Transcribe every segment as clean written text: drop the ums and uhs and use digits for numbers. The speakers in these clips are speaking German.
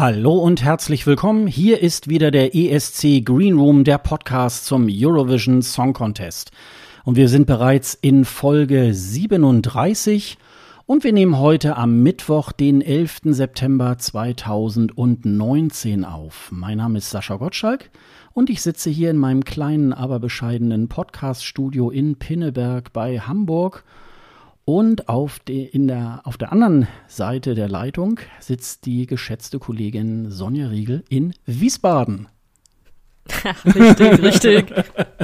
Hallo und herzlich willkommen. Hier ist wieder der ESC Green Room, der Podcast zum Eurovision Song Contest. Und wir sind bereits in Folge 37 und wir nehmen heute am Mittwoch, den 11. September 2019 auf. Mein Name ist Sascha Gottschalk und ich sitze hier in meinem kleinen, aber bescheidenen Podcast-Studio in Pinneberg bei Hamburg. Und auf der anderen Seite der Leitung sitzt die geschätzte Kollegin Sonja Riegel in Wiesbaden. Richtig.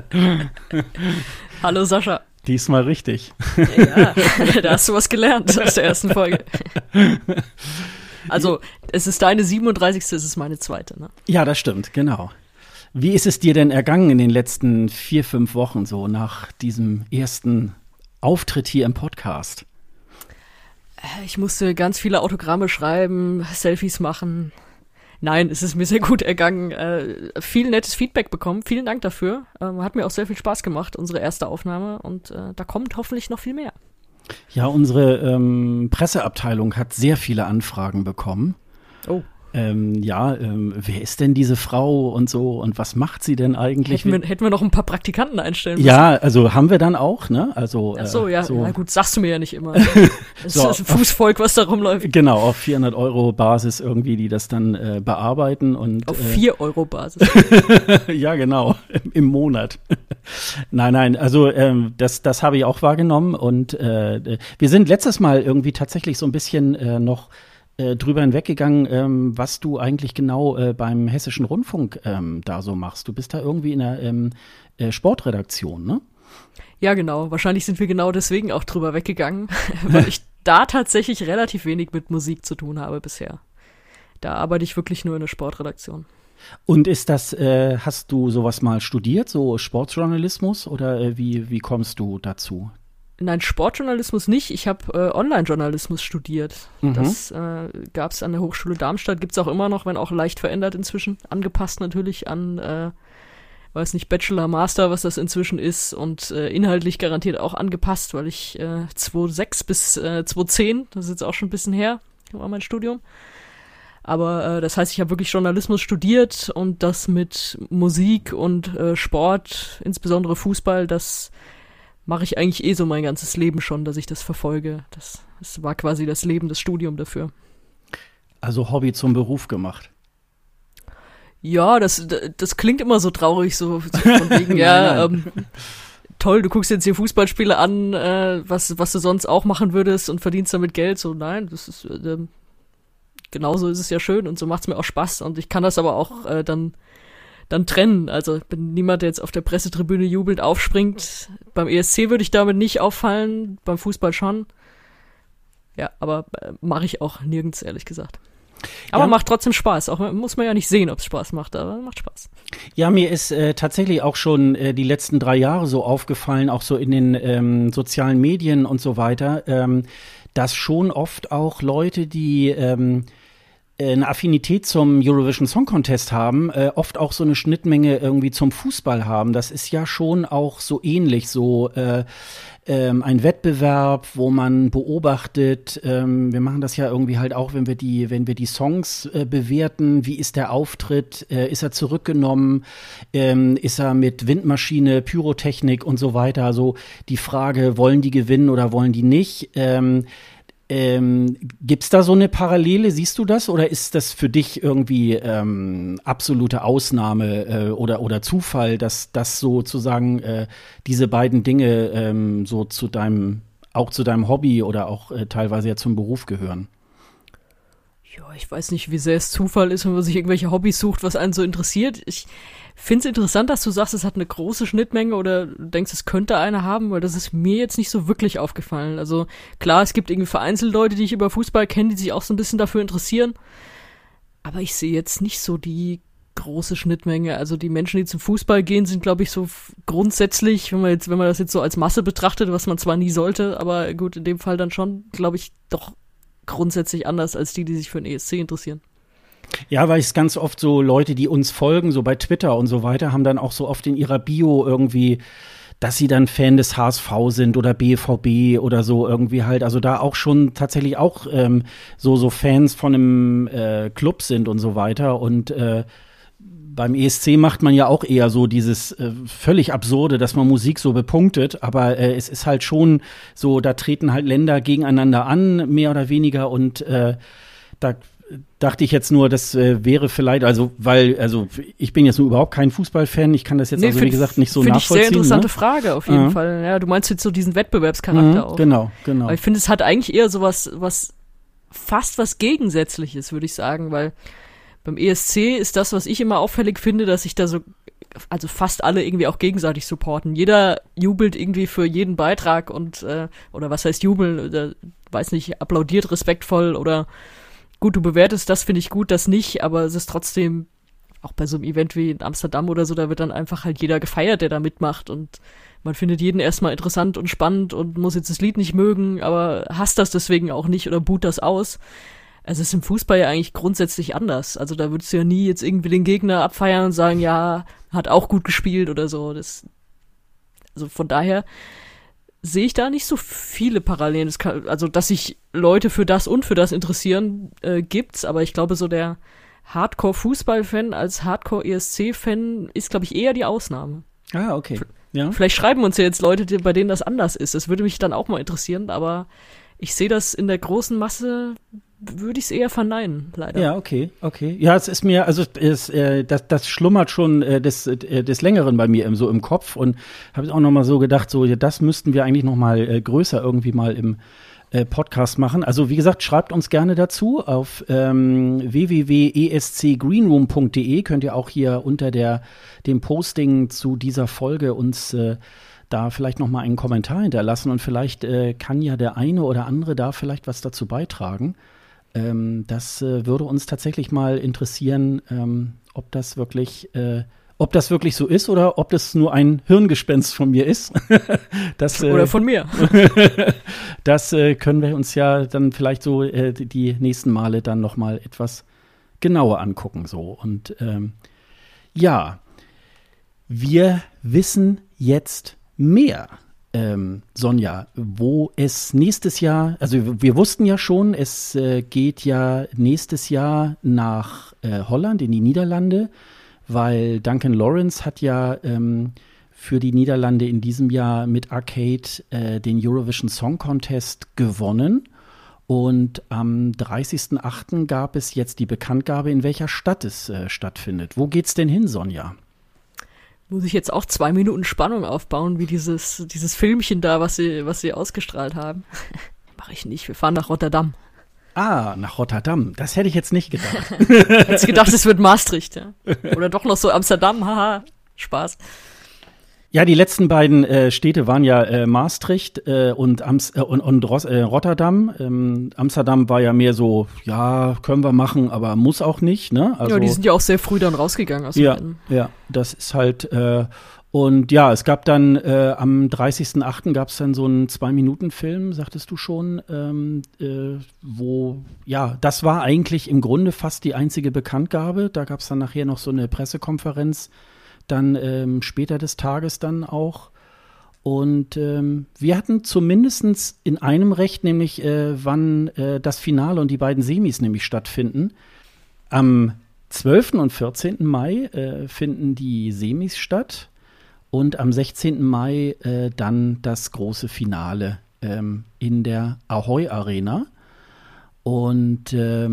Hallo Sascha. Diesmal richtig. Ja, da hast du was gelernt aus der ersten Folge. Also, es ist deine 37., es ist meine zweite, ne? Ja, das stimmt, genau. Wie ist es dir denn ergangen in den letzten 4-5 Wochen so nach diesem ersten Auftritt hier im Podcast? Ich musste ganz viele Autogramme schreiben, Selfies machen. Nein, es ist mir sehr gut ergangen. Viel nettes Feedback bekommen. Vielen Dank dafür. Hat mir auch sehr viel Spaß gemacht, unsere erste Aufnahme. Und da kommt hoffentlich noch viel mehr. Ja, unsere Presseabteilung hat sehr viele Anfragen bekommen. Oh. Wer ist denn diese Frau und so und was macht sie denn eigentlich? Hätten wir noch ein paar Praktikanten einstellen müssen. Ja, also haben wir dann auch, ne? Also, ach so, ja, so. Na gut, sagst du mir ja nicht immer. Es ist ein Fußvolk, was da rumläuft. Genau, auf 400 € Basis irgendwie, die das dann bearbeiten. Und auf 4 € Basis. Ja, genau, im Monat. Nein, also das habe ich auch wahrgenommen und wir sind letztes Mal irgendwie tatsächlich so ein bisschen noch drüber hinweggegangen, was du eigentlich genau beim Hessischen Rundfunk da so machst. Du bist da irgendwie in der Sportredaktion, ne? Ja, genau. Wahrscheinlich sind wir genau deswegen auch drüber weggegangen, weil ich da tatsächlich relativ wenig mit Musik zu tun habe bisher. Da arbeite ich wirklich nur in der Sportredaktion. Und ist das, hast du sowas mal studiert, so Sportjournalismus, oder wie kommst du dazu? Nein, Sportjournalismus nicht. Ich habe Online-Journalismus studiert. Mhm. Das gab es an der Hochschule Darmstadt. Gibt es auch immer noch, wenn auch leicht verändert inzwischen. Angepasst natürlich an, weiß nicht, Bachelor, Master, was das inzwischen ist. Und inhaltlich garantiert auch angepasst, weil ich 2006 bis 2010, das ist jetzt auch schon ein bisschen her, war mein Studium. Aber das heißt, ich habe wirklich Journalismus studiert und das mit Musik und Sport, insbesondere Fußball, das mache ich eigentlich so mein ganzes Leben schon, dass ich das verfolge. Das war quasi das Leben, das Studium dafür. Also Hobby zum Beruf gemacht. Ja, das klingt immer so traurig, so von wegen, ja, toll, du guckst jetzt hier Fußballspiele an, was du sonst auch machen würdest und verdienst damit Geld. So, nein, das ist, genauso ist es ja schön und so macht's mir auch Spaß. Und ich kann das aber auch dann trennen. Also ich bin niemand, der jetzt auf der Pressetribüne jubelnd aufspringt. Beim ESC würde ich damit nicht auffallen, beim Fußball schon. Ja, aber mache ich auch nirgends, ehrlich gesagt. Aber macht trotzdem Spaß. Auch muss man ja nicht sehen, ob es Spaß macht, aber macht Spaß. Ja, mir ist tatsächlich auch schon die letzten 3 Jahre so aufgefallen, auch so in den sozialen Medien und so weiter, dass schon oft auch Leute, die eine Affinität zum Eurovision Song Contest haben, oft auch so eine Schnittmenge irgendwie zum Fußball haben. Das ist ja schon auch so ähnlich, so ein Wettbewerb, wo man beobachtet, wir machen das ja irgendwie halt auch, wenn wir die Songs bewerten, wie ist der Auftritt, ist er zurückgenommen, ist er mit Windmaschine, Pyrotechnik und so weiter, also die Frage, wollen die gewinnen oder wollen die nicht, gibt's da so eine Parallele, siehst du das, oder ist das für dich irgendwie absolute Ausnahme oder Zufall, dass das sozusagen diese beiden Dinge so zu deinem Hobby oder auch teilweise ja zum Beruf gehören? Ja, ich weiß nicht, wie sehr es Zufall ist, wenn man sich irgendwelche Hobbys sucht, was einen so interessiert. Ich finde es interessant, dass du sagst, es hat eine große Schnittmenge oder du denkst, es könnte eine haben, weil das ist mir jetzt nicht so wirklich aufgefallen. Also klar, es gibt irgendwie vereinzelt Leute, die ich über Fußball kenne, die sich auch so ein bisschen dafür interessieren. Aber ich sehe jetzt nicht so die große Schnittmenge. Also die Menschen, die zum Fußball gehen, sind, glaube ich, so grundsätzlich, wenn man das jetzt so als Masse betrachtet, was man zwar nie sollte, aber gut, in dem Fall dann schon, glaube ich, doch grundsätzlich anders als die sich für den ESC interessieren. Ja, weil es ganz oft so Leute, die uns folgen, so bei Twitter und so weiter, haben dann auch so oft in ihrer Bio irgendwie dass sie dann Fan des HSV sind oder BVB oder so irgendwie halt, also da auch schon tatsächlich auch so Fans von einem Club sind und so weiter. Und beim ESC macht man ja auch eher so dieses völlig Absurde, dass man Musik so bepunktet, aber es ist halt schon so, da treten halt Länder gegeneinander an, mehr oder weniger, und da dachte ich jetzt nur, das wäre vielleicht, also ich bin jetzt nur überhaupt kein Fußballfan, ich kann das jetzt wie gesagt nicht so nachvollziehen. Finde ich sehr interessante Frage auf jeden Fall. Ja, du meinst jetzt so diesen Wettbewerbscharakter auch. Genau. Aber ich finde, es hat eigentlich eher so was Gegensätzliches, würde ich sagen, weil beim ESC ist das, was ich immer auffällig finde, dass sich da so, also fast alle irgendwie auch gegenseitig supporten. Jeder jubelt irgendwie für jeden Beitrag und, oder was heißt jubeln, oder, weiß nicht, applaudiert respektvoll oder gut, du bewertest das, finde ich gut, das nicht, aber es ist trotzdem, auch bei so einem Event wie in Amsterdam oder so, da wird dann einfach halt jeder gefeiert, der da mitmacht, und man findet jeden erstmal interessant und spannend und muss jetzt das Lied nicht mögen, aber hasst das deswegen auch nicht oder buht das aus. Also es ist im Fußball ja eigentlich grundsätzlich anders. Also da würdest du ja nie jetzt irgendwie den Gegner abfeiern und sagen, ja, hat auch gut gespielt oder so. Also von daher sehe ich da nicht so viele Parallelen. Also, dass sich Leute für das und für das interessieren, gibt's, aber ich glaube, so der Hardcore-Fußball-Fan als Hardcore-ESC-Fan ist, glaube ich, eher die Ausnahme. Ah, okay. Ja. Vielleicht schreiben uns ja jetzt Leute, bei denen das anders ist. Das würde mich dann auch mal interessieren, aber ich sehe das in der großen Masse, würde ich es eher verneinen, leider. Ja, okay. Ja, es ist mir, also das schlummert schon des Längeren bei mir so im Kopf, und habe auch noch mal so gedacht, so, ja, das müssten wir eigentlich noch mal größer irgendwie mal im Podcast machen. Also wie gesagt, schreibt uns gerne dazu auf www.escgreenroom.de, könnt ihr auch hier unter dem Posting zu dieser Folge uns da vielleicht noch mal einen Kommentar hinterlassen, und vielleicht kann ja der eine oder andere da vielleicht was dazu beitragen. Das würde uns tatsächlich mal interessieren, ob das wirklich so ist oder ob das nur ein Hirngespenst von mir ist. Oder von mir. Das können wir uns ja dann vielleicht so die nächsten Male dann noch mal etwas genauer angucken. So. Und ja, wir wissen jetzt mehr. Sonja, wo es nächstes Jahr, also wir wussten ja schon, es geht ja nächstes Jahr nach Holland, in die Niederlande, weil Duncan Lawrence hat ja für die Niederlande in diesem Jahr mit Arcade den Eurovision Song Contest gewonnen. Und am 30.08. gab es jetzt die Bekanntgabe, in welcher Stadt es stattfindet. Wo geht's denn hin, Sonja? Muss ich jetzt auch 2 Minuten Spannung aufbauen, wie dieses Filmchen da, was sie ausgestrahlt haben? Mache ich nicht. Wir fahren nach Rotterdam. Ah, nach Rotterdam. Das hätte ich jetzt nicht gedacht. Hättest gedacht, es wird Maastricht, ja. Oder doch noch so Amsterdam, haha, Spaß. Ja, die letzten beiden Städte waren ja Maastricht und Rotterdam. Amsterdam war ja mehr so, ja, können wir machen, aber muss auch nicht, ne? Also, ja, die sind ja auch sehr früh dann rausgegangen aus dem Rennen. Ja, das ist halt, und ja, es gab dann am 30.08. gab es dann so einen 2-Minuten-Film, sagtest du schon, wo, ja, das war eigentlich im Grunde fast die einzige Bekanntgabe. Da gab es dann nachher noch so eine Pressekonferenz, dann später des Tages dann auch. Und wir hatten zumindest in einem recht, nämlich wann das Finale und die beiden Semis nämlich stattfinden. Am 12. und 14. Mai finden die Semis statt und am 16. Mai dann das große Finale in der Ahoy Arena. Und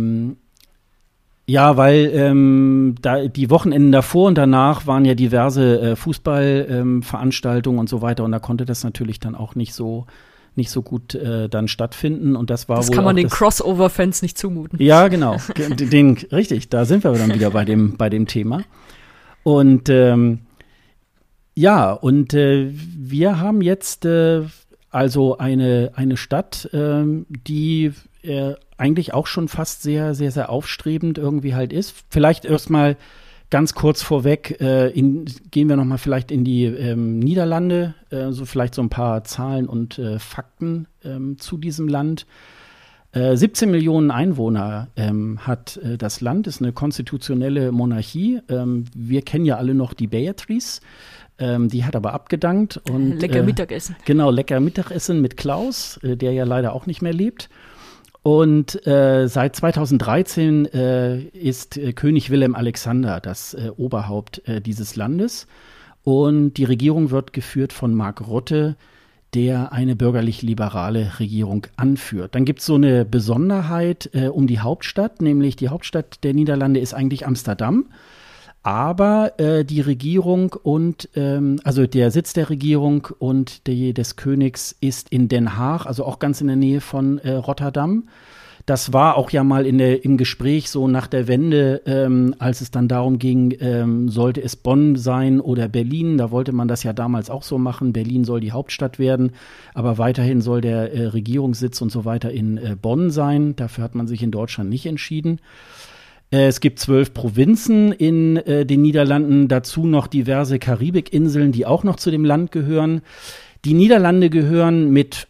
ja, weil da die Wochenenden davor und danach waren ja diverse Fußballveranstaltungen und so weiter, und da konnte das natürlich dann auch nicht so gut dann stattfinden, und das war das wohl kann man auch den Crossover-Fans nicht zumuten. Ja, genau, richtig, da sind wir dann wieder bei dem Thema. Und ja, und wir haben jetzt also eine Stadt, die eigentlich auch schon fast sehr, sehr, sehr aufstrebend irgendwie halt ist. Vielleicht erstmal ganz kurz vorweg, gehen wir nochmal vielleicht in die Niederlande, so vielleicht so ein paar Zahlen und Fakten zu diesem Land. 17 Millionen Einwohner hat das Land, ist eine konstitutionelle Monarchie. Wir kennen ja alle noch die Beatrice. Die hat aber abgedankt. Und, lecker Mittagessen. Genau, lecker Mittagessen mit Klaus, der ja leider auch nicht mehr lebt. Und seit 2013 ist König Willem Alexander das Oberhaupt dieses Landes. Und die Regierung wird geführt von Mark Rutte, der eine bürgerlich-liberale Regierung anführt. Dann gibt es so eine Besonderheit um die Hauptstadt, nämlich die Hauptstadt der Niederlande ist eigentlich Amsterdam. Aber die Regierung und also der Sitz der Regierung und des Königs ist in Den Haag, also auch ganz in der Nähe von Rotterdam. Das war auch ja mal im Gespräch so nach der Wende, als es dann darum ging, sollte es Bonn sein oder Berlin. Da wollte man das ja damals auch so machen. Berlin soll die Hauptstadt werden, aber weiterhin soll der Regierungssitz und so weiter in Bonn sein. Dafür hat man sich in Deutschland nicht entschieden. Es gibt 12 Provinzen in den Niederlanden, dazu noch diverse Karibikinseln, die auch noch zu dem Land gehören. Die Niederlande gehören mit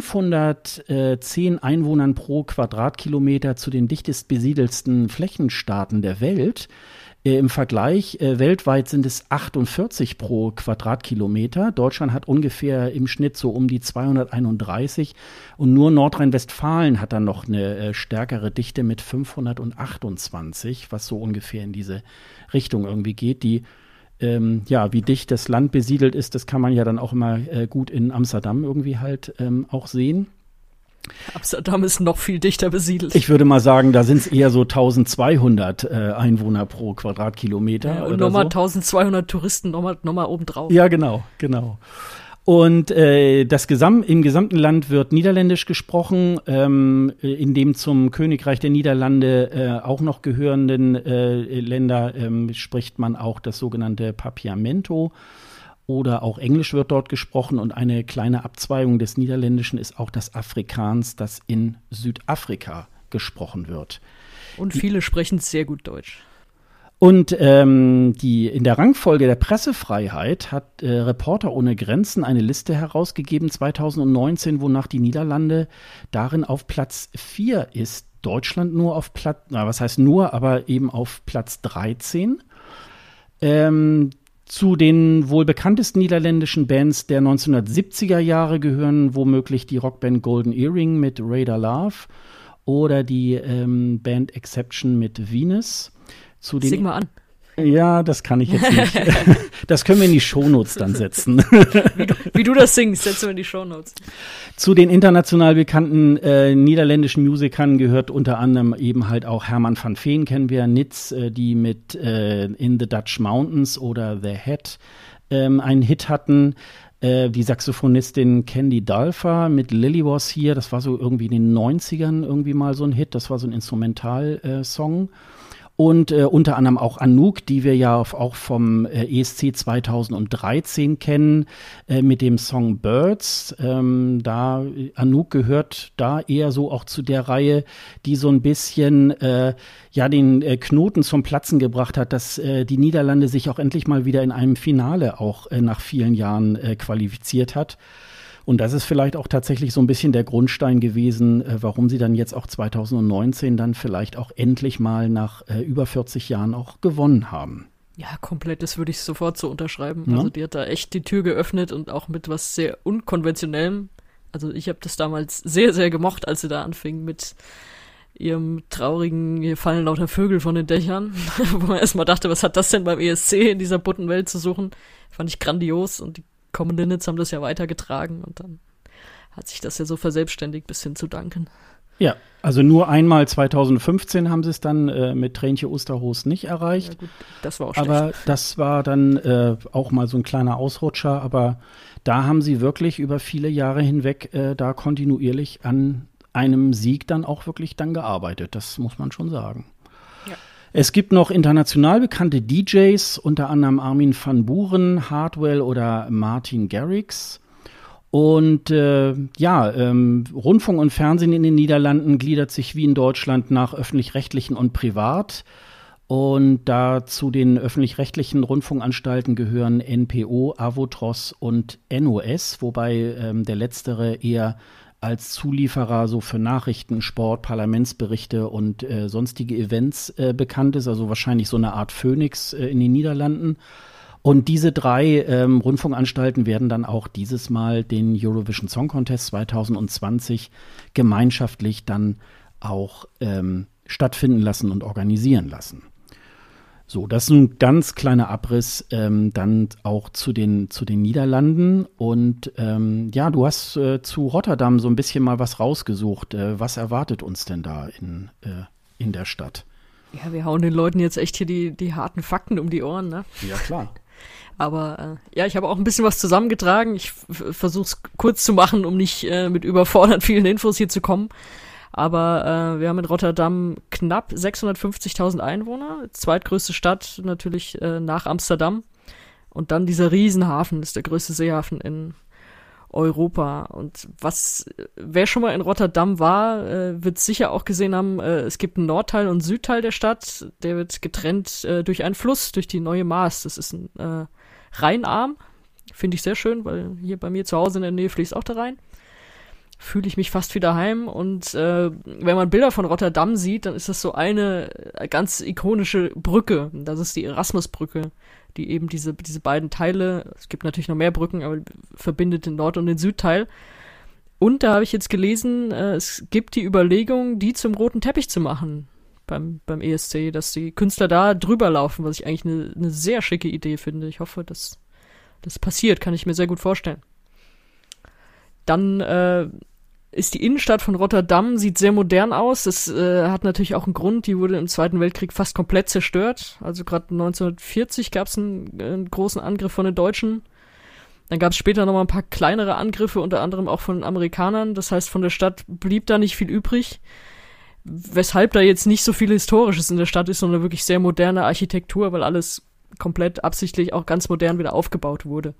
510 Einwohnern pro Quadratkilometer zu den dichtest besiedelsten Flächenstaaten der Welt. Im Vergleich, weltweit sind es 48 pro Quadratkilometer. Deutschland hat ungefähr im Schnitt so um die 231 und nur Nordrhein-Westfalen hat dann noch eine stärkere Dichte mit 528, was so ungefähr in diese Richtung irgendwie geht. Wie dicht das Land besiedelt ist, das kann man ja dann auch immer gut in Amsterdam irgendwie halt auch sehen. Amsterdam ist noch viel dichter besiedelt. Ich würde mal sagen, da sind es eher so 1200 Einwohner pro Quadratkilometer. Ja, und oder nochmal so. 1200 Touristen nochmal obendrauf. Ja, genau. Und im gesamten Land wird Niederländisch gesprochen, in dem zum Königreich der Niederlande auch noch gehörenden Länder spricht man auch das sogenannte Papiamento. Oder auch Englisch wird dort gesprochen und eine kleine Abzweigung des Niederländischen ist auch das Afrikaans, das in Südafrika gesprochen wird. Und viele sprechen sehr gut Deutsch. Und in der Rangfolge der Pressefreiheit hat Reporter ohne Grenzen eine Liste herausgegeben 2019, wonach die Niederlande darin auf Platz 4 ist. Deutschland nur auf Platz, aber eben auf Platz 13. Zu den wohl bekanntesten niederländischen Bands der 1970er Jahre gehören womöglich die Rockband Golden Earring mit Radar Love oder die Band Exception mit Venus. Sing mal an. Ja, das kann ich jetzt nicht. Das können wir in die Shownotes dann setzen. Wie du das singst, setzen wir in die Shownotes. Zu den international bekannten niederländischen Musikern gehört unter anderem eben halt auch Herman van Veen, kennen wir, Nits, die mit In the Dutch Mountains oder The Head einen Hit hatten. Die Saxophonistin Candy Dulfer mit Lily Was Here, das war so irgendwie in den 90ern irgendwie mal so ein Hit, das war so ein Instrumentalsong. Und unter anderem auch Anouk, die wir ja auch vom ESC 2013 kennen, mit dem Song Birds. Anouk gehört da eher so auch zu der Reihe, die so ein bisschen den Knoten zum Platzen gebracht hat, dass die Niederlande sich auch endlich mal wieder in einem Finale auch nach vielen Jahren qualifiziert hat. Und das ist vielleicht auch tatsächlich so ein bisschen der Grundstein gewesen, warum sie dann jetzt auch 2019 dann vielleicht auch endlich mal nach über 40 Jahren auch gewonnen haben. Ja, komplett, das würde ich sofort so unterschreiben. Ja. Also die hat da echt die Tür geöffnet und auch mit was sehr Unkonventionellem. Also ich habe das damals sehr, sehr gemocht, als sie da anfing mit ihrem traurigen, hier fallen lauter Vögel von den Dächern, wo man erstmal dachte, was hat das denn beim ESC in dieser bunten Welt zu suchen? Fand ich grandios und die Common Linnets haben das ja weitergetragen und dann hat sich das ja so verselbstständigt bis hin zu Duncan. Ja, also nur einmal 2015 haben sie es dann mit Treintje Oosterhuus nicht erreicht. Ja gut, das war auch schlecht. Aber das war dann auch mal so ein kleiner Ausrutscher. Aber da haben sie wirklich über viele Jahre hinweg da kontinuierlich an einem Sieg dann auch wirklich dann gearbeitet. Das muss man schon sagen. Ja. Es gibt noch international bekannte DJs, unter anderem Armin van Buuren, Hardwell oder Martin Garrix. Und Rundfunk und Fernsehen in den Niederlanden gliedert sich wie in Deutschland nach öffentlich-rechtlichen und privat. Und da zu den öffentlich-rechtlichen Rundfunkanstalten gehören NPO, Avotros und NOS, wobei der letztere eher als Zulieferer so für Nachrichten, Sport, Parlamentsberichte und sonstige Events bekannt ist, also wahrscheinlich so eine Art Phoenix in den Niederlanden. Und diese 3 Rundfunkanstalten werden dann auch dieses Mal den Eurovision Song Contest 2020 gemeinschaftlich dann auch stattfinden lassen und organisieren lassen. So, das ist ein ganz kleiner Abriss dann auch zu den Niederlanden. Und du hast zu Rotterdam so ein bisschen mal was rausgesucht. Was erwartet uns denn da in der Stadt? Ja, wir hauen den Leuten jetzt echt hier die harten Fakten um die Ohren, ne? Ja, klar. Aber ich habe auch ein bisschen was zusammengetragen. Ich versuche es kurz zu machen, um nicht mit überfordernd vielen Infos hier zu kommen. Aber wir haben in Rotterdam knapp 650.000 Einwohner, zweitgrößte Stadt natürlich nach Amsterdam. Und dann dieser Riesenhafen, das ist der größte Seehafen in Europa. Und wer schon mal in Rotterdam war, wird sicher auch gesehen haben, es gibt einen Nordteil und einen Südteil der Stadt. Der wird getrennt durch einen Fluss, durch die Neue Maas. Das ist ein Rheinarm, finde ich sehr schön, weil hier bei mir zu Hause in der Nähe fließt auch der Rhein. Fühle ich mich fast wie daheim. Und wenn man Bilder von Rotterdam sieht, dann ist das so eine ganz ikonische Brücke. Das ist die Erasmusbrücke, die eben diese beiden Teile, es gibt natürlich noch mehr Brücken, aber verbindet den Nord- und den Südteil. Und da habe ich jetzt gelesen, es gibt die Überlegung, die zum roten Teppich zu machen beim ESC, dass die Künstler da drüber laufen, was ich eigentlich eine sehr schicke Idee finde. Ich hoffe, dass das passiert, kann ich mir sehr gut vorstellen. Dann ist die Innenstadt von Rotterdam, sieht sehr modern aus. Das hat natürlich auch einen Grund, die wurde im Zweiten Weltkrieg fast komplett zerstört. Also gerade 1940 gab es einen großen Angriff von den Deutschen. Dann gab es später nochmal ein paar kleinere Angriffe, unter anderem auch von den Amerikanern. Das heißt, von der Stadt blieb da nicht viel übrig. Weshalb da jetzt nicht so viel Historisches in der Stadt ist, sondern wirklich sehr moderne Architektur, weil alles komplett absichtlich auch ganz modern wieder aufgebaut wurde.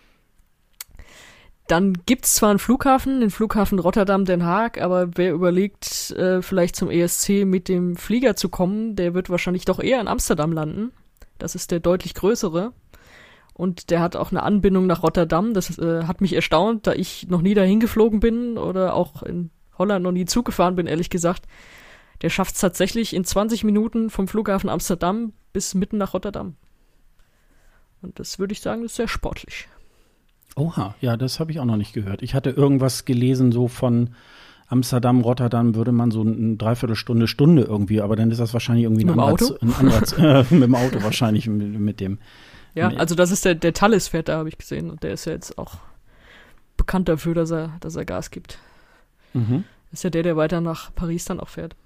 Dann gibt's zwar einen Flughafen, den Flughafen Rotterdam-Den Haag, aber wer überlegt, vielleicht zum ESC mit dem Flieger zu kommen, der wird wahrscheinlich doch eher in Amsterdam landen. Das ist der deutlich größere. Und der hat auch eine Anbindung nach Rotterdam. Das hat mich erstaunt, da ich noch nie dahin geflogen bin oder auch in Holland noch nie Zug gefahren bin, ehrlich gesagt. Der schafft es tatsächlich in 20 Minuten vom Flughafen Amsterdam bis mitten nach Rotterdam. Und das würde ich sagen, ist sehr sportlich. Oha, ja, das habe ich auch noch nicht gehört. Ich hatte irgendwas gelesen, so von Amsterdam, Rotterdam würde man so eine Dreiviertelstunde, Stunde irgendwie, aber dann ist das wahrscheinlich irgendwie ein Auto? Mit dem Auto wahrscheinlich, mit dem. Ja, also das ist der Thalys fährt da, habe ich gesehen. Und der ist ja jetzt auch bekannt dafür, dass er Gas gibt. Mhm. Das ist ja der weiter nach Paris dann auch fährt.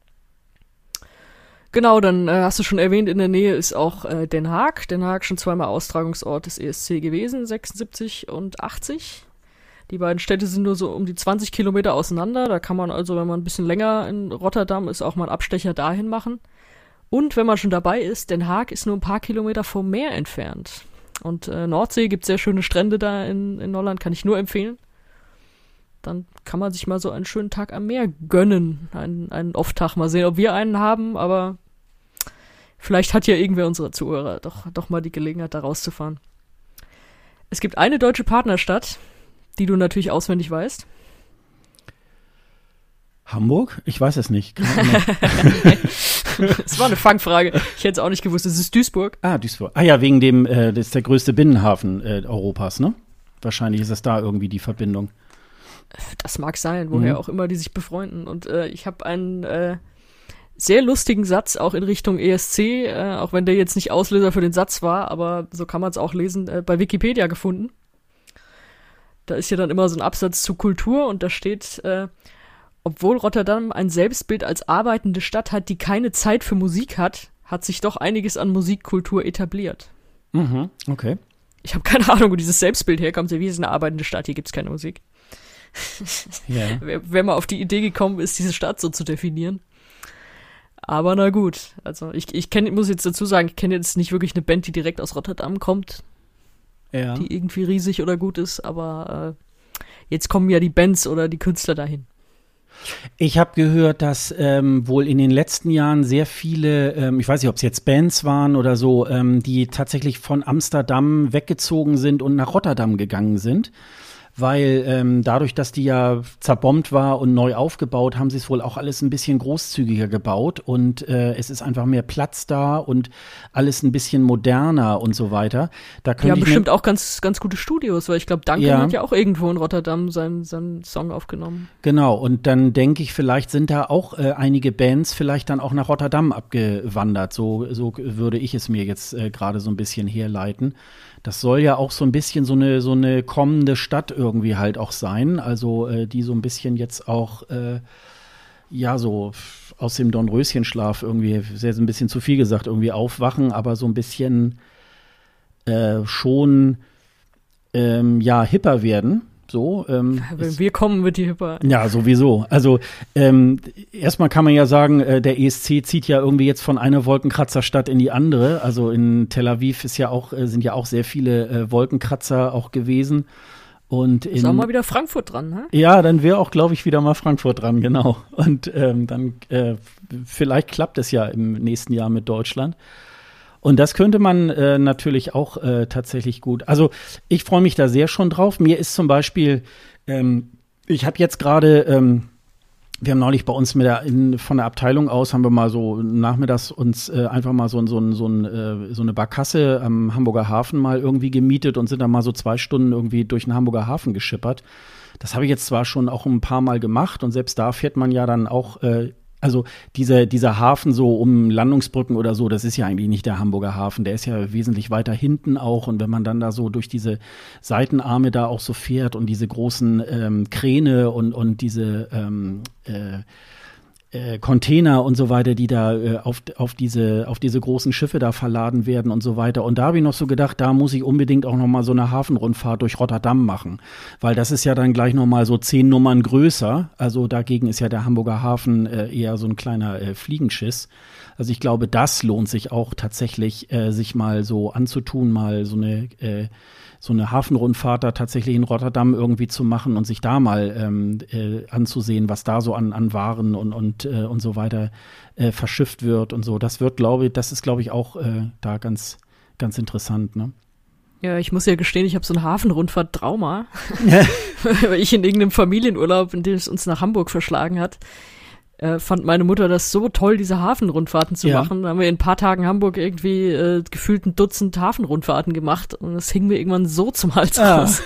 Genau, dann hast du schon erwähnt, in der Nähe ist auch Den Haag. Den Haag schon zweimal Austragungsort des ESC gewesen, 76 und 80. Die beiden Städte sind nur so um die 20 Kilometer auseinander. Da kann man also, wenn man ein bisschen länger in Rotterdam ist, auch mal einen Abstecher dahin machen. Und wenn man schon dabei ist, Den Haag ist nur ein paar Kilometer vom Meer entfernt. Und Nordsee gibt sehr schöne Strände da in Holland, kann ich nur empfehlen. Dann kann man sich mal so einen schönen Tag am Meer gönnen. Einen Off-Tag. Mal sehen, ob wir einen haben, aber vielleicht hat ja irgendwer unserer Zuhörer doch mal die Gelegenheit, da rauszufahren. Es gibt eine deutsche Partnerstadt, die du natürlich auswendig weißt. Hamburg? Ich weiß es nicht. Das war eine Fangfrage. Ich hätte es auch nicht gewusst. Es ist Duisburg. Duisburg. Ah ja, wegen dem, das ist der größte Binnenhafen Europas, ne? Wahrscheinlich ist es da irgendwie die Verbindung. Das mag sein, woher auch immer die sich befreunden. Und ich habe einen sehr lustigen Satz auch in Richtung ESC, auch wenn der jetzt nicht Auslöser für den Satz war, aber so kann man es auch lesen, bei Wikipedia gefunden. Da ist ja dann immer so ein Absatz zu Kultur und da steht, obwohl Rotterdam ein Selbstbild als arbeitende Stadt hat, die keine Zeit für Musik hat, hat sich doch einiges an Musikkultur etabliert. Mhm, okay. Ich habe keine Ahnung, wo dieses Selbstbild herkommt. Wie ist eine arbeitende Stadt? Hier gibt's keine Musik. Yeah. Wer mal auf die Idee gekommen ist, diese Stadt so zu definieren. Aber na gut, also ich muss jetzt dazu sagen, ich kenne jetzt nicht wirklich eine Band, die direkt aus Rotterdam kommt, ja, die irgendwie riesig oder gut ist, aber jetzt kommen ja die Bands oder die Künstler dahin. Ich habe gehört, dass wohl in den letzten Jahren sehr viele, ich weiß nicht, ob es jetzt Bands waren oder so, die tatsächlich von Amsterdam weggezogen sind und nach Rotterdam gegangen sind, weil dadurch, dass die ja zerbombt war und neu aufgebaut, haben sie es wohl auch alles ein bisschen großzügiger gebaut und es ist einfach mehr Platz da und alles ein bisschen moderner und so weiter. Da ja, bestimmt auch ganz, ganz gute Studios, weil ich glaube, Duncan hat ja auch irgendwo in Rotterdam seinen Song aufgenommen. Genau, und dann denke ich, vielleicht sind da auch einige Bands vielleicht dann auch nach Rotterdam abgewandert. So würde ich es mir jetzt gerade so ein bisschen herleiten. Das soll ja auch so ein bisschen so eine kommende Stadt irgendwie halt auch sein. Also die so ein bisschen jetzt auch so aus dem Dornröschenschlaf irgendwie, ist jetzt ein bisschen zu viel gesagt, irgendwie aufwachen, aber so ein bisschen schon hipper werden. So, wenn wir kommen, wird die hipper. Ja, sowieso. Also erstmal kann man ja sagen, der ESC zieht ja irgendwie jetzt von einer Wolkenkratzerstadt in die andere. Also in Tel Aviv sind ja auch sehr viele Wolkenkratzer auch gewesen. Und ist auch mal wieder Frankfurt dran, ne? Ja, dann wäre auch, glaube ich, wieder mal Frankfurt dran, genau. Und dann vielleicht klappt es ja im nächsten Jahr mit Deutschland. Und das könnte man natürlich auch tatsächlich gut. Also ich freue mich da sehr schon drauf. Mir ist zum Beispiel, ich habe jetzt gerade, wir haben neulich bei uns von der Abteilung aus, haben wir mal so nachmittags uns einfach mal so eine Barkasse am Hamburger Hafen mal irgendwie gemietet und sind dann mal so 2 Stunden irgendwie durch den Hamburger Hafen geschippert. Das habe ich jetzt zwar schon auch ein paar Mal gemacht und selbst da fährt man ja dann auch also dieser Hafen so um Landungsbrücken oder so, das ist ja eigentlich nicht der Hamburger Hafen, der ist ja wesentlich weiter hinten auch und wenn man dann da so durch diese Seitenarme da auch so fährt und diese großen Kräne und diese Container und so weiter, die da auf diese großen Schiffe da verladen werden und so weiter. Und da habe ich noch so gedacht, da muss ich unbedingt auch noch mal so eine Hafenrundfahrt durch Rotterdam machen, weil das ist ja dann gleich noch mal so 10 Nummern größer. Also dagegen ist ja der Hamburger Hafen eher so ein kleiner Fliegenschiss. Also ich glaube, das lohnt sich auch tatsächlich, sich mal so anzutun, mal so eine Hafenrundfahrt da tatsächlich in Rotterdam irgendwie zu machen und sich da mal anzusehen, was da so an Waren und so weiter verschifft wird und so. Das ist, glaube ich, auch da ganz, ganz interessant, ne? Ja, ich muss ja gestehen, ich habe so ein Hafenrundfahrt-Trauma, weil ich in irgendeinem Familienurlaub, in dem es uns nach Hamburg verschlagen hat, fand meine Mutter das so toll, diese Hafenrundfahrten zu machen. Da haben wir in ein paar Tagen Hamburg irgendwie gefühlt ein Dutzend Hafenrundfahrten gemacht und das hing mir irgendwann so zum Hals raus,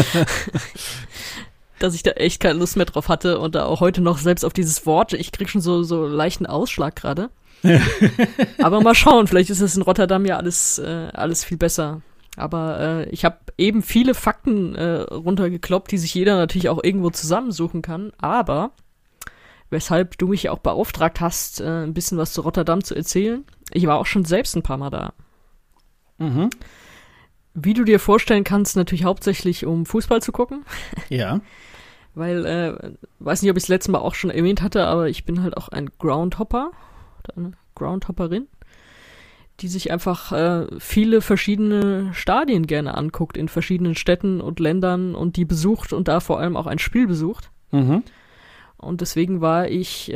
dass ich da echt keine Lust mehr drauf hatte und da auch heute noch selbst auf dieses Wort, ich krieg schon so leichten Ausschlag gerade. Aber mal schauen, vielleicht ist es in Rotterdam ja alles viel besser. Aber ich habe eben viele Fakten runtergekloppt, die sich jeder natürlich auch irgendwo zusammensuchen kann, aber weshalb du mich auch beauftragt hast, ein bisschen was zu Rotterdam zu erzählen. Ich war auch schon selbst ein paar Mal da. Mhm. Wie du dir vorstellen kannst, natürlich hauptsächlich, um Fußball zu gucken. Ja. Weil, weiß nicht, ob ich es letztes Mal auch schon erwähnt hatte, aber ich bin halt auch ein Groundhopper oder eine Groundhopperin, die sich einfach viele verschiedene Stadien gerne anguckt in verschiedenen Städten und Ländern und die besucht und da vor allem auch ein Spiel besucht. Mhm. Und deswegen war ich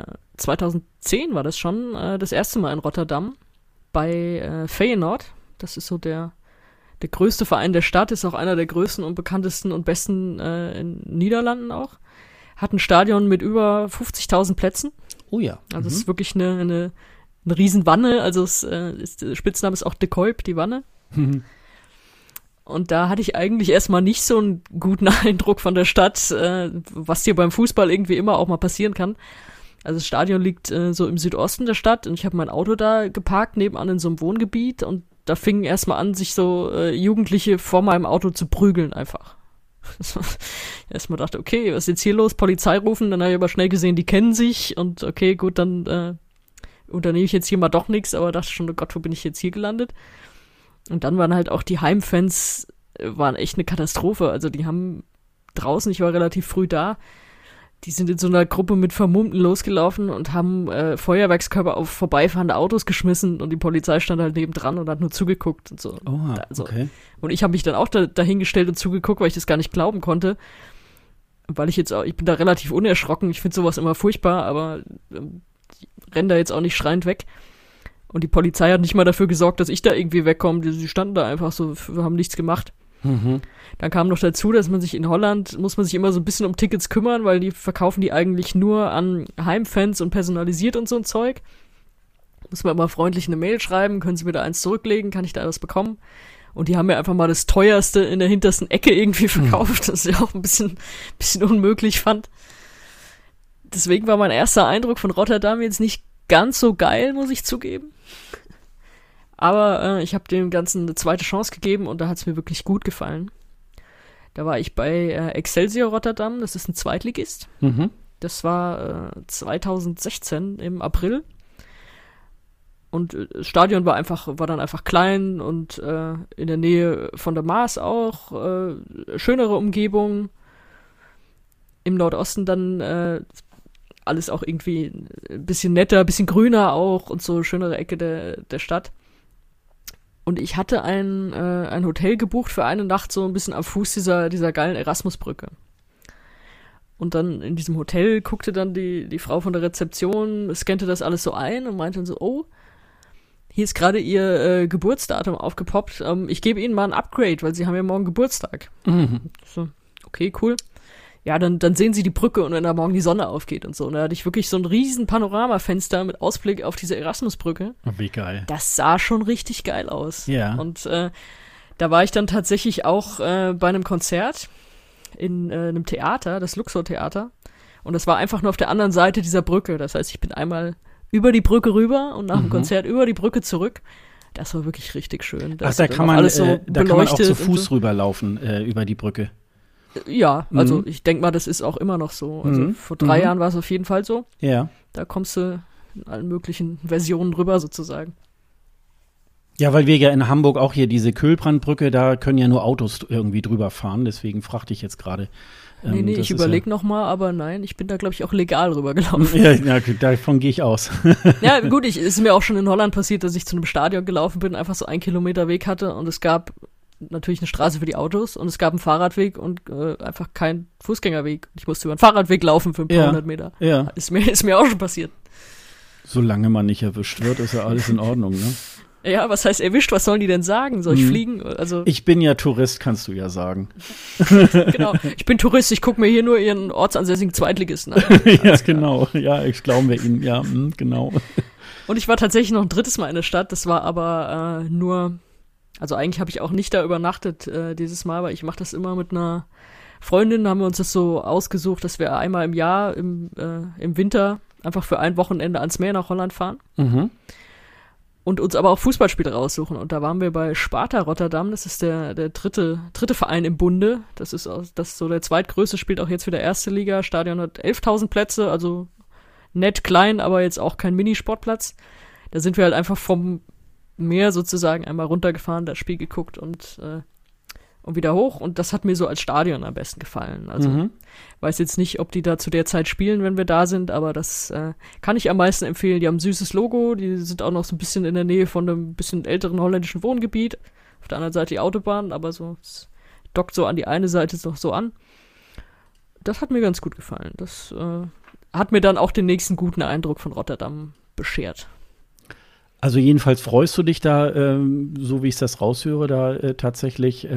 2010 war das schon das erste Mal in Rotterdam bei Feyenoord. Das ist so der größte Verein der Stadt, ist auch einer der größten und bekanntesten und besten in Niederlanden auch. Hat ein Stadion mit über 50.000 Plätzen. Oh ja. Also es ist wirklich eine Riesenwanne. Also der Spitzname ist auch De Kuip, die Wanne. Mhm. Und da hatte ich eigentlich erstmal nicht so einen guten Eindruck von der Stadt, was hier beim Fußball irgendwie immer auch mal passieren kann. Also das Stadion liegt so im Südosten der Stadt und ich habe mein Auto da geparkt, nebenan in so einem Wohngebiet und da fingen erstmal an, sich so Jugendliche vor meinem Auto zu prügeln einfach. Erstmal dachte, okay, was ist jetzt hier los? Polizei rufen, dann habe ich aber schnell gesehen, die kennen sich und okay, gut, dann unternehme ich jetzt hier mal doch nichts, aber dachte schon, oh Gott, wo bin ich jetzt hier gelandet? Und dann waren halt auch die Heimfans, waren echt eine Katastrophe. Also die haben draußen, ich war relativ früh da, die sind in so einer Gruppe mit Vermummten losgelaufen und haben Feuerwerkskörper auf vorbeifahrende Autos geschmissen und die Polizei stand halt nebendran und hat nur zugeguckt und so. Oha, also, okay. Und ich habe mich dann auch dahingestellt und zugeguckt, weil ich das gar nicht glauben konnte. Weil ich bin da relativ unerschrocken, ich finde sowas immer furchtbar, aber ich renne da jetzt auch nicht schreiend weg. Und die Polizei hat nicht mal dafür gesorgt, dass ich da irgendwie wegkomme. Sie standen da einfach so, haben nichts gemacht. Dann kam noch dazu, dass man sich in Holland, muss man sich immer so ein bisschen um Tickets kümmern, weil die verkaufen die eigentlich nur an Heimfans und personalisiert und so ein Zeug. Muss man immer freundlich eine Mail schreiben, können Sie mir da eins zurücklegen, kann ich da was bekommen? Und die haben mir einfach mal das teuerste in der hintersten Ecke irgendwie verkauft, das ich auch ein bisschen unmöglich fand. Deswegen war mein erster Eindruck von Rotterdam jetzt nicht ganz so geil, muss ich zugeben. Aber ich habe dem Ganzen eine zweite Chance gegeben und da hat es mir wirklich gut gefallen. Da war ich bei Excelsior Rotterdam, das ist ein Zweitligist. Das war 2016 im April. Und das Stadion war dann einfach klein und in der Nähe von der Maas auch. Schönere Umgebung. Im Nordosten dann alles auch irgendwie ein bisschen netter, ein bisschen grüner auch und so schönere Ecke der Stadt. Und ich hatte ein Hotel gebucht für eine Nacht so ein bisschen am Fuß dieser geilen Erasmusbrücke. Und dann in diesem Hotel guckte dann die Frau von der Rezeption, scannte das alles so ein und meinte dann so, oh, hier ist gerade ihr Geburtsdatum aufgepoppt. Ich gebe Ihnen mal ein Upgrade, weil Sie haben ja morgen Geburtstag. So, okay, cool. Ja, dann sehen Sie die Brücke und wenn da morgen die Sonne aufgeht und so. Und da hatte ich wirklich so ein riesen Panoramafenster mit Ausblick auf diese Erasmusbrücke. Oh, wie geil. Das sah schon richtig geil aus. Ja. Und da war ich dann tatsächlich auch bei einem Konzert in einem Theater, das Luxor Theater. Und das war einfach nur auf der anderen Seite dieser Brücke. Das heißt, ich bin einmal über die Brücke rüber und nach dem Konzert über die Brücke zurück. Das war wirklich richtig schön. Ach, da kann man alles so da kann man auch zu Fuß rüberlaufen über die Brücke. Ja, also ich denke mal, das ist auch immer noch so. Also vor 3 Jahren war es auf jeden Fall so. Ja. Da kommst du in allen möglichen Versionen rüber sozusagen. Ja, weil wir ja in Hamburg auch hier diese Köhlbrandbrücke, da können ja nur Autos irgendwie drüber fahren. Deswegen fragte ich jetzt gerade. Nee, ich überlege nochmal, aber nein, ich bin da, glaube ich, auch legal rübergelaufen. Ja, davon gehe ich aus. Ja, gut, es ist mir auch schon in Holland passiert, dass ich zu einem Stadion gelaufen bin, einfach so 1 Kilometer Weg hatte und es gab natürlich eine Straße für die Autos und es gab einen Fahrradweg und einfach keinen Fußgängerweg. Ich musste über einen Fahrradweg laufen für ein paar 100 Meter. Ja. Ist mir auch schon passiert. Solange man nicht erwischt wird, ist ja alles in Ordnung, ne? Ja, was heißt erwischt? Was sollen die denn sagen? Soll ich fliegen? Also ich bin ja Tourist, kannst du ja sagen. Genau, ich bin Tourist, ich gucke mir hier nur ihren ortsansässigen Zweitligisten an. Ja, genau. Ja, ich glaube wir ihnen. Ja, genau. Und ich war tatsächlich noch ein 3. Mal in der Stadt. Das war aber nur, also eigentlich habe ich auch nicht da übernachtet dieses Mal, weil ich mache das immer mit einer Freundin. Haben wir uns das so ausgesucht, dass wir einmal im Jahr im Winter einfach für ein Wochenende ans Meer nach Holland fahren. Und uns aber auch Fußballspiele raussuchen. Und da waren wir bei Sparta Rotterdam. Das ist der dritte Verein im Bunde. Das ist so der zweitgrößte, spielt auch jetzt für der 1. Liga. Stadion hat 11.000 Plätze, also nett klein, aber jetzt auch kein Minisportplatz. Da sind wir halt einfach vom Meer sozusagen einmal runtergefahren, das Spiel geguckt und wieder hoch. Und das hat mir so als Stadion am besten gefallen. Also weiß jetzt nicht, ob die da zu der Zeit spielen, wenn wir da sind, aber das kann ich am meisten empfehlen. Die haben ein süßes Logo, die sind auch noch so ein bisschen in der Nähe von einem bisschen älteren holländischen Wohngebiet. Auf der anderen Seite die Autobahn, aber so, es dockt so an die eine Seite noch so an. Das hat mir ganz gut gefallen. Das hat mir dann auch den nächsten guten Eindruck von Rotterdam beschert. Also jedenfalls freust du dich da, so wie ich das raushöre, da tatsächlich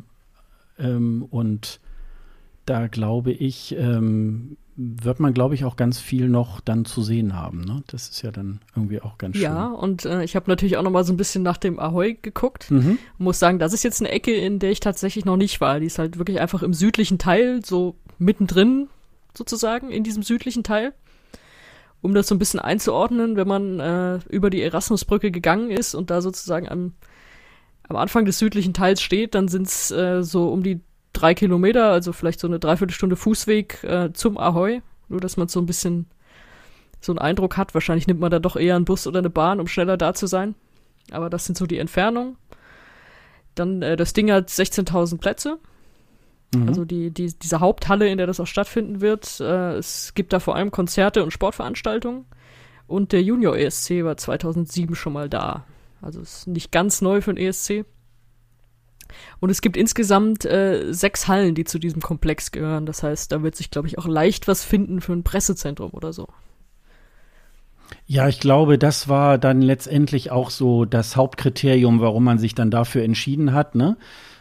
und da glaube ich, wird man, glaube ich, auch ganz viel noch dann zu sehen haben, ne? Das ist ja dann irgendwie auch ganz schön. Ja, und ich habe natürlich auch noch mal so ein bisschen nach dem Ahoy geguckt. Muss sagen, das ist jetzt eine Ecke, in der ich tatsächlich noch nicht war. Die ist halt wirklich einfach im südlichen Teil, so mittendrin sozusagen, in diesem südlichen Teil. Um das so ein bisschen einzuordnen, wenn man über die Erasmusbrücke gegangen ist und da sozusagen am Anfang des südlichen Teils steht, dann sind es so um die 3 Kilometer, also vielleicht so eine Dreiviertelstunde Fußweg zum Ahoy. Nur, dass man so ein bisschen so einen Eindruck hat. Wahrscheinlich nimmt man da doch eher einen Bus oder eine Bahn, um schneller da zu sein. Aber das sind so die Entfernungen. Dann, das Ding hat 16.000 Plätze. Also diese Haupthalle, in der das auch stattfinden wird. Es gibt da vor allem Konzerte und Sportveranstaltungen. Und der Junior ESC war 2007 schon mal da. Also ist nicht ganz neu für den ESC. Und es gibt insgesamt 6 Hallen, die zu diesem Komplex gehören. Das heißt, da wird sich, glaube ich, auch leicht was finden für ein Pressezentrum oder so. Ja, ich glaube, das war dann letztendlich auch so das Hauptkriterium, warum man sich dann dafür entschieden hat, ne?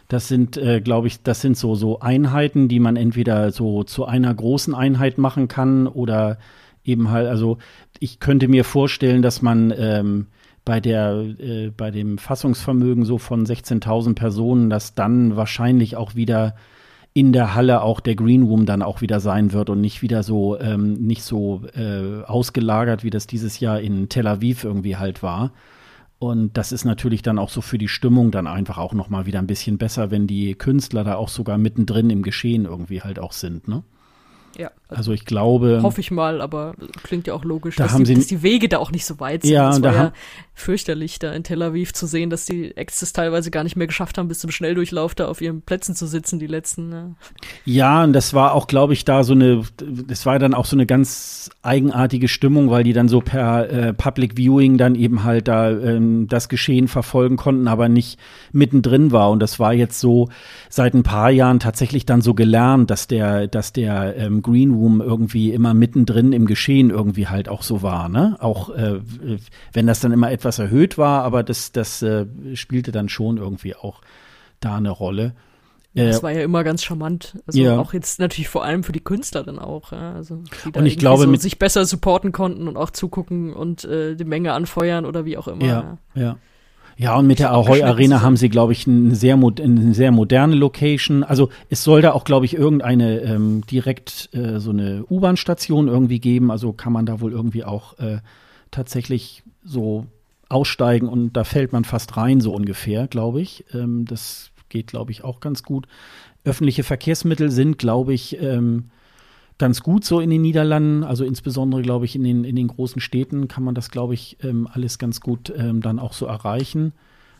Das sind, glaube ich, das sind so Einheiten, die man entweder so zu einer großen Einheit machen kann oder eben halt, also ich könnte mir vorstellen, dass man bei dem Fassungsvermögen so von 16.000 Personen, dass dann wahrscheinlich auch wieder in der Halle auch der Green Room dann auch wieder sein wird und nicht wieder so nicht so ausgelagert, wie das dieses Jahr in Tel Aviv irgendwie halt war. Und das ist natürlich dann auch so für die Stimmung dann einfach auch noch mal wieder ein bisschen besser, wenn die Künstler da auch sogar mittendrin im Geschehen irgendwie halt auch sind, ne? Ja. Also ich glaube. Hoffe ich mal, aber klingt ja auch logisch, da dass die Wege da auch nicht so weit sind. Ja, das war da ja fürchterlich, da in Tel Aviv zu sehen, dass die Acts es teilweise gar nicht mehr geschafft haben, bis zum Schnelldurchlauf da auf ihren Plätzen zu sitzen, die letzten. Ne? Ja, und das war auch, glaube ich, das war dann auch so eine ganz eigenartige Stimmung, weil die dann so per Public Viewing dann eben halt da das Geschehen verfolgen konnten, aber nicht mittendrin war. Und das war jetzt so seit ein paar Jahren tatsächlich dann so gelernt, dass der Green Room irgendwie immer mittendrin im Geschehen irgendwie halt auch so war, ne? Auch wenn das dann immer etwas erhöht war, aber das spielte dann schon irgendwie auch da eine Rolle. Das war ja immer ganz charmant. Also ja. Auch jetzt natürlich vor allem für die Künstler dann auch. Ja? Also die da und ich glaube, so sich besser supporten konnten und auch zugucken und die Menge anfeuern oder wie auch immer. Ja. Ja, und mit der Ahoy Arena haben sie, glaube ich, eine sehr moderne Location. Also es soll da auch, glaube ich, irgendeine direkt so eine U-Bahn-Station irgendwie geben. Also kann man da wohl irgendwie auch tatsächlich so aussteigen und da fällt man fast rein, so ungefähr, glaube ich. Das geht, glaube ich, auch ganz gut. Öffentliche Verkehrsmittel sind, glaube ich, ganz gut so in den Niederlanden, also insbesondere, glaube ich, in den großen Städten kann man das, glaube ich, alles ganz gut dann auch so erreichen.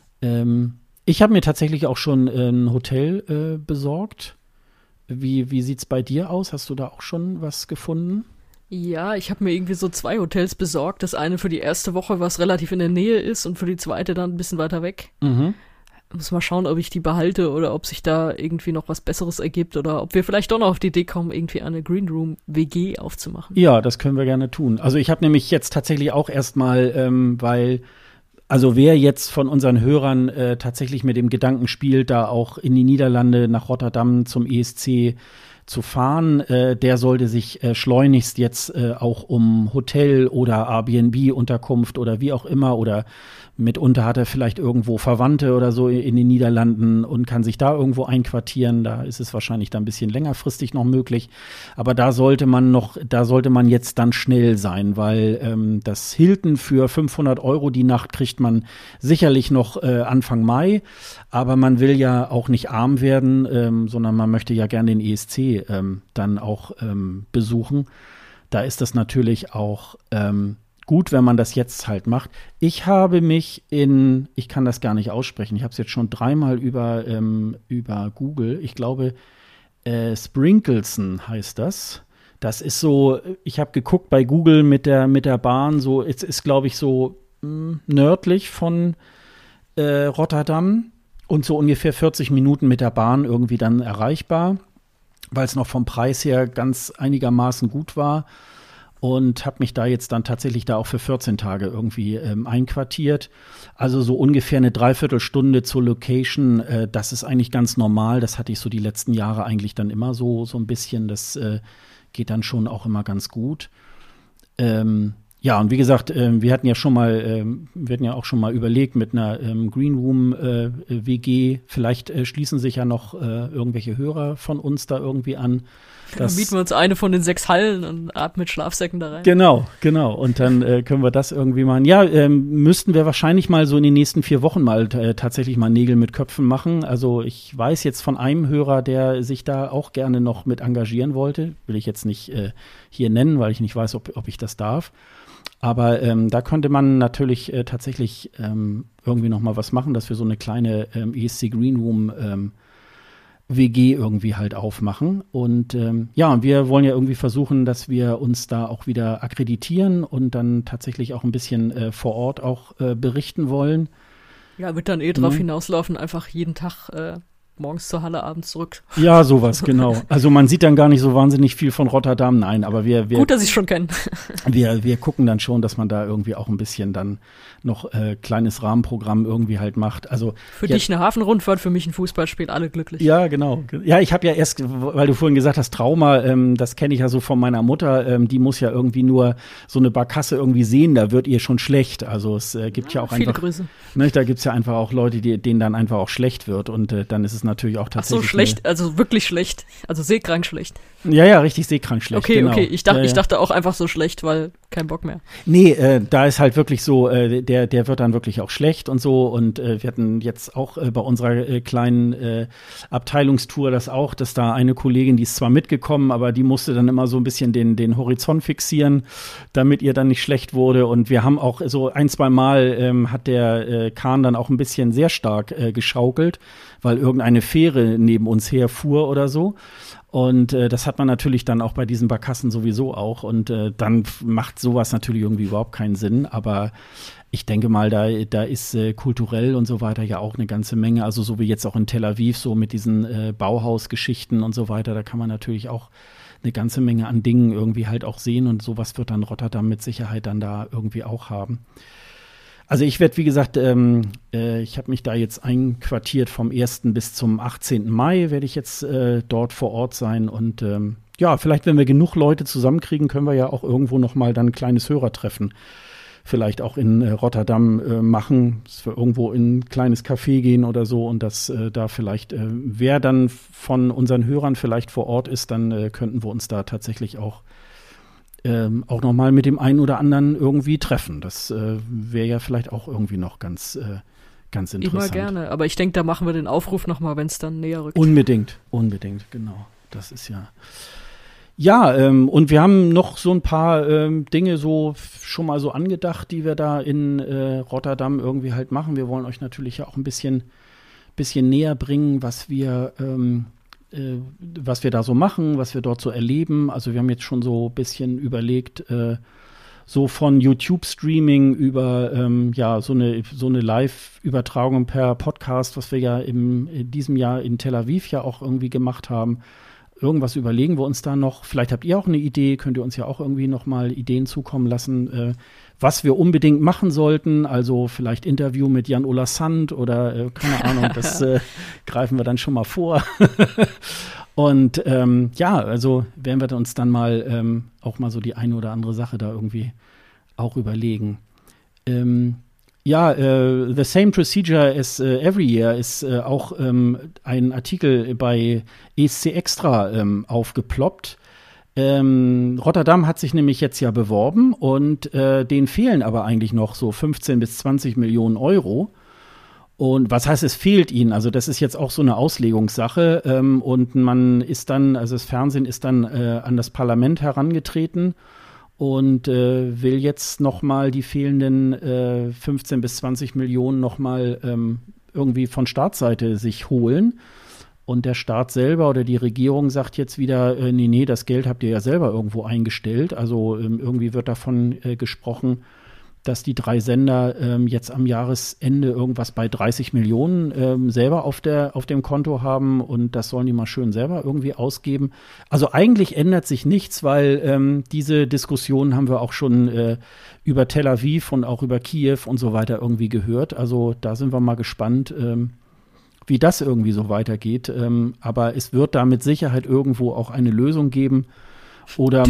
Ich habe mir tatsächlich auch schon ein Hotel besorgt. Wie sieht's bei dir aus? Hast du da auch schon was gefunden? Ja, ich habe mir irgendwie so 2 Hotels besorgt. Das eine für die erste Woche, was relativ in der Nähe ist, und für die zweite dann ein bisschen weiter weg. Mhm. Muss mal schauen, ob ich die behalte oder ob sich da irgendwie noch was Besseres ergibt oder ob wir vielleicht doch noch auf die Idee kommen, irgendwie eine Green Room WG aufzumachen. Ja, das können wir gerne tun. Also ich habe nämlich jetzt tatsächlich auch erstmal, also wer jetzt von unseren Hörern tatsächlich mit dem Gedanken spielt, da auch in die Niederlande nach Rotterdam zum ESC zu fahren, der sollte sich schleunigst jetzt auch um Hotel oder Airbnb-Unterkunft oder wie auch immer oder mitunter hat er vielleicht irgendwo Verwandte oder so in den Niederlanden und kann sich da irgendwo einquartieren. Da ist es wahrscheinlich dann ein bisschen längerfristig noch möglich. Aber da sollte man jetzt dann schnell sein, weil das Hilton für 500 € die Nacht kriegt man sicherlich noch Anfang Mai. Aber man will ja auch nicht arm werden, sondern man möchte ja gerne den ESC dann auch besuchen. Da ist das natürlich auch gut, wenn man das jetzt halt macht. Ich habe mich ich kann das gar nicht aussprechen, ich habe es jetzt schon 3-mal über Google, ich glaube, Sprinkelson heißt das. Das ist so, ich habe geguckt bei Google mit der Bahn, so, es ist, glaube ich, so nördlich von Rotterdam und so ungefähr 40 Minuten mit der Bahn irgendwie dann erreichbar, weil es noch vom Preis her ganz einigermaßen gut war. Und habe mich da jetzt dann tatsächlich da auch für 14 Tage irgendwie einquartiert. Also so ungefähr eine Dreiviertelstunde zur Location, das ist eigentlich ganz normal. Das hatte ich so die letzten Jahre eigentlich dann immer so ein bisschen. Das geht dann schon auch immer ganz gut. Ja, und wie gesagt, wir hatten ja auch schon mal überlegt mit einer Green Room WG. Vielleicht schließen sich ja noch irgendwelche Hörer von uns da irgendwie an. Dann mieten wir uns eine von den 6 Hallen und atmen mit Schlafsäcken da rein. Genau. Und dann können wir das irgendwie machen. Ja, müssten wir wahrscheinlich mal so in den nächsten 4 Wochen mal tatsächlich mal Nägel mit Köpfen machen. Also ich weiß jetzt von einem Hörer, der sich da auch gerne noch mit engagieren wollte. Will ich jetzt nicht hier nennen, weil ich nicht weiß, ob ich das darf. Aber da könnte man natürlich tatsächlich irgendwie noch mal was machen, dass wir so eine kleine ESC Green Room WG irgendwie halt aufmachen. Und ja, und wir wollen ja irgendwie versuchen, dass wir uns da auch wieder akkreditieren und dann tatsächlich auch ein bisschen vor Ort auch berichten wollen. Ja, wird dann drauf hinauslaufen, einfach jeden Tag morgens zur Halle, abends zurück. Ja, sowas, genau. Also man sieht dann gar nicht so wahnsinnig viel von Rotterdam, nein, aber wir Gut, dass ich schon kenne. Wir gucken dann schon, dass man da irgendwie auch ein bisschen dann noch kleines Rahmenprogramm irgendwie halt macht. Also für dich eine Hafenrundfahrt, für mich ein Fußballspiel, alle glücklich. Ja, genau. Ja, ich habe ja erst, weil du vorhin gesagt hast, Trauma, das kenne ich ja so von meiner Mutter, die muss ja irgendwie nur so eine Barkasse irgendwie sehen, da wird ihr schon schlecht. Also es gibt ja auch viele einfach, Grüße. Ne, da gibt's ja einfach auch Leute, denen dann einfach auch schlecht wird und dann ist es natürlich auch tatsächlich. Ach so, schlecht, also wirklich schlecht, also seekrank schlecht. Ja, richtig seekrank schlecht. Okay, genau. okay, ich dachte auch einfach so schlecht, weil kein Bock mehr. Nee, da ist halt wirklich so, der wird dann wirklich auch schlecht und so und wir hatten jetzt auch bei unserer kleinen Abteilungstour das auch, dass da eine Kollegin, die ist zwar mitgekommen, aber die musste dann immer so ein bisschen den Horizont fixieren, damit ihr dann nicht schlecht wurde und wir haben auch so ein, zwei Mal hat der Kahn dann auch ein bisschen sehr stark geschaukelt, weil irgendeine Fähre neben uns herfuhr oder so. Und das hat man natürlich dann auch bei diesen Barkassen sowieso auch. Und dann macht sowas natürlich irgendwie überhaupt keinen Sinn. Aber ich denke mal, da ist kulturell und so weiter ja auch eine ganze Menge. Also so wie jetzt auch in Tel Aviv, so mit diesen Bauhausgeschichten und so weiter, da kann man natürlich auch eine ganze Menge an Dingen irgendwie halt auch sehen. Und sowas wird dann Rotterdam mit Sicherheit dann da irgendwie auch haben. Also ich werde, wie gesagt, ich habe mich da jetzt einquartiert vom 1. bis zum 18. Mai werde ich jetzt dort vor Ort sein und ja, vielleicht, wenn wir genug Leute zusammenkriegen, können wir ja auch irgendwo noch mal dann ein kleines Hörertreffen vielleicht auch in Rotterdam machen, dass wir irgendwo in ein kleines Café gehen oder so und dass da vielleicht, wer dann von unseren Hörern vielleicht vor Ort ist, dann könnten wir uns da tatsächlich auch noch mal mit dem einen oder anderen irgendwie treffen. Das wäre ja vielleicht auch irgendwie noch ganz interessant. Immer gerne, aber ich denke, da machen wir den Aufruf noch mal, wenn es dann näher rückt. Unbedingt, genau. Das ist ja. Ja, und wir haben noch so ein paar Dinge so schon mal so angedacht, die wir da in Rotterdam irgendwie halt machen. Wir wollen euch natürlich ja auch ein bisschen näher bringen, was wir da so machen, was wir dort so erleben. Also wir haben jetzt schon so ein bisschen überlegt, so von YouTube-Streaming über ja so eine Live-Übertragung per Podcast, was wir ja in diesem Jahr in Tel Aviv ja auch irgendwie gemacht haben. Irgendwas überlegen wir uns da noch. Vielleicht habt ihr auch eine Idee, könnt ihr uns ja auch irgendwie noch mal Ideen zukommen lassen, was wir unbedingt machen sollten. Also vielleicht Interview mit Jan-Ola Sand oder keine Ahnung, das greifen wir dann schon mal vor. Und ja, also werden wir uns dann mal auch mal so die eine oder andere Sache da irgendwie auch überlegen. Ja, The Same Procedure as Every Year ist auch ein Artikel bei ESC Extra aufgeploppt. Rotterdam hat sich nämlich jetzt ja beworben und denen fehlen aber eigentlich noch so 15 bis 20 Millionen Euro. Und was heißt, es fehlt ihnen? Also das ist jetzt auch so eine Auslegungssache und man ist dann, also das Fernsehen ist dann an das Parlament herangetreten und will jetzt noch mal die fehlenden 15 bis 20 Millionen noch mal irgendwie von Staatsseite sich holen. Und der Staat selber oder die Regierung sagt jetzt wieder, nee, das Geld habt ihr ja selber irgendwo eingestellt. Also irgendwie wird davon gesprochen, dass die 3 Sender jetzt am Jahresende irgendwas bei 30 Millionen selber auf dem Konto haben und das sollen die mal schön selber irgendwie ausgeben. Also eigentlich ändert sich nichts, weil diese Diskussion haben wir auch schon über Tel Aviv und auch über Kiew und so weiter irgendwie gehört. Also da sind wir mal gespannt, wie das irgendwie so weitergeht. Aber es wird da mit Sicherheit irgendwo auch eine Lösung geben. Oder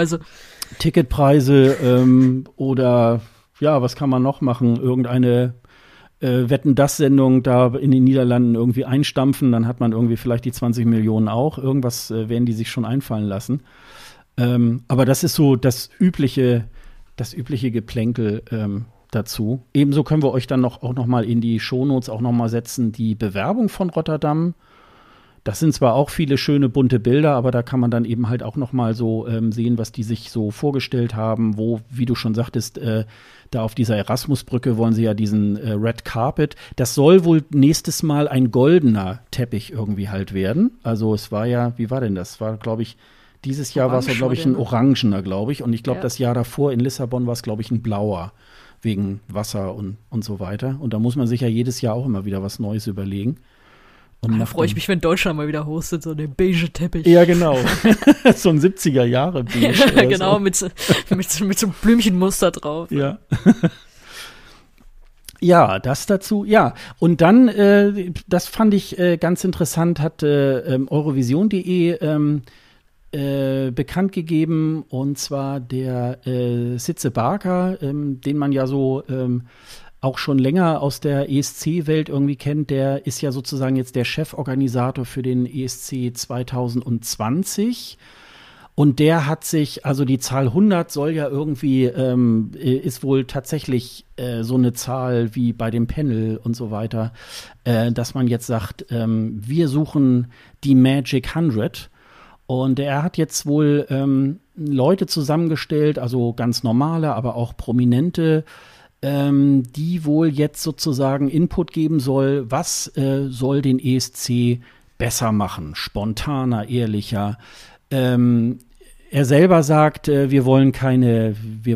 Ticketpreise oder ja, was kann man noch machen? Irgendeine Wetten-das-Sendung da in den Niederlanden irgendwie einstampfen, dann hat man irgendwie vielleicht die 20 Millionen auch. Irgendwas werden die sich schon einfallen lassen. Aber das ist so das übliche Geplänkel dazu. Ebenso können wir euch dann auch noch mal in die Shownotes auch noch mal setzen, die Bewerbung von Rotterdam. Das sind zwar auch viele schöne, bunte Bilder, aber da kann man dann eben halt auch noch mal so sehen, was die sich so vorgestellt haben, wo, wie du schon sagtest, da auf dieser Erasmus-Brücke wollen sie ja diesen Red Carpet. Das soll wohl nächstes Mal ein goldener Teppich irgendwie halt werden. Also es war ja, wie war denn das? War, glaube ich, dieses Jahr war es, glaube ich, ein orangener, glaube ich. Und ich glaube, das Jahr davor in Lissabon war es, glaube ich, ein blauer, wegen Wasser und so weiter. Und da muss man sich ja jedes Jahr auch immer wieder was Neues überlegen. Und da freue ich mich, wenn Deutschland mal wieder hostet, so den beige Teppich. Ja, genau. So ein 70er-Jahre beige. Ja, genau, so. mit so einem Blümchenmuster drauf. Ja. Ja, das dazu, ja. Und dann, das fand ich ganz interessant, hat Eurovision.de bekannt gegeben, und zwar der Sitze Barker, den man ja so auch schon länger aus der ESC-Welt irgendwie kennt. Der ist ja sozusagen jetzt der Cheforganisator für den ESC 2020. Und der hat sich, also die Zahl 100 soll ja irgendwie, ist wohl tatsächlich so eine Zahl wie bei dem Panel und so weiter, dass man jetzt sagt, wir suchen die Magic 100. Und er hat jetzt wohl Leute zusammengestellt, also ganz normale, aber auch prominente, die wohl jetzt sozusagen Input geben soll, was soll den ESC besser machen, spontaner, ehrlicher. Er selber sagt, wir wollen keine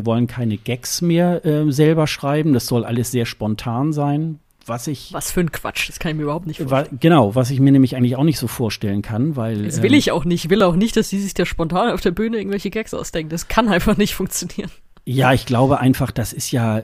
Gags mehr selber schreiben, das soll alles sehr spontan sein. Was für ein Quatsch, das kann ich mir überhaupt nicht vorstellen. Genau, was ich mir nämlich eigentlich auch nicht so vorstellen kann, weil das will ich auch nicht. Ich will auch nicht, dass die sich da spontan auf der Bühne irgendwelche Gags ausdenken. Das kann einfach nicht funktionieren. Ja, ich glaube einfach, das ist ja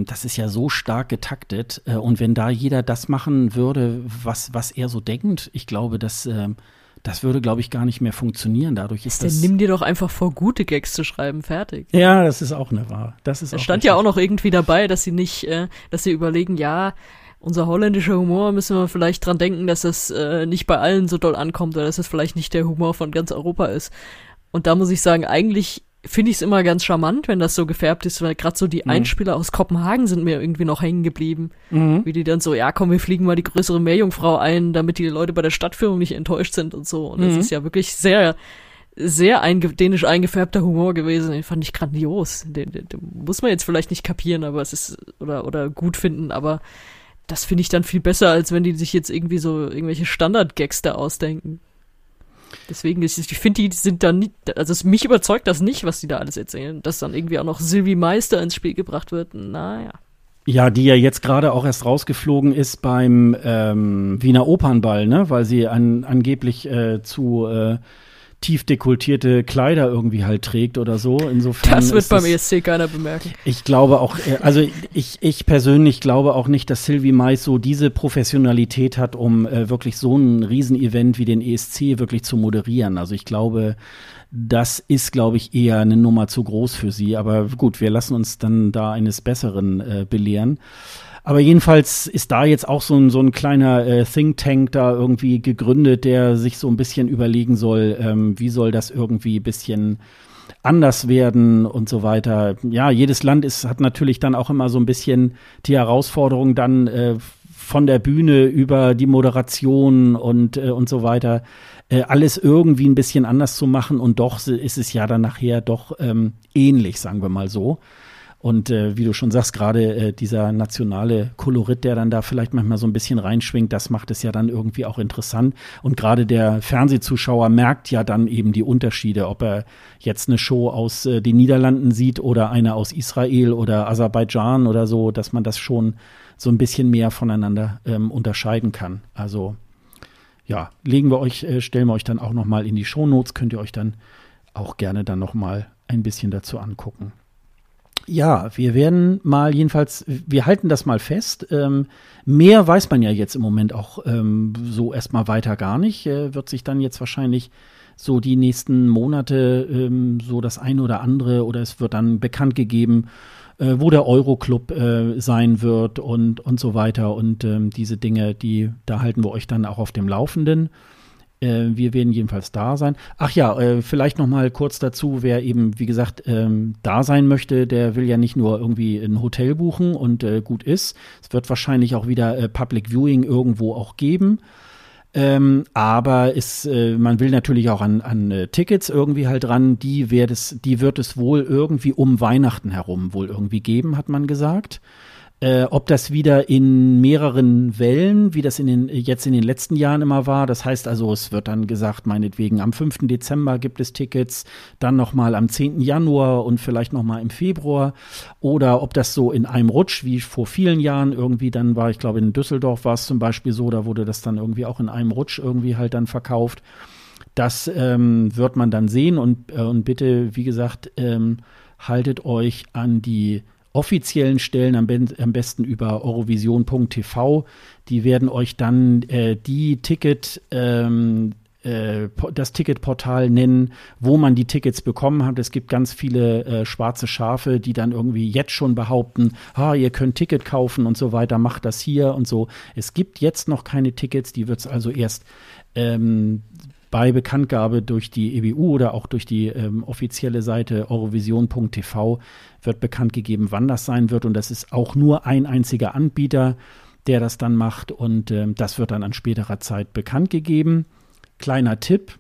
so stark getaktet, und wenn da jeder das machen würde, was er so denkt, ich glaube, das würde, glaube ich, gar nicht mehr funktionieren. Dadurch ist das. Nimm dir doch einfach vor, gute Gags zu schreiben, fertig. Ja, das ist auch eine Wahr. Das ist auch stand ja auch noch irgendwie dabei, dass sie nicht, dass sie überlegen, ja, unser holländischer Humor, müssen wir vielleicht dran denken, dass das nicht bei allen so doll ankommt oder dass das vielleicht nicht der Humor von ganz Europa ist. Und da muss ich sagen, eigentlich finde ich es immer ganz charmant, wenn das so gefärbt ist, weil gerade so die Einspieler aus Kopenhagen sind mir irgendwie noch hängen geblieben. Wie die dann so, ja komm, wir fliegen mal die größere Meerjungfrau ein, damit die Leute bei der Stadtführung nicht enttäuscht sind und so. Und das ist ja wirklich sehr, sehr dänisch eingefärbter Humor gewesen. Den fand ich grandios. Den muss man jetzt vielleicht nicht kapieren, aber es ist, oder gut finden, aber das finde ich dann viel besser, als wenn die sich jetzt irgendwie so irgendwelche Standard-Gags da ausdenken. Deswegen, ich finde, die sind da nicht, also mich überzeugt das nicht, was die da alles erzählen. Dass dann irgendwie auch noch Sylvie Meister ins Spiel gebracht wird, naja. Ja, die ja jetzt gerade auch erst rausgeflogen ist beim Wiener Opernball, ne? Weil sie angeblich zu tief dekoltierte Kleider irgendwie halt trägt oder so. Insofern das wird beim ESC keiner bemerken. Ich glaube auch, also ich persönlich glaube auch nicht, dass Sylvie Mais so diese Professionalität hat, um wirklich so ein Riesenevent wie den ESC wirklich zu moderieren. Also ich glaube, das ist, glaube ich, eher eine Nummer zu groß für sie. Aber gut, wir lassen uns dann da eines Besseren belehren. Aber jedenfalls ist da jetzt auch so ein kleiner Think Tank da irgendwie gegründet, der sich so ein bisschen überlegen soll, wie soll das irgendwie ein bisschen anders werden und so weiter. Ja, jedes Land hat natürlich dann auch immer so ein bisschen die Herausforderung dann von der Bühne über die Moderation und so weiter, alles irgendwie ein bisschen anders zu machen, und doch ist es ja dann nachher doch ähnlich, sagen wir mal so. Und wie du schon sagst, gerade dieser nationale Kolorit, der dann da vielleicht manchmal so ein bisschen reinschwingt, das macht es ja dann irgendwie auch interessant. Und gerade der Fernsehzuschauer merkt ja dann eben die Unterschiede, ob er jetzt eine Show aus den Niederlanden sieht oder eine aus Israel oder Aserbaidschan oder so, dass man das schon so ein bisschen mehr voneinander unterscheiden kann. Also ja, stellen wir euch dann auch noch mal in die Shownotes, könnt ihr euch dann auch gerne dann noch mal ein bisschen dazu angucken. Ja, wir werden mal jedenfalls, wir halten das mal fest. Mehr weiß man ja jetzt im Moment auch so erstmal weiter gar nicht. Wird sich dann jetzt wahrscheinlich so die nächsten Monate so das eine oder andere, oder es wird dann bekannt gegeben, wo der Euroclub sein wird und so weiter. Und diese Dinge, da halten wir euch dann auch auf dem Laufenden. Wir werden jedenfalls da sein. Ach ja, vielleicht noch mal kurz dazu, wer eben, wie gesagt, da sein möchte, der will ja nicht nur irgendwie ein Hotel buchen und gut ist. Es wird wahrscheinlich auch wieder Public Viewing irgendwo auch geben. Aber man will natürlich auch an Tickets irgendwie halt ran. Die wird es wohl irgendwie um Weihnachten herum wohl irgendwie geben, hat man gesagt. Ob das wieder in mehreren Wellen, wie das jetzt in den letzten Jahren immer war, das heißt also, es wird dann gesagt, meinetwegen am 5. Dezember gibt es Tickets, dann nochmal am 10. Januar und vielleicht nochmal im Februar, oder ob das so in einem Rutsch, wie vor vielen Jahren irgendwie dann war, ich glaube in Düsseldorf war es zum Beispiel so, da wurde das dann irgendwie auch in einem Rutsch irgendwie halt dann verkauft. Das wird man dann sehen und bitte, wie gesagt, haltet euch an die offiziellen Stellen, am besten über eurovision.tv. Die werden euch dann das Ticketportal nennen, wo man die Tickets bekommen hat. Es gibt ganz viele schwarze Schafe, die dann irgendwie jetzt schon behaupten, ihr könnt Ticket kaufen und so weiter, macht das hier und so. Es gibt jetzt noch keine Tickets, die wird es also erst bei Bekanntgabe durch die EBU oder auch durch die offizielle Seite eurovision.tv wird bekannt gegeben, wann das sein wird. Und das ist auch nur ein einziger Anbieter, der das dann macht. Und das wird dann an späterer Zeit bekannt gegeben. Kleiner Tipp.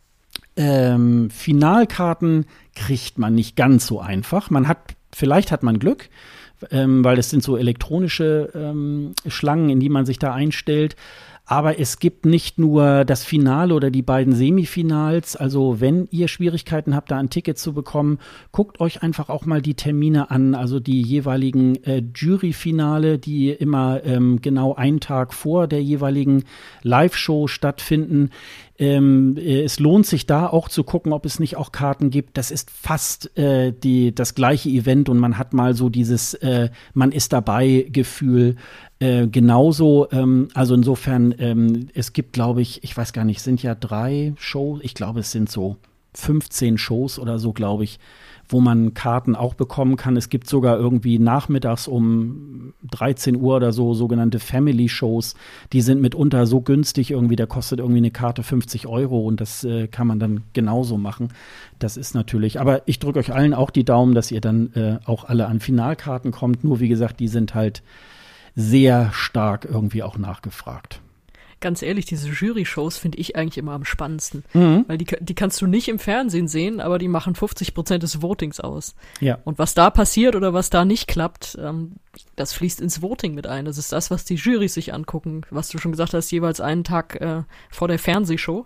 Finalkarten kriegt man nicht ganz so einfach. Vielleicht hat man Glück, weil es sind so elektronische Schlangen, in die man sich da einstellt. Aber es gibt nicht nur das Finale oder die beiden Semifinals. Also wenn ihr Schwierigkeiten habt, da ein Ticket zu bekommen, guckt euch einfach auch mal die Termine an. Also die jeweiligen Juryfinale, die immer genau einen Tag vor der jeweiligen Live-Show stattfinden. Es lohnt sich da auch zu gucken, ob es nicht auch Karten gibt. Das ist fast das gleiche Event und man hat mal so dieses man ist dabei Gefühl. Genauso, also insofern, es gibt, glaube ich weiß gar nicht, sind ja 3 Shows, ich glaube, es sind so 15 Shows oder so, glaube ich, wo man Karten auch bekommen kann. Es gibt sogar irgendwie nachmittags um 13 Uhr oder so sogenannte Family-Shows. Die sind mitunter so günstig irgendwie, da kostet irgendwie eine Karte 50 € und das kann man dann genauso machen. Das ist natürlich, aber ich drücke euch allen auch die Daumen, dass ihr dann auch alle an Finalkarten kommt. Nur wie gesagt, die sind halt sehr stark irgendwie auch nachgefragt. Ganz ehrlich, diese Jury-Shows finde ich eigentlich immer am spannendsten. Weil die kannst du nicht im Fernsehen sehen, aber die machen 50% des Votings aus. Ja. Und was da passiert oder was da nicht klappt, das fließt ins Voting mit ein. Das ist das, was die Jurys sich angucken. Was du schon gesagt hast, jeweils einen Tag vor der Fernsehshow.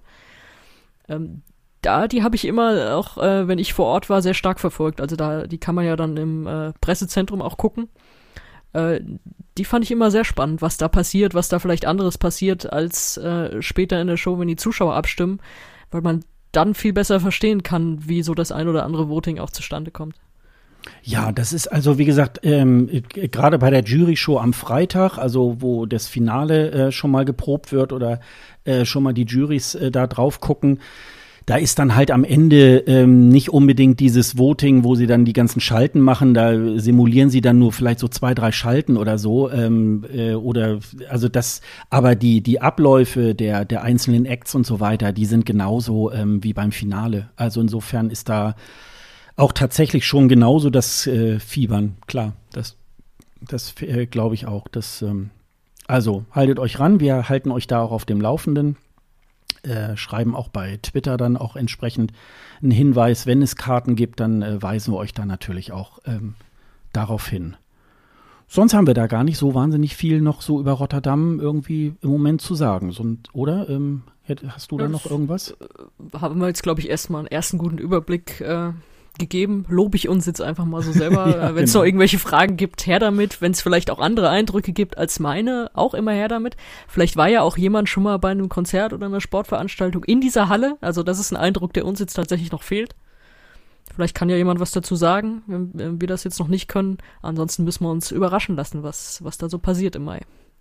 Die habe ich immer auch, wenn ich vor Ort war, sehr stark verfolgt. Also die kann man ja dann im Pressezentrum auch gucken. Die fand ich immer sehr spannend, was da passiert, was da vielleicht anderes passiert als später in der Show, wenn die Zuschauer abstimmen, weil man dann viel besser verstehen kann, wie so das ein oder andere Voting auch zustande kommt. Ja, das ist also, wie gesagt, gerade bei der Jury-Show am Freitag, also wo das Finale schon mal geprobt wird oder schon mal die Jurys da drauf gucken, da ist dann halt am Ende nicht unbedingt dieses Voting, wo sie dann die ganzen Schalten machen, da simulieren sie dann nur vielleicht so 2, 3 Schalten oder so, oder also das, aber die Abläufe der einzelnen Acts und so weiter, die sind genauso wie beim Finale. Also insofern ist da auch tatsächlich schon genauso das Fiebern, klar, das glaube ich auch. Also haltet euch ran, wir halten euch da auch auf dem Laufenden. Schreiben auch bei Twitter dann auch entsprechend einen Hinweis. Wenn es Karten gibt, dann weisen wir euch da natürlich auch darauf hin. Sonst haben wir da gar nicht so wahnsinnig viel noch so über Rotterdam irgendwie im Moment zu sagen. Oder? Hast du da noch irgendwas? Haben wir jetzt, glaube ich, erstmal einen ersten guten Überblick gegeben. Lobe ich uns jetzt einfach mal so selber. Ja, wenn es noch irgendwelche Fragen gibt, her damit. Wenn es vielleicht auch andere Eindrücke gibt als meine, auch immer her damit. Vielleicht war ja auch jemand schon mal bei einem Konzert oder einer Sportveranstaltung in dieser Halle. Also das ist ein Eindruck, der uns jetzt tatsächlich noch fehlt. Vielleicht kann ja jemand was dazu sagen, wenn wir das jetzt noch nicht können. Ansonsten müssen wir uns überraschen lassen, was da so passiert im Mai.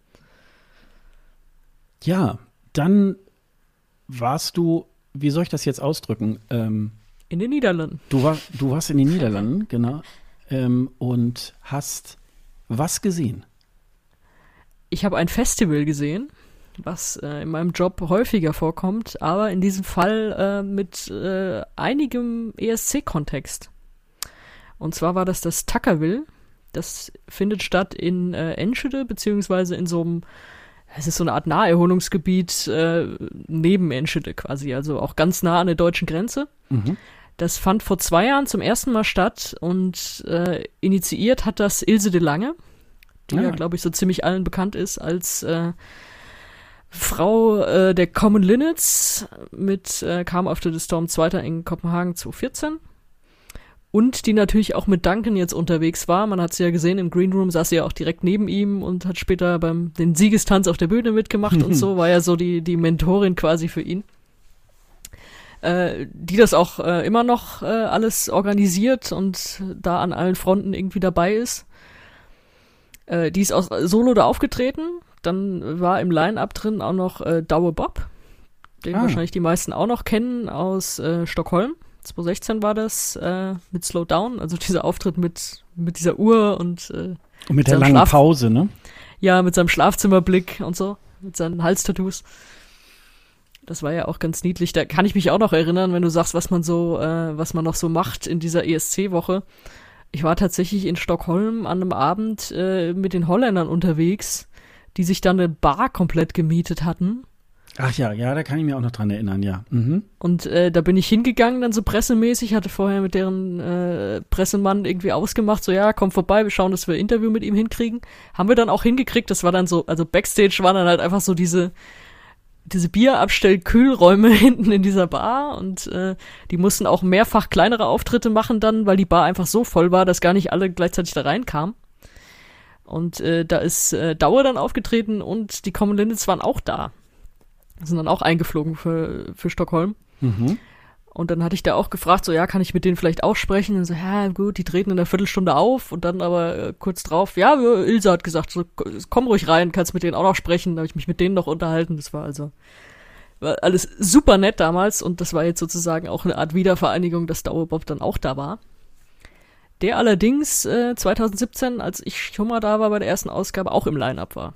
Ja, dann warst du, wie soll ich das jetzt ausdrücken? In den Niederlanden. Du warst in den Niederlanden, genau. Und hast was gesehen? Ich habe ein Festival gesehen, was in meinem Job häufiger vorkommt, aber in diesem Fall mit einigem ESC-Kontext. Und zwar war das Takkerwill. Das findet statt in Enschede, beziehungsweise in so einem, es ist so eine Art Naherholungsgebiet neben Enschede quasi, also auch ganz nah an der deutschen Grenze. Mhm. Das fand vor 2 Jahren zum ersten Mal statt und initiiert hat das Ilse de Lange, die ja, glaube ich, so ziemlich allen bekannt ist als Frau der Common Linnets mit Calm After the Storm Zweiter in Kopenhagen 2014. Und die natürlich auch mit Duncan jetzt unterwegs war. Man hat sie ja gesehen, im Green Room saß sie ja auch direkt neben ihm und hat später den Siegestanz auf der Bühne mitgemacht und so, war ja so die Mentorin quasi für ihn. Die das auch immer noch alles organisiert und da an allen Fronten irgendwie dabei ist. Die ist auch solo da aufgetreten. Dann war im Line-Up drin auch noch Douwe Bob, den wahrscheinlich die meisten auch noch kennen aus Stockholm. 2016 war das mit Slow Down, also dieser Auftritt mit dieser Uhr und mit der langen Pause, ne? Ja, mit seinem Schlafzimmerblick und so, mit seinen Halstattoos. Das war ja auch ganz niedlich. Da kann ich mich auch noch erinnern, wenn du sagst, was man noch so macht in dieser ESC-Woche. Ich war tatsächlich in Stockholm an einem Abend mit den Holländern unterwegs, die sich dann eine Bar komplett gemietet hatten. Ach ja, da kann ich mich auch noch dran erinnern, ja. Mhm. Und da bin ich hingegangen, dann so pressemäßig, hatte vorher mit deren Pressemann irgendwie ausgemacht, so ja, komm vorbei, wir schauen, dass wir ein Interview mit ihm hinkriegen. Haben wir dann auch hingekriegt, das war dann so, also Backstage waren dann halt einfach so diese Bierabstell-Kühlräume hinten in dieser Bar und die mussten auch mehrfach kleinere Auftritte machen dann, weil die Bar einfach so voll war, dass gar nicht alle gleichzeitig da reinkamen. Und da ist Douwe dann aufgetreten und die Common Linnets waren auch da. Sind dann auch eingeflogen für Stockholm. Mhm. Und dann hatte ich da auch gefragt, so ja, kann ich mit denen vielleicht auch sprechen? Und so, ja gut, die treten in einer Viertelstunde auf und dann aber kurz drauf, ja, Ilse hat gesagt, so, komm ruhig rein, kannst mit denen auch noch sprechen. Da habe ich mich mit denen noch unterhalten. Das war alles super nett damals und das war jetzt sozusagen auch eine Art Wiedervereinigung, dass Douwe Bob dann auch da war. Der allerdings 2017, als ich schon mal da war bei der ersten Ausgabe, auch im Line-Up war.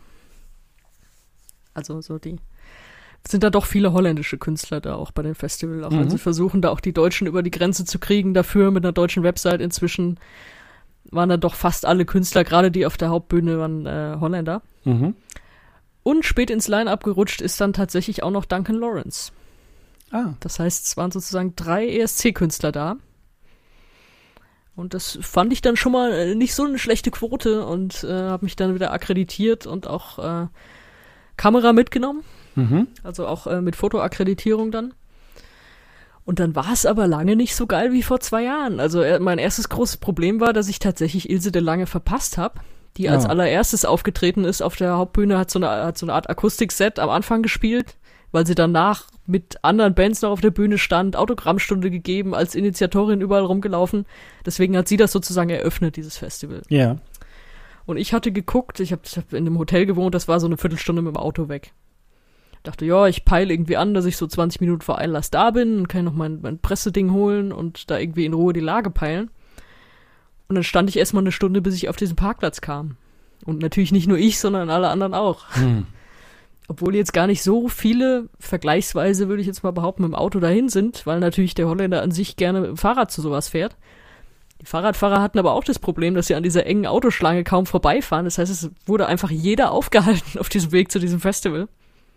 Also so sind da doch viele holländische Künstler da auch bei dem Festival, auch wenn sie versuchen, da auch die Deutschen über die Grenze zu kriegen. Dafür mit einer deutschen Website inzwischen waren da doch fast alle Künstler, gerade die auf der Hauptbühne waren Holländer. Mhm. Und spät ins Line-Up gerutscht ist dann tatsächlich auch noch Duncan Lawrence. Das heißt, es waren sozusagen 3 ESC-Künstler da. Und das fand ich dann schon mal nicht so eine schlechte Quote und habe mich dann wieder akkreditiert und auch Kamera mitgenommen. Also auch mit Fotoakkreditierung dann. Und dann war es aber lange nicht so geil wie vor 2 Jahren. Also mein erstes großes Problem war, dass ich tatsächlich Ilse de Lange verpasst habe, die als allererstes aufgetreten ist auf der Hauptbühne, hat so eine Art Akustikset am Anfang gespielt, weil sie danach mit anderen Bands noch auf der Bühne stand, Autogrammstunde gegeben, als Initiatorin überall rumgelaufen. Deswegen hat sie das sozusagen eröffnet, dieses Festival. Ja. Yeah. Und ich hatte geguckt, ich hab in einem Hotel gewohnt, das war so eine Viertelstunde mit dem Auto weg. Dachte, ja, ich peile irgendwie an, dass ich so 20 Minuten vor Einlass da bin und kann noch mein Presseding holen und da irgendwie in Ruhe die Lage peilen. Und dann stand ich erstmal eine Stunde, bis ich auf diesen Parkplatz kam. Und natürlich nicht nur ich, sondern alle anderen auch. Obwohl jetzt gar nicht so viele, vergleichsweise würde ich jetzt mal behaupten, mit dem Auto dahin sind, weil natürlich der Holländer an sich gerne mit dem Fahrrad zu sowas fährt. Die Fahrradfahrer hatten aber auch das Problem, dass sie an dieser engen Autoschlange kaum vorbeifahren. Das heißt, es wurde einfach jeder aufgehalten auf diesem Weg zu diesem Festival.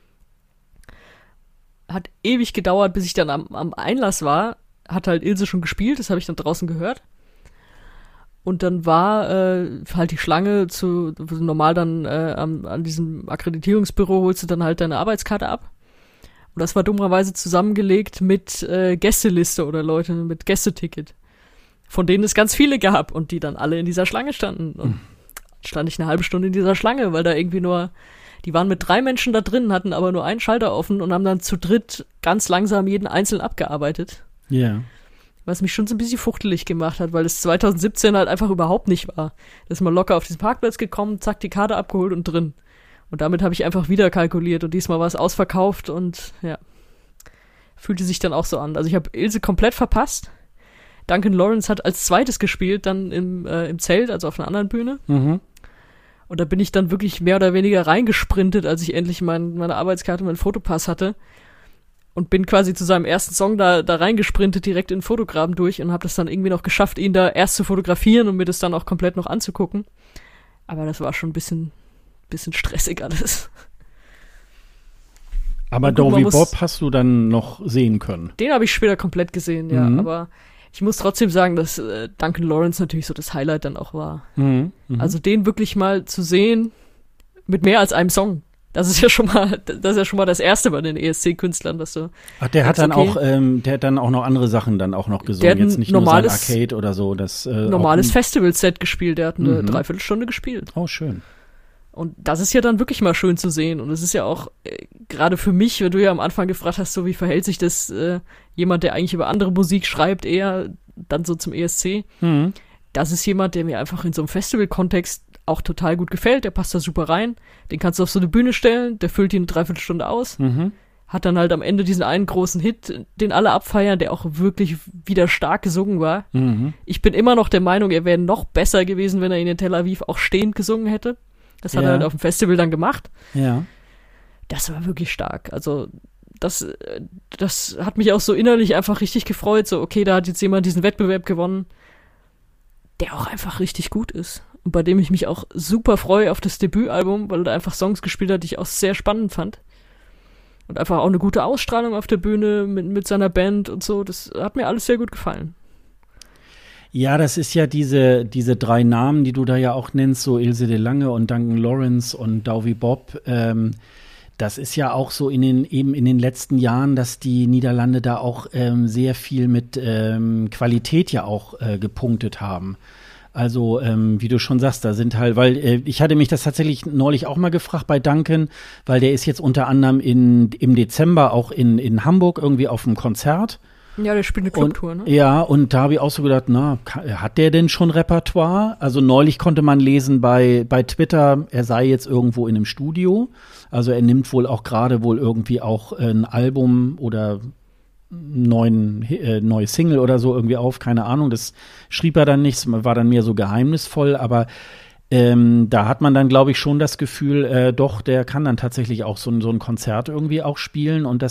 Hat ewig gedauert, bis ich dann am Einlass war. Hat halt Ilse schon gespielt, das habe ich dann draußen gehört. Und dann war halt die Schlange normal dann an diesem Akkreditierungsbüro holst du dann halt deine Arbeitskarte ab. Und das war dummerweise zusammengelegt mit Gästeliste oder Leute mit Gästeticket, von denen es ganz viele gab und die dann alle in dieser Schlange standen. Und stand ich eine halbe Stunde in dieser Schlange, weil da irgendwie die waren mit 3 Menschen da drin, hatten aber nur einen Schalter offen und haben dann zu dritt ganz langsam jeden einzeln abgearbeitet. Ja. Yeah. Was mich schon so ein bisschen fuchtelig gemacht hat, weil es 2017 halt einfach überhaupt nicht war. Da ist man locker auf diesen Parkplatz gekommen, zack, die Karte abgeholt und drin. Und damit habe ich einfach wieder kalkuliert und diesmal war es ausverkauft und ja, fühlte sich dann auch so an. Also ich habe Ilse komplett verpasst. Duncan Lawrence hat als zweites gespielt, dann im Zelt, also auf einer anderen Bühne. Mhm. Und da bin ich dann wirklich mehr oder weniger reingesprintet, als ich endlich meine Arbeitskarte und meinen Fotopass hatte. Und bin quasi zu seinem ersten Song da reingesprintet, direkt in den Fotograben durch und habe das dann irgendwie noch geschafft, ihn da erst zu fotografieren und mir das dann auch komplett noch anzugucken. Aber das war schon ein bisschen stressig alles. Aber Douwe Bob hast du dann noch sehen können? Den habe ich später komplett gesehen, ja. Aber Ich muss trotzdem sagen, dass Duncan Lawrence natürlich so das Highlight dann auch war. Also den wirklich mal zu sehen mit mehr als einem Song. Das ist ja schon mal das Erste bei den ESC-Künstlern, dass du. Ach, der hat dann auch, der hat dann auch noch andere Sachen dann auch noch gesungen, jetzt nicht nur sein Arcade oder so. Das normales Festival-Set gespielt, der hat eine Dreiviertelstunde gespielt. Oh, schön. Und das ist ja dann wirklich mal schön zu sehen. Und es ist ja auch, gerade für mich, wenn du ja am Anfang gefragt hast, so wie verhält sich das jemand, der eigentlich über andere Musik schreibt, eher dann so zum ESC. Das ist jemand, der mir einfach in so einem Festival-Kontext auch total gut gefällt. Der passt da super rein. Den kannst du auf so eine Bühne stellen, der füllt die eine Dreiviertelstunde aus. Hat dann halt am Ende diesen einen großen Hit, den alle abfeiern, der auch wirklich wieder stark gesungen war. Ich bin immer noch der Meinung, er wäre noch besser gewesen, wenn er ihn in Tel Aviv auch stehend gesungen hätte. Das hat er halt auf dem Festival dann gemacht. Ja. Das war wirklich stark. Also das hat mich auch so innerlich einfach richtig gefreut. So, okay, da hat jetzt jemand diesen Wettbewerb gewonnen, der auch einfach richtig gut ist. Und bei dem ich mich auch super freue auf das Debütalbum, weil er einfach Songs gespielt hat, die ich auch sehr spannend fand. Und einfach auch eine gute Ausstrahlung auf der Bühne mit seiner Band und so. Das hat mir alles sehr gut gefallen. Ja, das ist ja diese 3 Namen, die du da ja auch nennst, so Ilse de Lange und Duncan Lawrence und Douwe Bob. Das ist ja auch so in den letzten Jahren, dass die Niederlande da auch sehr viel mit Qualität ja auch gepunktet haben. Also, wie du schon sagst, da sind halt, weil ich hatte mich das tatsächlich neulich auch mal gefragt bei Duncan, weil der ist jetzt unter anderem im Dezember auch in Hamburg irgendwie auf einem Konzert. Ja, der spielt eine Clubtour, ne? Ja, und da habe ich auch so gedacht, hat der denn schon Repertoire? Also neulich konnte man lesen bei Twitter, er sei jetzt irgendwo in einem Studio. Also er nimmt wohl auch gerade irgendwie auch ein Album oder neue Single oder so irgendwie auf, keine Ahnung. Das schrieb er dann nicht, war dann mehr so geheimnisvoll, aber da hat man dann, glaube ich, schon das Gefühl, doch, der kann dann tatsächlich auch so ein Konzert irgendwie auch spielen und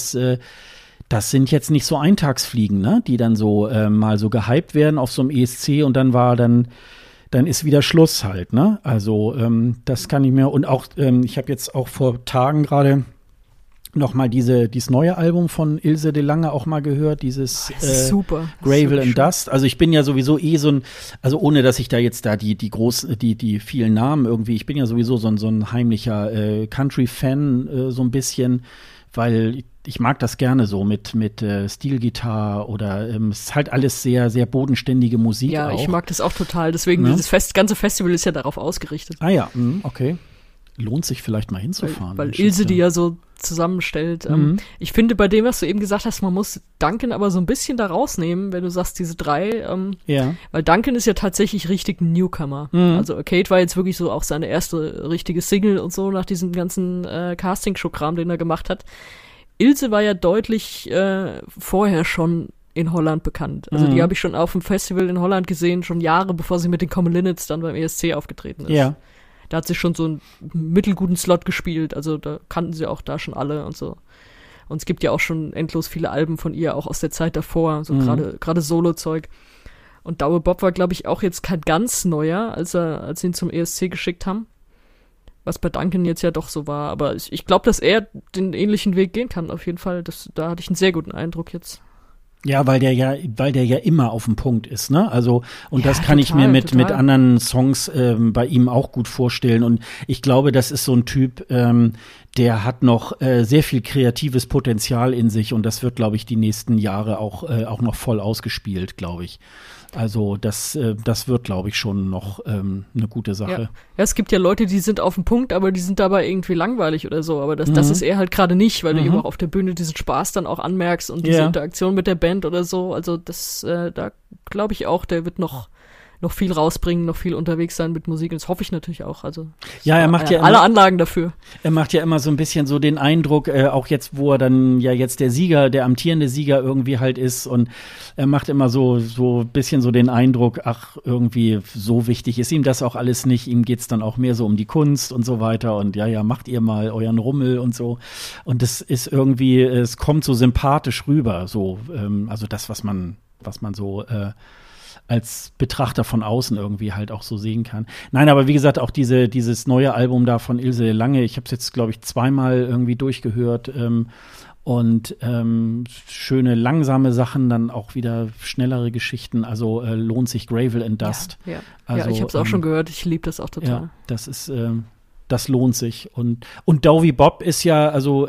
das sind jetzt nicht so Eintagsfliegen, ne? Die dann so mal so gehypt werden auf so einem ESC und dann ist wieder Schluss halt, ne? Also das kann ich mir und auch ich habe jetzt auch vor Tagen gerade noch mal dieses neue Album von Ilse de Lange auch mal gehört, dieses super. Gravel and Dust. Also ich bin ja sowieso also ohne dass ich da jetzt die vielen Namen irgendwie, ich bin ja sowieso so ein heimlicher Country-Fan so ein bisschen, weil ich mag das gerne so mit Stilgitarre oder es ist halt alles sehr, sehr bodenständige Musik. Ja, auch. Ich mag das auch total. Deswegen, dieses ganze Festival ist ja darauf ausgerichtet. Ah ja, okay. Lohnt sich vielleicht mal hinzufahren. Weil Ilse die ja so zusammenstellt. Ich finde, bei dem, was du eben gesagt hast, man muss Duncan aber so ein bisschen da rausnehmen, wenn du sagst, diese 3. Weil Duncan ist ja tatsächlich richtig ein Newcomer. Also Arcade war jetzt wirklich so auch seine erste richtige Single und so nach diesem ganzen Casting-Show-Kram, den er gemacht hat. Ilse war ja deutlich vorher schon in Holland bekannt. Also die habe ich schon auf dem Festival in Holland gesehen, schon Jahre bevor sie mit den Common Linnets dann beim ESC aufgetreten ist. Ja. Da hat sie schon so einen mittelguten Slot gespielt, also da kannten sie auch da schon alle und so. Und es gibt ja auch schon endlos viele Alben von ihr, auch aus der Zeit davor, so gerade Solo-Zeug. Und Douwe Bob war, glaube ich, auch jetzt kein ganz neuer, als sie ihn zum ESC geschickt haben. Was bei Duncan jetzt ja doch so war. Aber ich glaube, dass er den ähnlichen Weg gehen kann, auf jeden Fall. Da hatte ich einen sehr guten Eindruck jetzt. Ja, weil der ja immer auf dem Punkt ist, ne? Also, und ja, das kann total, ich mir mit anderen Songs bei ihm auch gut vorstellen. Und ich glaube, das ist so ein Typ, der hat noch sehr viel kreatives Potenzial in sich und das wird, glaube ich, die nächsten Jahre auch noch voll ausgespielt, glaube ich. Also das wird, glaube ich, schon noch eine gute Sache. Ja, es gibt ja Leute, die sind auf dem Punkt, aber die sind dabei irgendwie langweilig oder so. Aber das ist er halt gerade nicht, weil du eben auch auf der Bühne diesen Spaß dann auch anmerkst und diese Interaktion mit der Band oder so. Also da glaube ich auch, der wird noch viel rausbringen, noch viel unterwegs sein mit Musik. Und das hoffe ich natürlich auch. Also ja, er macht ja alle immer, Anlagen dafür. Er macht ja immer so ein bisschen so den Eindruck, auch jetzt, wo er dann ja jetzt der amtierende Sieger irgendwie halt ist. Und er macht immer so ein bisschen so den Eindruck, ach, irgendwie so wichtig ist ihm das auch alles nicht. Ihm geht's dann auch mehr so um die Kunst und so weiter. Und ja, macht ihr mal euren Rummel und so. Und das ist irgendwie, es kommt so sympathisch rüber. So, also das, was man so als Betrachter von außen irgendwie halt auch so sehen kann. Nein, aber wie gesagt, auch dieses neue Album da von Ilse Lange, ich habe es jetzt, glaube ich, zweimal irgendwie durchgehört Und schöne langsame Sachen, dann auch wieder schnellere Geschichten. Also lohnt sich Gravel and Dust. Ja, Also, ich habe es auch schon gehört. Ich liebe das auch total. Ja, das ist das lohnt sich. Und Dovey Bob ist ja, also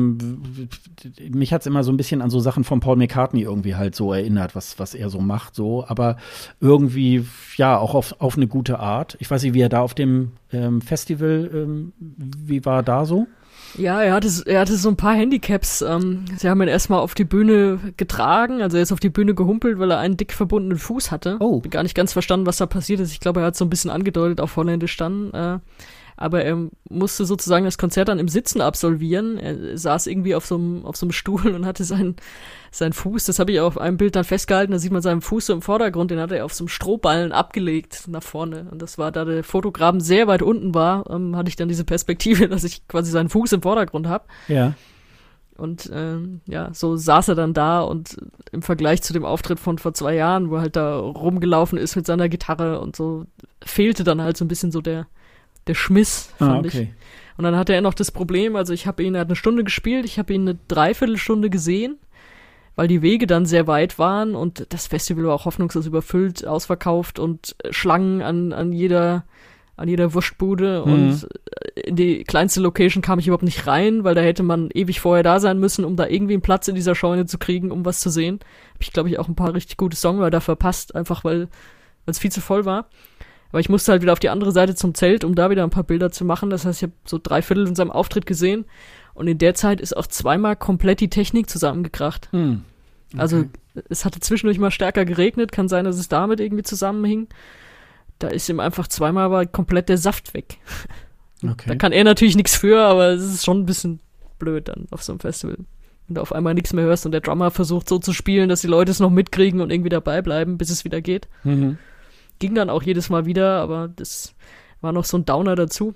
mich hat's immer so ein bisschen an so Sachen von Paul McCartney irgendwie halt so erinnert, was er so macht, so, aber irgendwie, ja, auch auf eine gute Art. Ich weiß nicht, wie er da auf dem Festival, wie war da so? Ja, er hatte so ein paar Handicaps. Sie haben ihn erstmal auf die Bühne getragen, also er ist auf die Bühne gehumpelt, weil er einen dick verbundenen Fuß hatte. Oh. Bin gar nicht ganz verstanden, was da passiert ist. Ich glaube, er hat so ein bisschen angedeutet auf Holländisch dann. Aber er musste sozusagen das Konzert dann im Sitzen absolvieren. Er saß irgendwie auf so einem Stuhl und hatte seinen Fuß, das habe ich auf einem Bild dann festgehalten, da sieht man seinen Fuß so im Vordergrund, den hat er auf so einem Strohballen abgelegt nach vorne. Und das war, da der Fotograben sehr weit unten war, hatte ich dann diese Perspektive, dass ich quasi seinen Fuß im Vordergrund habe. Ja. Und so saß er dann da und im Vergleich zu dem Auftritt von vor 2 Jahren, wo er halt da rumgelaufen ist mit seiner Gitarre und so, fehlte dann halt so ein bisschen so der Schmiss, fand ich. Und dann hatte er noch das Problem, also er hat eine Stunde gespielt, ich habe ihn eine Dreiviertelstunde gesehen, weil die Wege dann sehr weit waren und das Festival war auch hoffnungslos überfüllt, ausverkauft und Schlangen an jeder Wurstbude und in die kleinste Location kam ich überhaupt nicht rein, weil da hätte man ewig vorher da sein müssen, um da irgendwie einen Platz in dieser Scheune zu kriegen, um was zu sehen. Habe ich, glaube ich, auch ein paar richtig gute Songwriter verpasst, einfach weil es viel zu voll war. Aber ich musste halt wieder auf die andere Seite zum Zelt, um da wieder ein paar Bilder zu machen. Das heißt, ich habe so 3/4 in seinem Auftritt gesehen. Und in der Zeit ist auch 2-mal komplett die Technik zusammengekracht. Okay. Also es hatte zwischendurch mal stärker geregnet. Kann sein, dass es damit irgendwie zusammenhing. Da ist ihm einfach 2-mal war komplett der Saft weg. Okay. Da kann er natürlich nichts für, aber es ist schon ein bisschen blöd dann auf so einem Festival. Wenn du auf einmal nichts mehr hörst und der Drummer versucht so zu spielen, dass die Leute es noch mitkriegen und irgendwie dabei bleiben, bis es wieder geht. Mhm. Ging dann auch jedes Mal wieder, aber das war noch so ein Downer dazu.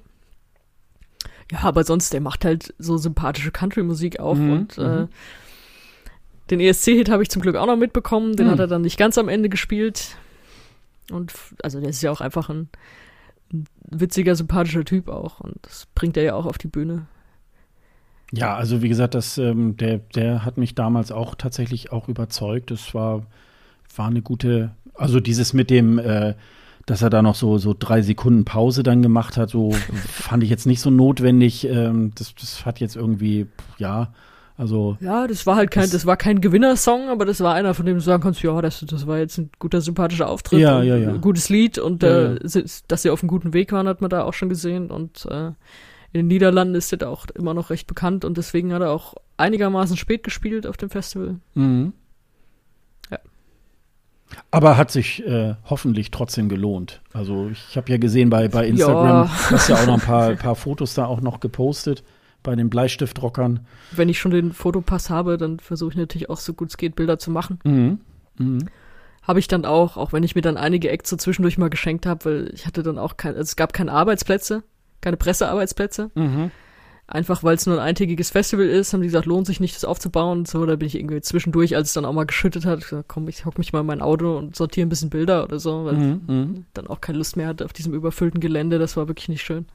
Ja, aber sonst, der macht halt so sympathische Country-Musik auf und den ESC-Hit habe ich zum Glück auch noch mitbekommen, den hat er dann nicht ganz am Ende gespielt und also der ist ja auch einfach ein witziger, sympathischer Typ auch und das bringt er ja auch auf die Bühne. Ja, also wie gesagt, der hat mich damals auch tatsächlich auch überzeugt. Das war eine gute, also dieses mit dem, dass er da noch so 3 Sekunden Pause dann gemacht hat, so fand ich jetzt nicht so notwendig. Das hat jetzt irgendwie, ja, also. Ja, das war kein Gewinnersong, aber das war einer, von dem du sagen kannst, ja, das war jetzt ein guter, sympathischer Auftritt. Ja. Ein gutes Lied und dass sie auf einem guten Weg waren, hat man da auch schon gesehen und in den Niederlanden ist er auch immer noch recht bekannt und deswegen hat er auch einigermaßen spät gespielt auf dem Festival. Mhm. Aber hat sich hoffentlich trotzdem gelohnt. Also ich habe ja gesehen bei Instagram, hast ja auch noch ein paar Fotos da auch noch gepostet bei den Bleistiftrockern. Wenn ich schon den Fotopass habe, dann versuche ich natürlich auch so gut es geht, Bilder zu machen. Habe ich dann auch wenn ich mir dann einige Acts so zwischendurch mal geschenkt habe, weil ich hatte dann auch es gab keine Arbeitsplätze, keine Pressearbeitsplätze. Einfach weil es nur ein eintägiges Festival ist, haben die gesagt, lohnt sich nicht, das aufzubauen und so. Da bin ich irgendwie zwischendurch, als es dann auch mal geschüttet hat, gesagt, komm, ich hock mich mal in mein Auto und sortiere ein bisschen Bilder oder so, weil ich dann auch keine Lust mehr hatte auf diesem überfüllten Gelände. Das war wirklich nicht schön.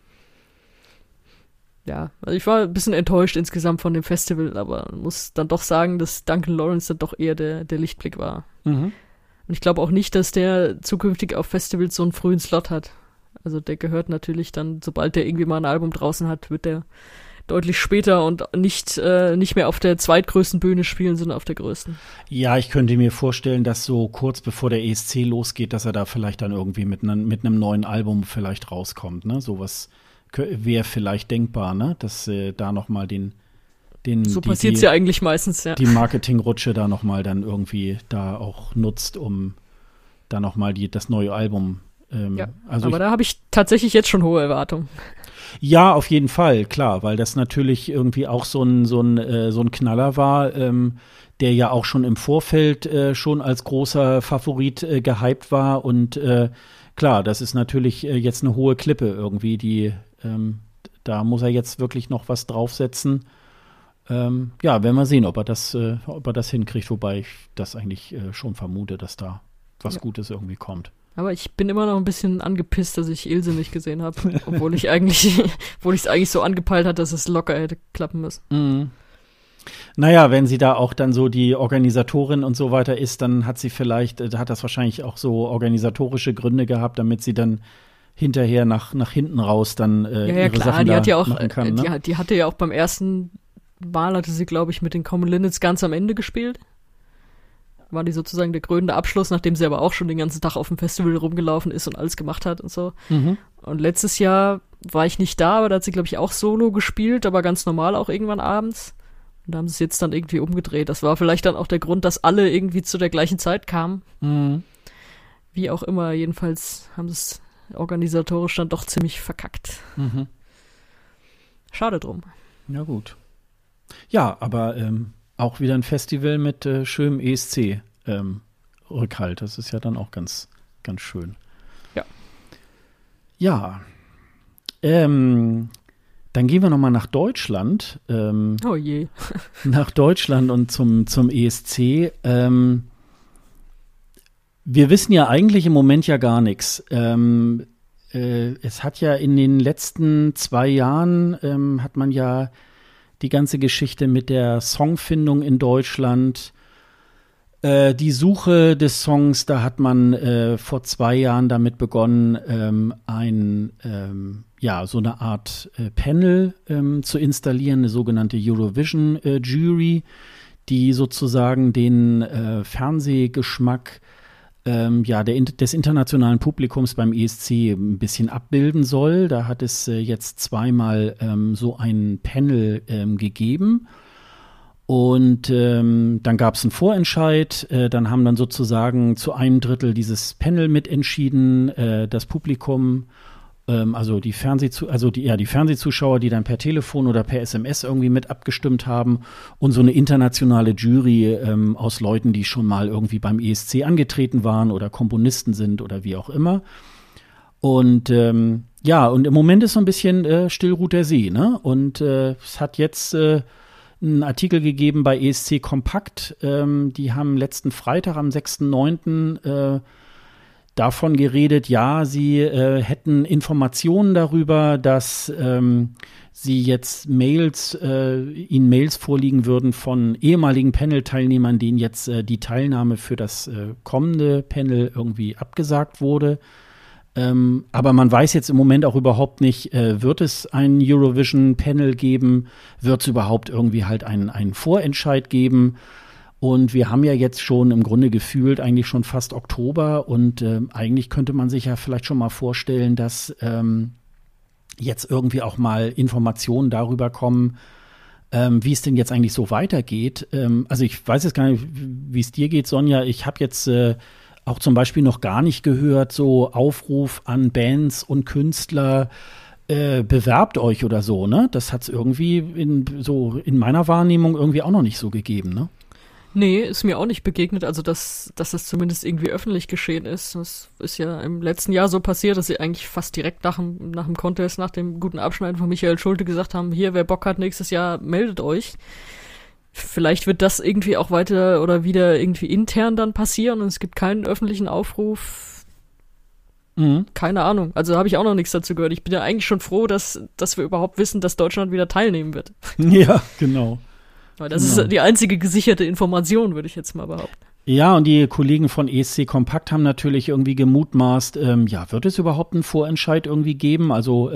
Ja, also ich war ein bisschen enttäuscht insgesamt von dem Festival, aber muss dann doch sagen, dass Duncan Lawrence dann doch eher der Lichtblick war. Und ich glaube auch nicht, dass der zukünftig auf Festivals so einen frühen Slot hat. Also der gehört natürlich dann, sobald der irgendwie mal ein Album draußen hat, wird der deutlich später und nicht mehr auf der zweitgrößten Bühne spielen, sondern auf der größten. Ja, ich könnte mir vorstellen, dass so kurz bevor der ESC losgeht, dass er da vielleicht dann irgendwie mit einem neuen Album vielleicht rauskommt. Ne? Sowas wäre vielleicht denkbar, ne? Dass da noch mal so passiert es ja eigentlich meistens, ja. Die Marketingrutsche da noch mal dann irgendwie da auch nutzt, um da noch mal das neue Album aber da habe ich tatsächlich jetzt schon hohe Erwartungen. Ja, auf jeden Fall, klar, weil das natürlich irgendwie auch so ein Knaller war, der ja auch schon im Vorfeld schon als großer Favorit gehypt war und klar, das ist natürlich jetzt eine hohe Klippe irgendwie, da muss er jetzt wirklich noch was draufsetzen. Werden wir sehen, ob er das hinkriegt, wobei ich das eigentlich schon vermute, dass da was Gutes irgendwie kommt. Aber ich bin immer noch ein bisschen angepisst, dass ich Ilse nicht gesehen habe, obwohl ich es eigentlich so angepeilt hat, dass es locker hätte klappen müssen. Naja, wenn sie da auch dann so die Organisatorin und so weiter ist, dann hat das wahrscheinlich auch so organisatorische Gründe gehabt, damit sie dann hinterher nach hinten raus dann ihre klar, Sachen die hat ja auch, machen kann. Ne? die hatte ja auch beim ersten Mal, hatte sie, glaube ich, mit den Common Linnets ganz am Ende gespielt. War die sozusagen der krönende Abschluss, nachdem sie aber auch schon den ganzen Tag auf dem Festival rumgelaufen ist und alles gemacht hat und so. Mhm. Und letztes Jahr war ich nicht da, aber da hat sie, glaube ich, auch Solo gespielt, aber ganz normal auch irgendwann abends. Und da haben sie es jetzt dann irgendwie umgedreht. Das war vielleicht dann auch der Grund, dass alle irgendwie zu der gleichen Zeit kamen. Mhm. Wie auch immer, jedenfalls haben sie es organisatorisch dann doch ziemlich verkackt. Mhm. Schade drum. Ja, gut. Ja, aber auch wieder ein Festival mit schönem ESC-Rückhalt. Das ist ja dann auch ganz, ganz schön. Ja. Ja. Dann gehen wir noch mal nach Deutschland. Oh je. Nach Deutschland und zum ESC. Wir wissen ja eigentlich im Moment ja gar nichts. Es hat ja in den letzten 2 Jahren hat man ja die ganze Geschichte mit der Songfindung in Deutschland, die Suche des Songs, da hat man vor 2 Jahren damit begonnen, so eine Art Panel zu installieren, eine sogenannte Eurovision Jury, die sozusagen den Fernsehgeschmack des internationalen Publikums beim ESC ein bisschen abbilden soll. Da hat es jetzt 2-mal so ein Panel gegeben. Und dann gab es einen Vorentscheid. Dann haben dann sozusagen zu 1/3 dieses Panel mitentschieden. Das Publikum, die Fernsehzuschauer, die dann per Telefon oder per SMS irgendwie mit abgestimmt haben, und so eine internationale Jury aus Leuten, die schon mal irgendwie beim ESC angetreten waren oder Komponisten sind oder wie auch immer. Und und im Moment ist so ein bisschen still ruht der See, ne? Und es hat jetzt einen Artikel gegeben bei ESC Kompakt. Die haben letzten Freitag am 6.9. Davon geredet, ja, sie hätten Informationen darüber, dass sie jetzt ihnen Mails vorliegen würden von ehemaligen Panel-Teilnehmern, denen jetzt die Teilnahme für das kommende Panel irgendwie abgesagt wurde. Aber man weiß jetzt im Moment auch überhaupt nicht, wird es ein Eurovision-Panel geben? Wird es überhaupt irgendwie halt einen Vorentscheid geben? Und wir haben ja jetzt schon im Grunde gefühlt eigentlich schon fast Oktober, und eigentlich könnte man sich ja vielleicht schon mal vorstellen, dass jetzt irgendwie auch mal Informationen darüber kommen, wie es denn jetzt eigentlich so weitergeht. Also ich weiß jetzt gar nicht, wie es dir geht, Sonja. Ich habe jetzt auch zum Beispiel noch gar nicht gehört, so Aufruf an Bands und Künstler, bewerbt euch oder so, ne? Das hat es irgendwie in meiner Wahrnehmung irgendwie auch noch nicht so gegeben, ne? Nee, ist mir auch nicht begegnet, also dass das zumindest irgendwie öffentlich geschehen ist. Das ist ja im letzten Jahr so passiert, dass sie eigentlich fast direkt nach dem Contest, nach dem guten Abschneiden von Michael Schulte gesagt haben, hier, wer Bock hat nächstes Jahr, meldet euch. Vielleicht wird das irgendwie auch weiter oder wieder irgendwie intern dann passieren und es gibt keinen öffentlichen Aufruf. Keine Ahnung, also habe ich auch noch nichts dazu gehört. Ich bin ja eigentlich schon froh, dass wir überhaupt wissen, dass Deutschland wieder teilnehmen wird. Ja, genau. Weil das ist die einzige gesicherte Information, würde ich jetzt mal behaupten. Ja, und die Kollegen von ESC Kompakt haben natürlich irgendwie gemutmaßt, wird es überhaupt einen Vorentscheid irgendwie geben? Also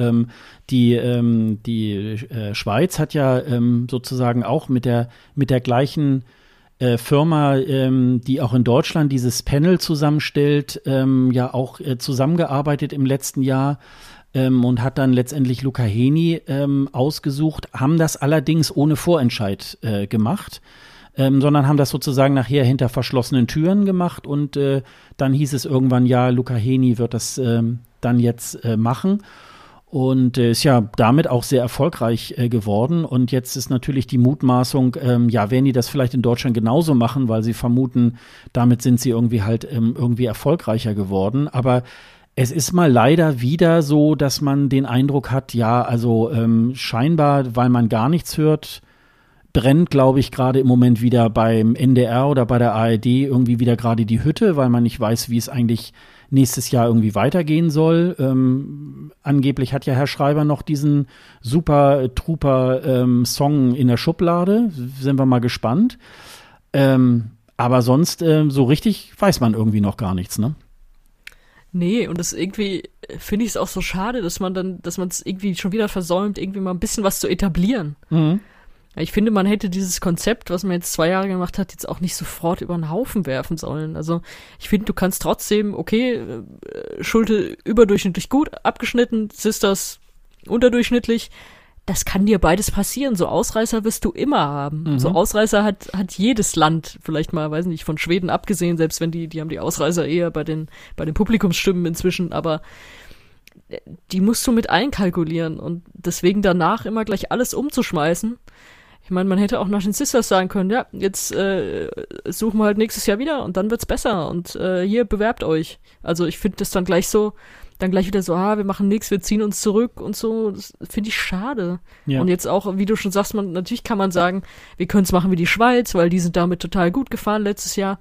die Schweiz hat ja sozusagen auch mit der gleichen Firma, die auch in Deutschland dieses Panel zusammenstellt, auch zusammengearbeitet im letzten Jahr. Und hat dann letztendlich Luca Heni ausgesucht, haben das allerdings ohne Vorentscheid gemacht, sondern haben das sozusagen nachher hinter verschlossenen Türen gemacht, und dann hieß es irgendwann, ja, Luca Heni wird das dann jetzt machen, und ist ja damit auch sehr erfolgreich geworden. Und jetzt ist natürlich die Mutmaßung, werden die das vielleicht in Deutschland genauso machen, weil sie vermuten, damit sind sie irgendwie halt irgendwie erfolgreicher geworden, aber es ist mal leider wieder so, dass man den Eindruck hat, scheinbar, weil man gar nichts hört, brennt, glaube ich, gerade im Moment wieder beim NDR oder bei der ARD irgendwie wieder gerade die Hütte, weil man nicht weiß, wie es eigentlich nächstes Jahr irgendwie weitergehen soll. Angeblich hat ja Herr Schreiber noch diesen super Trooper Song in der Schublade. Sind wir mal gespannt. Aber sonst so richtig weiß man irgendwie noch gar nichts, ne? Nee, und das irgendwie finde ich es auch so schade, dass man es irgendwie schon wieder versäumt, irgendwie mal ein bisschen was zu etablieren. Mhm. Ich finde, man hätte dieses Konzept, was man jetzt 2 Jahre gemacht hat, jetzt auch nicht sofort über den Haufen werfen sollen. Also ich finde, du kannst trotzdem, okay, Schulte überdurchschnittlich gut abgeschnitten, Sisters unterdurchschnittlich. Das kann dir beides passieren. So Ausreißer wirst du immer haben. Mhm. So Ausreißer hat jedes Land, vielleicht mal, weiß nicht, von Schweden abgesehen, selbst wenn die haben die Ausreißer eher bei den Publikumsstimmen inzwischen, aber die musst du mit einkalkulieren und deswegen danach immer gleich alles umzuschmeißen. Ich meine, man hätte auch nach den Sisters sagen können, ja, jetzt suchen wir halt nächstes Jahr wieder und dann wird's besser und hier bewerbt euch. Also ich finde das dann gleich wieder so, wir machen nichts, wir ziehen uns zurück und so, das finde ich schade. Ja. Und jetzt auch, wie du schon sagst, natürlich kann man sagen, wir können es machen wie die Schweiz, weil die sind damit total gut gefahren letztes Jahr.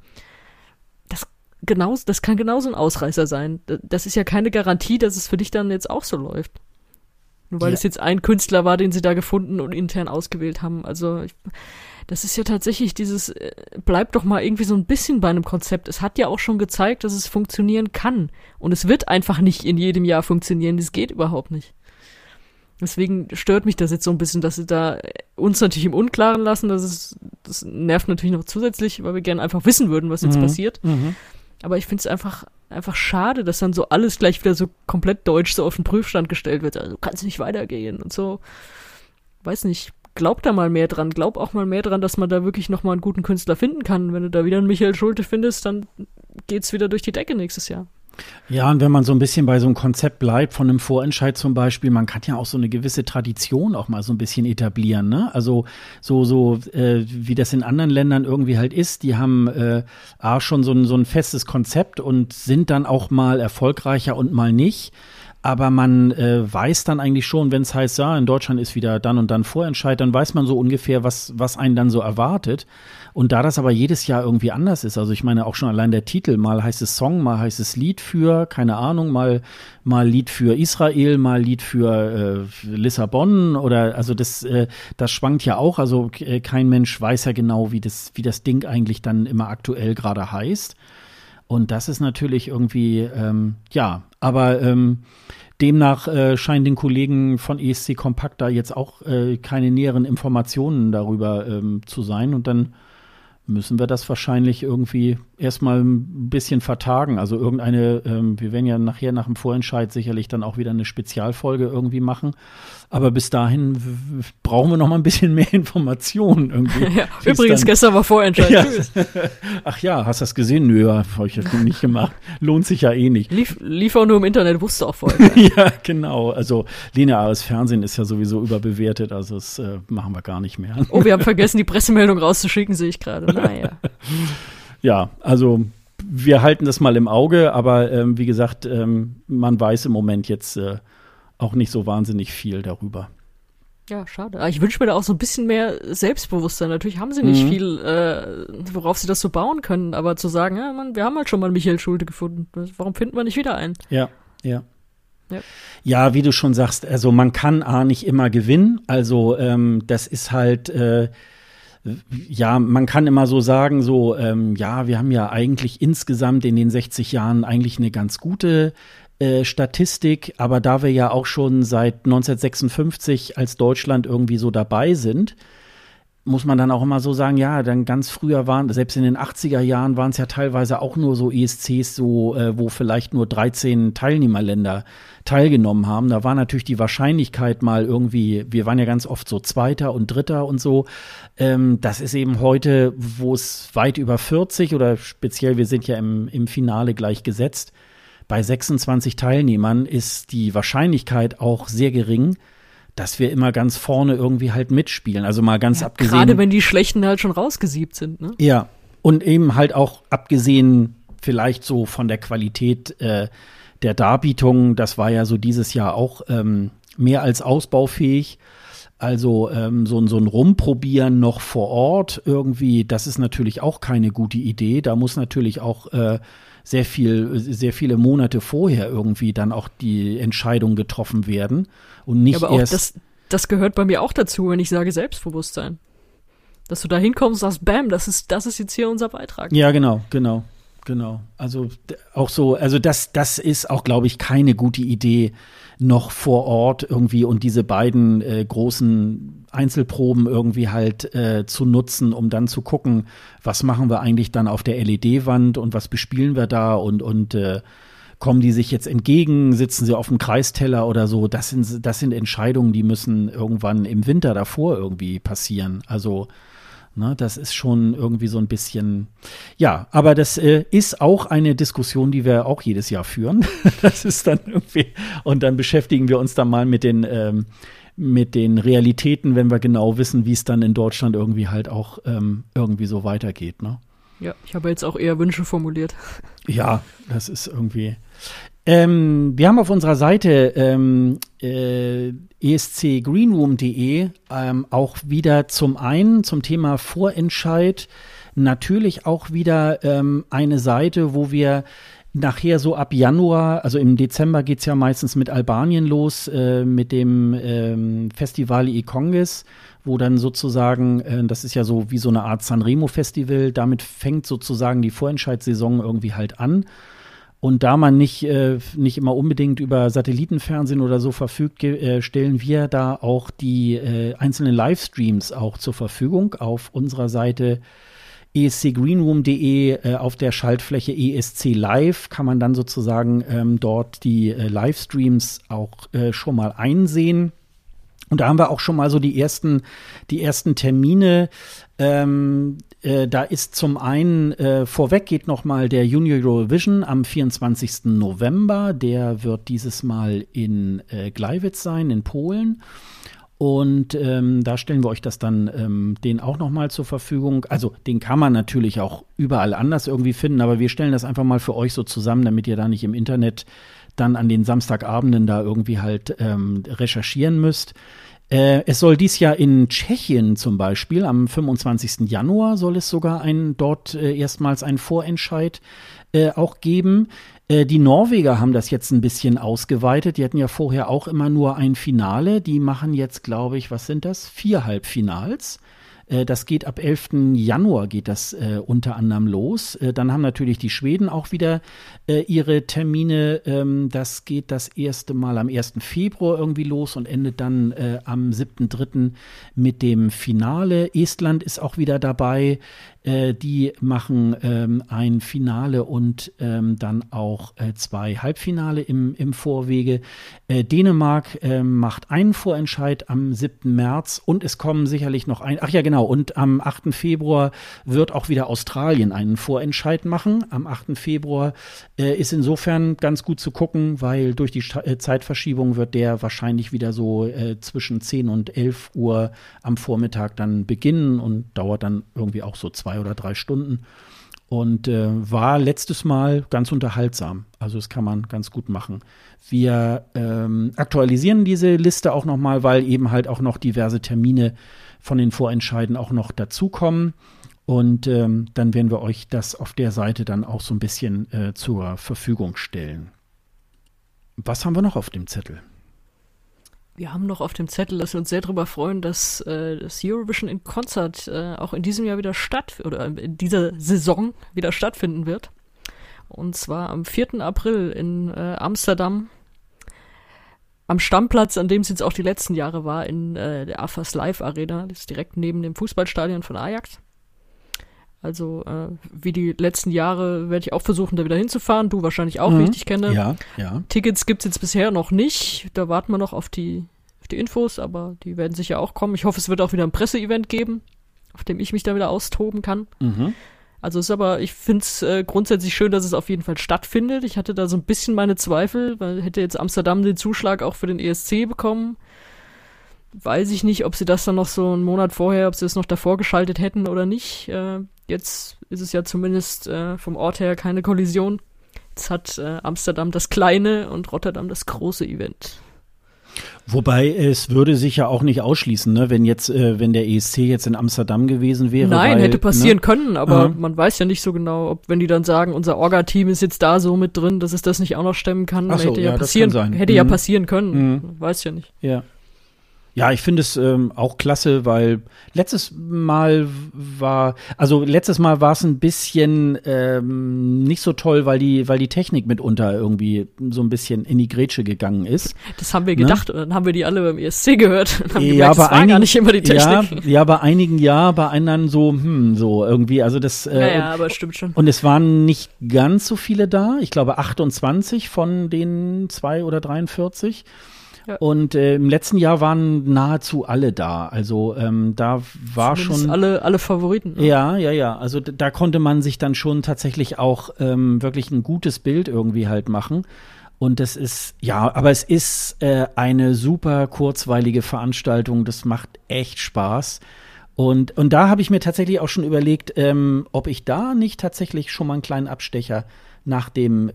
Das kann genauso ein Ausreißer sein. Das ist ja keine Garantie, dass es für dich dann jetzt auch so läuft. Nur weil es jetzt ein Künstler war, den sie da gefunden und intern ausgewählt haben. Also das ist ja tatsächlich dieses, bleib doch mal irgendwie so ein bisschen bei einem Konzept. Es hat ja auch schon gezeigt, dass es funktionieren kann. Und es wird einfach nicht in jedem Jahr funktionieren. Das geht überhaupt nicht. Deswegen stört mich das jetzt so ein bisschen, dass sie da uns natürlich im Unklaren lassen. Das nervt natürlich noch zusätzlich, weil wir gerne einfach wissen würden, was jetzt passiert. Mhm. Aber ich finde es einfach schade, dass dann so alles gleich wieder so komplett deutsch so auf den Prüfstand gestellt wird. Also du kannst nicht weitergehen und so. Weiß nicht, glaub da mal mehr dran. Glaub auch mal mehr dran, dass man da wirklich nochmal einen guten Künstler finden kann. Wenn du da wieder einen Michael Schulte findest, dann geht's wieder durch die Decke nächstes Jahr. Ja, und wenn man so ein bisschen bei so einem Konzept bleibt, von einem Vorentscheid zum Beispiel, man kann ja auch so eine gewisse Tradition auch mal so ein bisschen etablieren, ne? Also so wie das in anderen Ländern irgendwie halt ist, die haben schon so ein festes Konzept und sind dann auch mal erfolgreicher und mal nicht. Aber man weiß dann eigentlich schon, wenn es heißt, ja, in Deutschland ist wieder dann und dann Vorentscheid, dann weiß man so ungefähr, was einen dann so erwartet. Und da das aber jedes Jahr irgendwie anders ist, also ich meine auch schon allein der Titel, mal heißt es Song, mal heißt es Lied für, keine Ahnung, mal Lied für Israel, mal Lied für Lissabon oder also das schwankt ja auch, also kein Mensch weiß ja genau, wie das Ding eigentlich dann immer aktuell gerade heißt. Und das ist natürlich irgendwie, aber demnach scheinen den Kollegen von ESC Kompakt da jetzt auch keine näheren Informationen darüber zu sein. Und dann müssen wir das wahrscheinlich irgendwie erstmal ein bisschen vertagen. Also wir werden ja nachher nach dem Vorentscheid sicherlich dann auch wieder eine Spezialfolge irgendwie machen. Aber bis dahin brauchen wir noch mal ein bisschen mehr Informationen irgendwie. Ja, übrigens, gestern war Vorentscheid. Ja. Ach ja, hast du das gesehen? Nö, habe ich das nicht gemacht. Lohnt sich ja eh nicht. Lief auch nur im Internet, wusste auch vorher. Ja, genau. Also lineares Fernsehen ist ja sowieso überbewertet, also das machen wir gar nicht mehr. Oh, wir haben vergessen, die Pressemeldung rauszuschicken, sehe ich gerade. Naja. Ja, also wir halten das mal im Auge, aber wie gesagt, man weiß im Moment jetzt auch nicht so wahnsinnig viel darüber. Ja, schade. Aber ich wünsche mir da auch so ein bisschen mehr Selbstbewusstsein. Natürlich haben sie nicht viel, worauf sie das so bauen können, aber zu sagen, ja, Mann, wir haben halt schon mal Michael Schulte gefunden. Warum finden wir nicht wieder einen? Ja. Ja, wie du schon sagst, also man kann nicht immer gewinnen. Also das ist halt man kann immer so sagen, wir haben ja eigentlich insgesamt in den 60 Jahren eigentlich eine ganz gute Statistik, aber da wir ja auch schon seit 1956 als Deutschland irgendwie so dabei sind, muss man dann auch immer so sagen, ja, dann ganz früher selbst in den 80er Jahren waren es ja teilweise auch nur so ESCs, wo vielleicht nur 13 Teilnehmerländer teilgenommen haben. Da war natürlich die Wahrscheinlichkeit mal irgendwie, wir waren ja ganz oft so Zweiter und Dritter und so. Das ist eben heute, wo es weit über 40 oder speziell, wir sind ja im Finale gleich gesetzt, bei 26 Teilnehmern ist die Wahrscheinlichkeit auch sehr gering, dass wir immer ganz vorne irgendwie halt mitspielen. Also mal ganz abgesehen. Gerade wenn die Schlechten halt schon rausgesiebt sind, ne? Ja, und eben halt auch abgesehen vielleicht so von der Qualität der Darbietung, das war ja so dieses Jahr auch mehr als ausbaufähig. Also so ein Rumprobieren noch vor Ort irgendwie, das ist natürlich auch keine gute Idee. Da muss natürlich auch sehr viele Monate vorher irgendwie dann auch die Entscheidung getroffen werden und nicht aber auch erst. das gehört bei mir auch dazu, wenn ich sage Selbstbewusstsein. Dass du da hinkommst und sagst, bam, das ist jetzt hier unser Beitrag. Ja, genau. Also auch so, also das ist auch, glaube ich, keine gute Idee, noch vor Ort irgendwie und diese beiden großen Einzelproben irgendwie halt zu nutzen, um dann zu gucken, was machen wir eigentlich dann auf der LED-Wand und was bespielen wir da und kommen die sich jetzt entgegen, sitzen sie auf dem Kreisteller oder so. Das sind Entscheidungen, die müssen irgendwann im Winter davor irgendwie passieren. Also ne, das ist schon irgendwie so ein bisschen, ja, aber das ist auch eine Diskussion, die wir auch jedes Jahr führen. Das ist dann irgendwie, und dann beschäftigen wir uns dann mal mit den Realitäten, wenn wir genau wissen, wie es dann in Deutschland irgendwie halt auch irgendwie so weitergeht, ne? Ja, ich habe jetzt auch eher Wünsche formuliert. Ja, das ist irgendwie. Wir haben auf unserer Seite escgreenroom.de auch wieder zum einen zum Thema Vorentscheid natürlich auch wieder eine Seite, wo wir nachher so ab Januar, also im Dezember geht's ja meistens mit Albanien los, mit dem Festival Congress, wo dann sozusagen, das ist ja so wie so eine Art Sanremo-Festival, damit fängt sozusagen die Vorentscheidssaison irgendwie halt an. Und da man nicht immer unbedingt über Satellitenfernsehen oder so verfügt, stellen wir da auch die einzelnen Livestreams auch zur Verfügung auf unserer Seite escgreenroom.de. Auf der Schaltfläche ESC Live kann man dann sozusagen dort die Livestreams auch schon mal einsehen. Und da haben wir auch schon mal so die ersten Termine. Da ist zum einen vorweg geht noch mal der Junior Eurovision am 24. November. Der wird dieses Mal in Gleiwitz sein, in Polen. Und da stellen wir euch das dann den auch noch mal zur Verfügung. Also den kann man natürlich auch überall anders irgendwie finden, aber wir stellen das einfach mal für euch so zusammen, damit ihr da nicht im Internet dann an den Samstagabenden da irgendwie halt recherchieren müsst. Es soll dies Jahr in Tschechien zum Beispiel, am 25. Januar soll es sogar dort erstmals einen Vorentscheid auch geben. Die Norweger haben das jetzt ein bisschen ausgeweitet. Die hatten ja vorher auch immer nur ein Finale. Die machen jetzt, glaube ich, was sind das? 4 Halbfinals. Das geht ab 11. Januar geht das unter anderem los. Dann haben natürlich die Schweden auch wieder ihre Termine. Das geht das erste Mal am 1. Februar irgendwie los und endet dann am 7.3. mit dem Finale. Estland ist auch wieder dabei. Die machen ein Finale und dann auch 2 Halbfinale im Vorwege. Dänemark macht einen Vorentscheid am 7. März und es kommen sicherlich noch und am 8. Februar wird auch wieder Australien einen Vorentscheid machen. Am 8. Februar ist insofern ganz gut zu gucken, weil durch die Zeitverschiebung wird der wahrscheinlich wieder so zwischen 10 und 11 Uhr am Vormittag dann beginnen und dauert dann irgendwie auch so 2 oder 3 Stunden. Und war letztes Mal ganz unterhaltsam. Also das kann man ganz gut machen. Wir aktualisieren diese Liste auch nochmal, weil eben halt auch noch diverse Termine von den Vorentscheiden auch noch dazukommen. Und dann werden wir euch das auf der Seite dann auch so ein bisschen zur Verfügung stellen. Was haben wir noch auf dem Zettel? Wir haben noch auf dem Zettel, dass wir uns sehr darüber freuen, dass das Eurovision in Concert auch in diesem Jahr wieder in dieser Saison wieder stattfinden wird. Und zwar am 4. April in Amsterdam. Am Stammplatz, an dem es jetzt auch die letzten Jahre war, in der AFAS Live Arena. Das ist direkt neben dem Fußballstadion von Ajax. Also wie die letzten Jahre werde ich auch versuchen, da wieder hinzufahren. Du wahrscheinlich auch, wie ich dich kenne. Ja. Tickets gibt es jetzt bisher noch nicht. Da warten wir noch auf die Infos, aber die werden sicher auch kommen. Ich hoffe, es wird auch wieder ein Presseevent geben, auf dem ich mich da wieder austoben kann. Mhm. Also ich finde es grundsätzlich schön, dass es auf jeden Fall stattfindet. Ich hatte da so ein bisschen meine Zweifel, weil hätte jetzt Amsterdam den Zuschlag auch für den ESC bekommen. Weiß ich nicht, ob sie das dann noch so einen Monat vorher, ob sie es noch davor geschaltet hätten oder nicht. Jetzt ist es ja zumindest vom Ort her keine Kollision. Jetzt hat Amsterdam das kleine und Rotterdam das große Event. Wobei es würde sich ja auch nicht ausschließen, ne, wenn der ESC jetzt in Amsterdam gewesen wäre. Nein, hätte passieren können, aber Aha. man weiß ja nicht so genau, wenn die dann sagen, unser Orga-Team ist jetzt da so mit drin, dass es das nicht auch noch stemmen kann. Ach so, hätte ja, das kann sein. ja passieren können. Weiß ja nicht. Ja. Ja, ich finde es auch klasse, weil letztes Mal war es ein bisschen nicht so toll, weil die Technik mitunter irgendwie so ein bisschen in die Grätsche gegangen ist. Das haben wir gedacht, und dann haben wir die alle beim ESC gehört und haben Ja, gemerkt, das war gar nicht immer die Technik. Ja, bei einigen ja, bei anderen so irgendwie, also das aber stimmt schon. Und es waren nicht ganz so viele da, ich glaube 28 von den 2 oder 43. Ja. Und im letzten Jahr waren nahezu alle da. Also da war zumindest schon alle Favoriten. Ne? Ja. Also da konnte man sich dann schon tatsächlich auch wirklich ein gutes Bild irgendwie halt machen. Und das ist, aber es ist eine super kurzweilige Veranstaltung. Das macht echt Spaß. Und da habe ich mir tatsächlich auch schon überlegt, ob ich da nicht tatsächlich schon mal einen kleinen Abstecher nach dem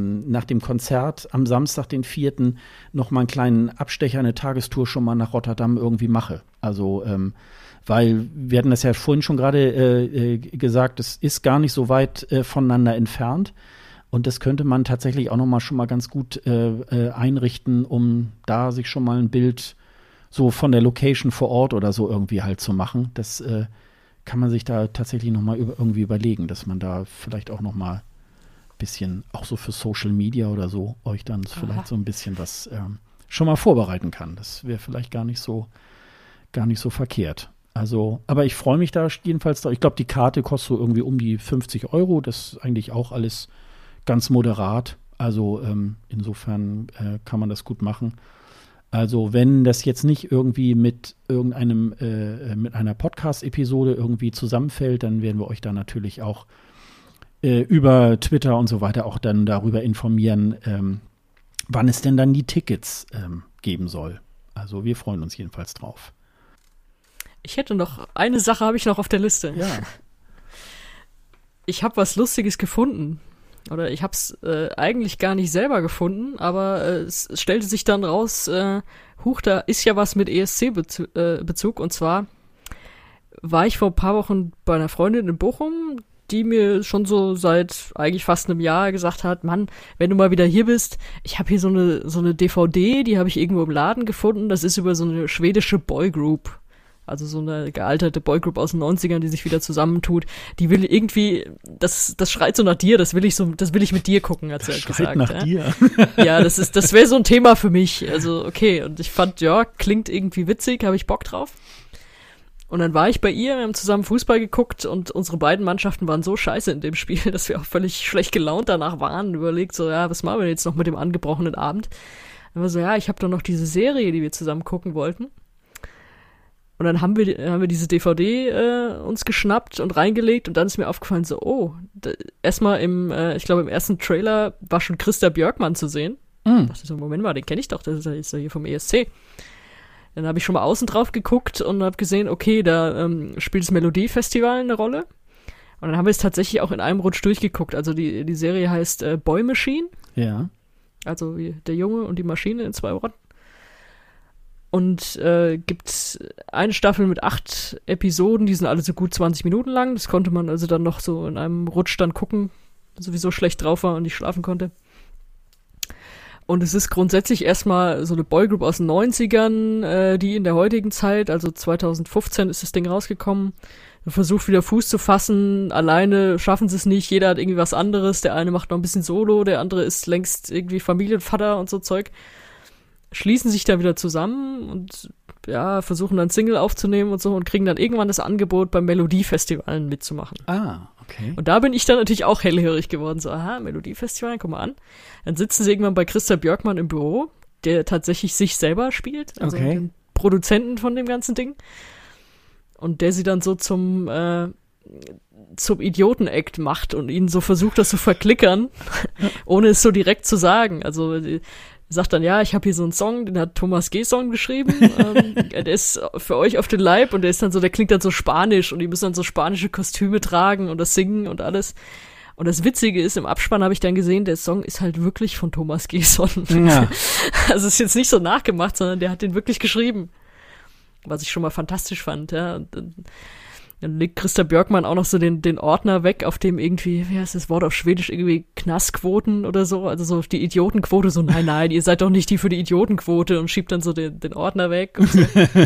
Konzert am Samstag, den 4., noch mal einen kleinen Abstecher, eine Tagestour schon mal nach Rotterdam irgendwie mache. Also, weil wir hatten das ja vorhin schon gerade gesagt, es ist gar nicht so weit voneinander entfernt. Und das könnte man tatsächlich auch schon mal ganz gut einrichten, um da sich schon mal ein Bild so von der Location vor Ort oder so irgendwie halt zu machen. Das kann man sich da tatsächlich noch mal irgendwie überlegen, dass man da vielleicht auch noch mal bisschen auch so für Social Media oder so euch dann vielleicht so ein bisschen was schon mal vorbereiten kann. Das wäre vielleicht gar nicht so verkehrt. Also, aber ich freue mich da jedenfalls da. Ich glaube, die Karte kostet so irgendwie um die 50 €. Das ist eigentlich auch alles ganz moderat. Also insofern kann man das gut machen. Also wenn das jetzt nicht irgendwie mit mit einer Podcast-Episode irgendwie zusammenfällt, dann werden wir euch da natürlich auch über Twitter und so weiter auch dann darüber informieren, wann es denn dann die Tickets geben soll. Also wir freuen uns jedenfalls drauf. Ich hätte noch, eine Sache habe ich noch auf der Liste. Ja. Ich habe was Lustiges gefunden. Oder ich habe es eigentlich gar nicht selber gefunden, aber es stellte sich dann raus, da ist ja was mit ESC-Bezug. Und zwar war ich vor ein paar Wochen bei einer Freundin in Bochum, die mir schon so seit eigentlich fast einem Jahr gesagt hat, Mann, wenn du mal wieder hier bist, ich habe hier so eine DVD, die habe ich irgendwo im Laden gefunden, das ist über so eine schwedische Boygroup. Also so eine gealterte Boygroup aus den 90ern, die sich wieder zusammentut. Die will irgendwie, das schreit so nach dir, das will ich mit dir gucken, hat sie halt gesagt. Nach dir. Ja, das wäre so ein Thema für mich. Also okay, und ich fand, klingt irgendwie witzig, habe ich Bock drauf. Und dann war ich bei ihr, wir haben zusammen Fußball geguckt und unsere beiden Mannschaften waren so scheiße in dem Spiel, dass wir auch völlig schlecht gelaunt danach waren. Überlegt so, was machen wir jetzt noch mit dem angebrochenen Abend? Dann war so, ich habe doch noch diese Serie, die wir zusammen gucken wollten. Und dann haben wir diese DVD uns geschnappt und reingelegt und dann ist mir aufgefallen so, erstmal ich glaube im ersten Trailer war schon Christa Björkman zu sehen. Ich dachte so, Moment mal, den kenne ich doch, das ist ja hier vom ESC. Dann habe ich schon mal außen drauf geguckt und habe gesehen, okay, da spielt das Melodiefestival eine Rolle. Und dann haben wir es tatsächlich auch in einem Rutsch durchgeguckt. Also die Serie heißt Boy Machine. Ja. Also wie der Junge und die Maschine in 2 Worten. Und gibt eine Staffel mit 8 Episoden, die sind alle so gut 20 Minuten lang. Das konnte man also dann noch so in einem Rutsch dann gucken, sowieso schlecht drauf war und nicht schlafen konnte. Und es ist grundsätzlich erstmal so eine Boygroup aus den 90ern, die in der heutigen Zeit, also 2015 ist das Ding rausgekommen, versucht wieder Fuß zu fassen, alleine schaffen sie es nicht, jeder hat irgendwie was anderes, der eine macht noch ein bisschen Solo, der andere ist längst irgendwie Familienvater und so Zeug, schließen sich da wieder zusammen und versuchen dann Single aufzunehmen und so und kriegen dann irgendwann das Angebot beim Melodiefestival mitzumachen. Ah, okay. Und da bin ich dann natürlich auch hellhörig geworden, so, Melodiefestival, guck mal an. Dann sitzen sie irgendwann bei Christa Björkman im Büro, der tatsächlich sich selber spielt, also den Produzenten von dem ganzen Ding. Und der sie dann so zum Idioten-Act macht und ihnen so versucht, das zu verklickern, ohne es so direkt zu sagen. Also sagt dann, ich habe hier so einen Song, den hat Thomas G. Song geschrieben, der ist für euch auf den Leib und der klingt dann so spanisch und die müssen dann so spanische Kostüme tragen und das singen und alles. Und das Witzige ist, im Abspann habe ich dann gesehen, der Song ist halt wirklich von Thomas G. Song. Ja. Also es ist jetzt nicht so nachgemacht, sondern der hat den wirklich geschrieben. Was ich schon mal fantastisch fand, ja. Und dann legt Christa Björkman auch noch so den Ordner weg, auf dem irgendwie, wie heißt das Wort auf Schwedisch, irgendwie Knastquoten oder so, also so die Idiotenquote, so nein, ihr seid doch nicht die für die Idiotenquote und schiebt dann so den Ordner weg und so.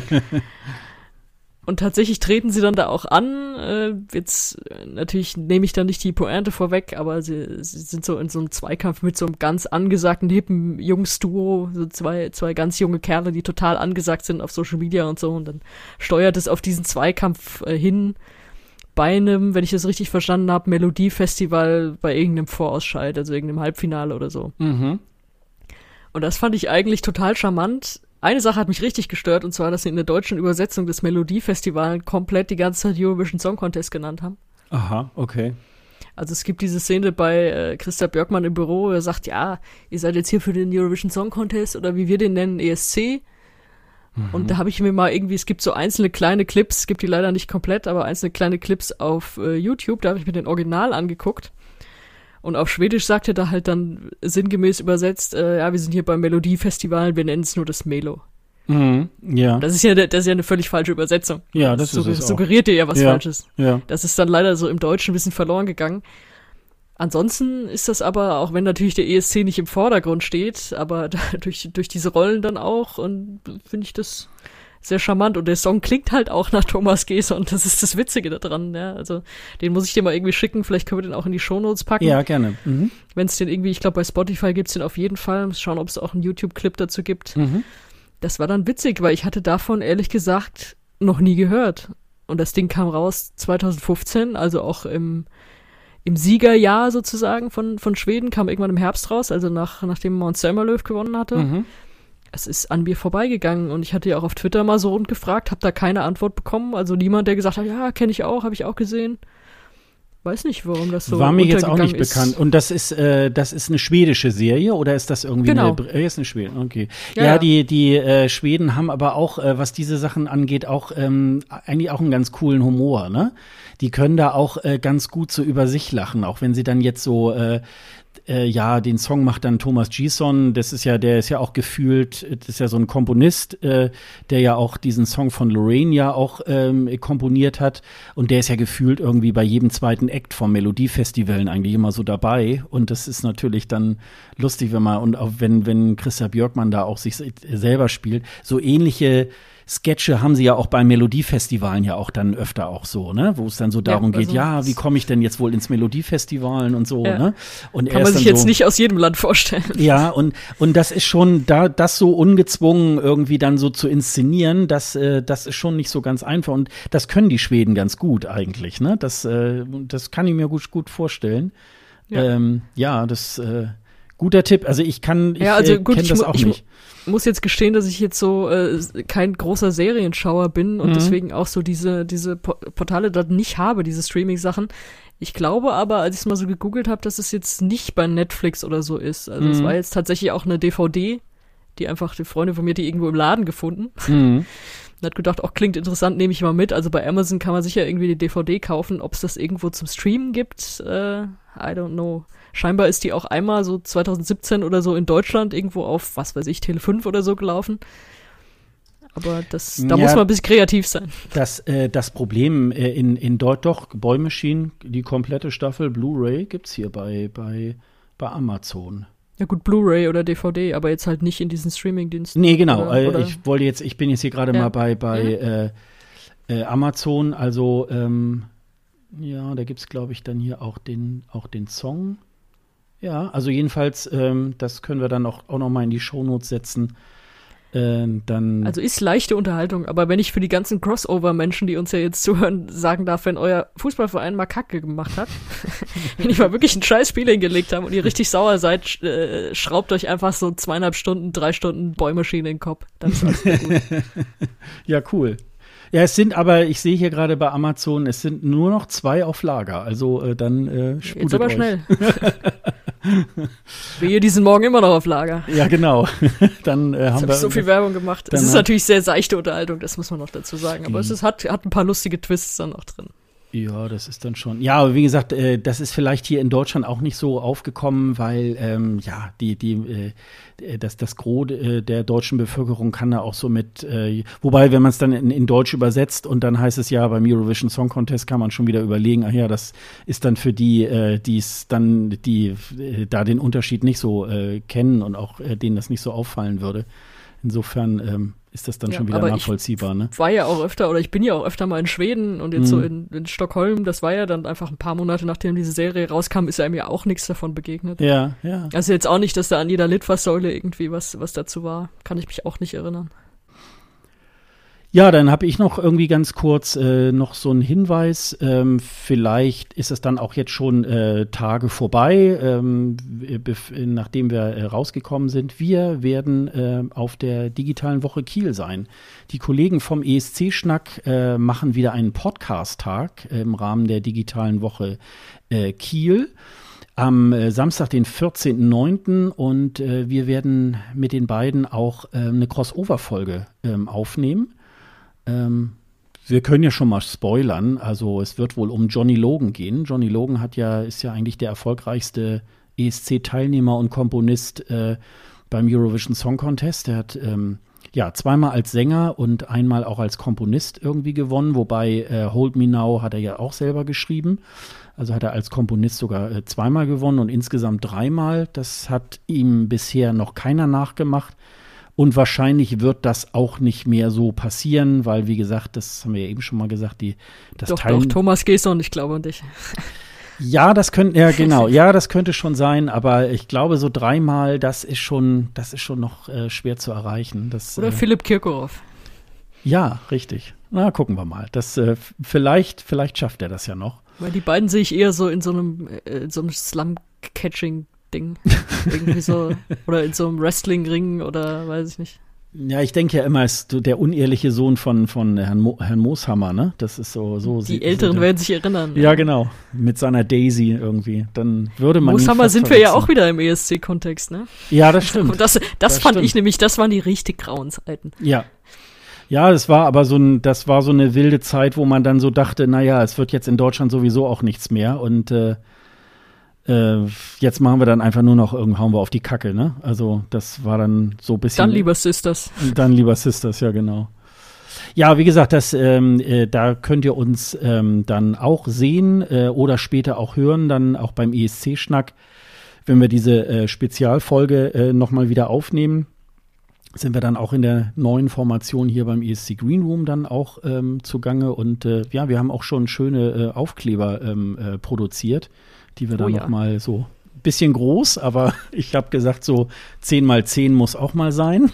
Und tatsächlich treten sie dann da auch an. Jetzt natürlich nehme ich da nicht die Pointe vorweg, aber sie sind so in so einem Zweikampf mit so einem ganz angesagten, hippen Jungs-Duo, so zwei ganz junge Kerle, die total angesagt sind auf Social Media und so. Und dann steuert es auf diesen Zweikampf hin bei einem, wenn ich das richtig verstanden habe, Melodiefestival bei irgendeinem Vorausscheid, also irgendeinem Halbfinale oder so. Mhm. Und das fand ich eigentlich total charmant. Eine Sache hat mich richtig gestört, und zwar, dass sie in der deutschen Übersetzung des Melodiefestivals komplett die ganze Zeit Eurovision Song Contest genannt haben. Aha, okay. Also es gibt diese Szene bei Christa Björkman im Büro, er sagt, ja, ihr seid jetzt hier für den Eurovision Song Contest oder wie wir den nennen, ESC. Mhm. Und da habe ich mir mal irgendwie, es gibt so einzelne kleine Clips, es gibt die leider nicht komplett, aber einzelne kleine Clips auf YouTube, da habe ich mir den Original angeguckt. Und auf Schwedisch sagt er da halt dann sinngemäß übersetzt, ja, wir sind hier beim Melodiefestival, wir nennen es nur das Melo. Mhm, ja. Das ist ja eine völlig falsche Übersetzung. Ja, das ist es auch. Suggeriert dir ja was Falsches. Ja. Das ist dann leider so im Deutschen ein bisschen verloren gegangen. Ansonsten ist das aber, auch wenn natürlich der ESC nicht im Vordergrund steht, aber durch diese Rollen dann auch, und finde ich das sehr charmant, und der Song klingt halt auch nach Thomas Gesson, das ist das Witzige daran, ja, also den muss ich dir mal irgendwie schicken, vielleicht können wir den auch in die Shownotes packen. Ja, gerne. Mhm. Wenn es den irgendwie, ich glaube bei Spotify gibt's den auf jeden Fall, muss schauen, ob es auch einen YouTube-Clip dazu gibt. Mhm. Das war dann witzig, weil ich hatte davon ehrlich gesagt noch nie gehört, und das Ding kam raus 2015, also auch im Siegerjahr sozusagen von Schweden, kam irgendwann im Herbst raus, also nachdem Måns Zelmerlöw gewonnen hatte. Mhm. Es ist an mir vorbeigegangen, und ich hatte ja auch auf Twitter mal so rund gefragt, habe da keine Antwort bekommen. Also niemand, der gesagt hat, ja, kenne ich auch, habe ich auch gesehen. Weiß nicht, warum das so war mir jetzt auch nicht bekannt. Und das ist eine schwedische Serie, oder ist das irgendwie genau. Ist eine Schweden, okay. Ja, die Schweden haben aber auch, was diese Sachen angeht, auch eigentlich auch einen ganz coolen Humor, ne? Die können da auch ganz gut so über sich lachen, auch wenn sie dann jetzt so den Song macht dann Thomas Gesson, der ist ja auch gefühlt, das ist ja so ein Komponist, der ja auch diesen Song von Lorraine ja auch komponiert hat, und der ist ja gefühlt irgendwie bei jedem zweiten Act vom Melodiefestivalen eigentlich immer so dabei, und das ist natürlich dann lustig, und auch wenn Christa Björkman da auch sich selber spielt, so ähnliche Sketche haben sie ja auch bei Melodiefestivalen ja auch dann öfter auch so, ne, wo es dann so darum geht, wie komme ich denn jetzt wohl ins Melodiefestivalen und so, ne? Und kann man sich jetzt nicht aus jedem Land vorstellen. Ja, und das ist schon, das so ungezwungen irgendwie dann so zu inszenieren, das ist schon nicht so ganz einfach, und das können die Schweden ganz gut eigentlich, ne? Das kann ich mir gut vorstellen. Ja, guter Tipp. Also ich kenne das auch nicht. Ich muss jetzt gestehen, dass ich jetzt so kein großer Serienschauer bin und deswegen auch so diese Portale dort nicht habe, diese Streaming-Sachen. Ich glaube aber, als ich es mal so gegoogelt habe, dass es jetzt nicht bei Netflix oder so ist. Also es war jetzt tatsächlich auch eine DVD, die Freunde von mir, die irgendwo im Laden gefunden. Und hat gedacht, auch klingt interessant, nehme ich mal mit. Also bei Amazon kann man sicher irgendwie die DVD kaufen. Ob es das irgendwo zum Streamen gibt, I don't know. Scheinbar ist die auch einmal so 2017 oder so in Deutschland irgendwo auf, was weiß ich, Tele5 oder so gelaufen. Aber da muss man ein bisschen kreativ sein. Das Problem in doch, Boy Machine, die komplette Staffel Blu-ray gibt's hier bei Amazon. Ja gut, Blu-ray oder DVD, aber jetzt halt nicht in diesen Streaming-Diensten. Nee, genau. Oder? Ich bin jetzt hier gerade mal bei Amazon, also da gibt's, glaube ich, dann hier auch den Song. Ja, also jedenfalls, das können wir dann auch noch mal in die Shownotes setzen. Also ist leichte Unterhaltung, aber wenn ich für die ganzen Crossover-Menschen, die uns ja jetzt zuhören, sagen darf, wenn euer Fußballverein mal Kacke gemacht hat, wenn ich mal wirklich ein scheiß Spiel hingelegt habe und ihr richtig sauer seid, schraubt euch einfach so 2,5 Stunden, 3 Stunden Bohrmaschine in den Kopf. Dann ist alles gut. Ja, cool. Ja, es sind aber, ich sehe hier gerade bei Amazon, es sind nur noch 2 auf Lager. Also dann sputet jetzt aber euch. Schnell. Wir diesen Morgen immer noch auf Lager. Ja, genau. Dann haben wir so viel Werbung gemacht. Es ist natürlich sehr seichte Unterhaltung, das muss man noch dazu sagen. Aber es hat ein paar lustige Twists dann noch drin. Ja, das ist dann schon. Ja, aber wie gesagt, das ist vielleicht hier in Deutschland auch nicht so aufgekommen, weil das Gros der deutschen Bevölkerung kann da auch so mit, wobei, wenn man es dann in Deutsch übersetzt und dann heißt es ja, beim Eurovision Song Contest kann man schon wieder überlegen, ach ja, das ist dann für die da den Unterschied nicht so kennen und auch denen das nicht so auffallen würde. Insofern ist das dann schon wieder nachvollziehbar, ne? War ja auch öfter, oder ich bin ja auch öfter mal in Schweden und jetzt so in Stockholm, das war ja dann einfach ein paar Monate, nachdem diese Serie rauskam, ist einem ja auch nichts davon begegnet. Ja, ja. Also jetzt auch nicht, dass da an jeder Litfaßsäule irgendwie was dazu war. Kann ich mich auch nicht erinnern. Ja, dann habe ich noch irgendwie ganz kurz noch so einen Hinweis. Vielleicht ist es dann auch jetzt schon Tage vorbei, nachdem wir rausgekommen sind. Wir werden auf der digitalen Woche Kiel sein. Die Kollegen vom ESC-Schnack machen wieder einen Podcast-Tag im Rahmen der digitalen Woche Kiel. Am Samstag, den 14.09. und wir werden mit den beiden auch eine Crossover-Folge aufnehmen. Wir können ja schon mal spoilern, also es wird wohl um Johnny Logan gehen. Johnny Logan ist ja eigentlich der erfolgreichste ESC-Teilnehmer und Komponist beim Eurovision Song Contest. Der hat zweimal als Sänger und einmal auch als Komponist irgendwie gewonnen, wobei Hold Me Now hat er ja auch selber geschrieben. Also hat er als Komponist sogar zweimal gewonnen und insgesamt 3-mal. Das hat ihm bisher noch keiner nachgemacht. Und wahrscheinlich wird das auch nicht mehr so passieren, weil, wie gesagt, das haben wir ja eben schon mal gesagt, Doch, Thomas Gesson, ich glaube an dich. Ja, das könnte schon sein, aber ich glaube, so 3-mal, das ist schon noch schwer zu erreichen. Oder Philipp Kirkorov. Ja, richtig. Na, gucken wir mal. Vielleicht schafft er das ja noch. Weil die beiden sehe ich eher so in so einem Slum-Catching Ding. Irgendwie so. Oder in so einem Wrestling-Ring oder weiß ich nicht. Ja, ich denke ja immer, ist der unehrliche Sohn von Herrn Mooshammer, ne? Das ist so. Die Älteren werden sich erinnern. Ja, genau. Mit seiner Daisy irgendwie. Dann würde man. Mooshammer sind wir ja auch wieder im ESC-Kontext, ne? Ja, das stimmt. Das fand ich nämlich, das waren die richtig grauen Zeiten. Ja. Ja, das war aber so eine wilde Zeit, wo man dann so dachte, naja, es wird jetzt in Deutschland sowieso auch nichts mehr und jetzt machen wir dann einfach nur noch hauen wir auf die Kacke, ne? Also das war dann so ein bisschen. Dann lieber Sisters. Dann lieber Sisters, ja genau. Ja, wie gesagt, da könnt ihr uns dann auch sehen oder später auch hören, dann auch beim ESC-Schnack, wenn wir diese Spezialfolge nochmal wieder aufnehmen. Sind wir dann auch in der neuen Formation hier beim ESC Green Room dann auch zugange und wir haben auch schon schöne Aufkleber produziert, die wir dann noch mal so ein bisschen groß, aber ich habe gesagt, so 10x10 muss auch mal sein.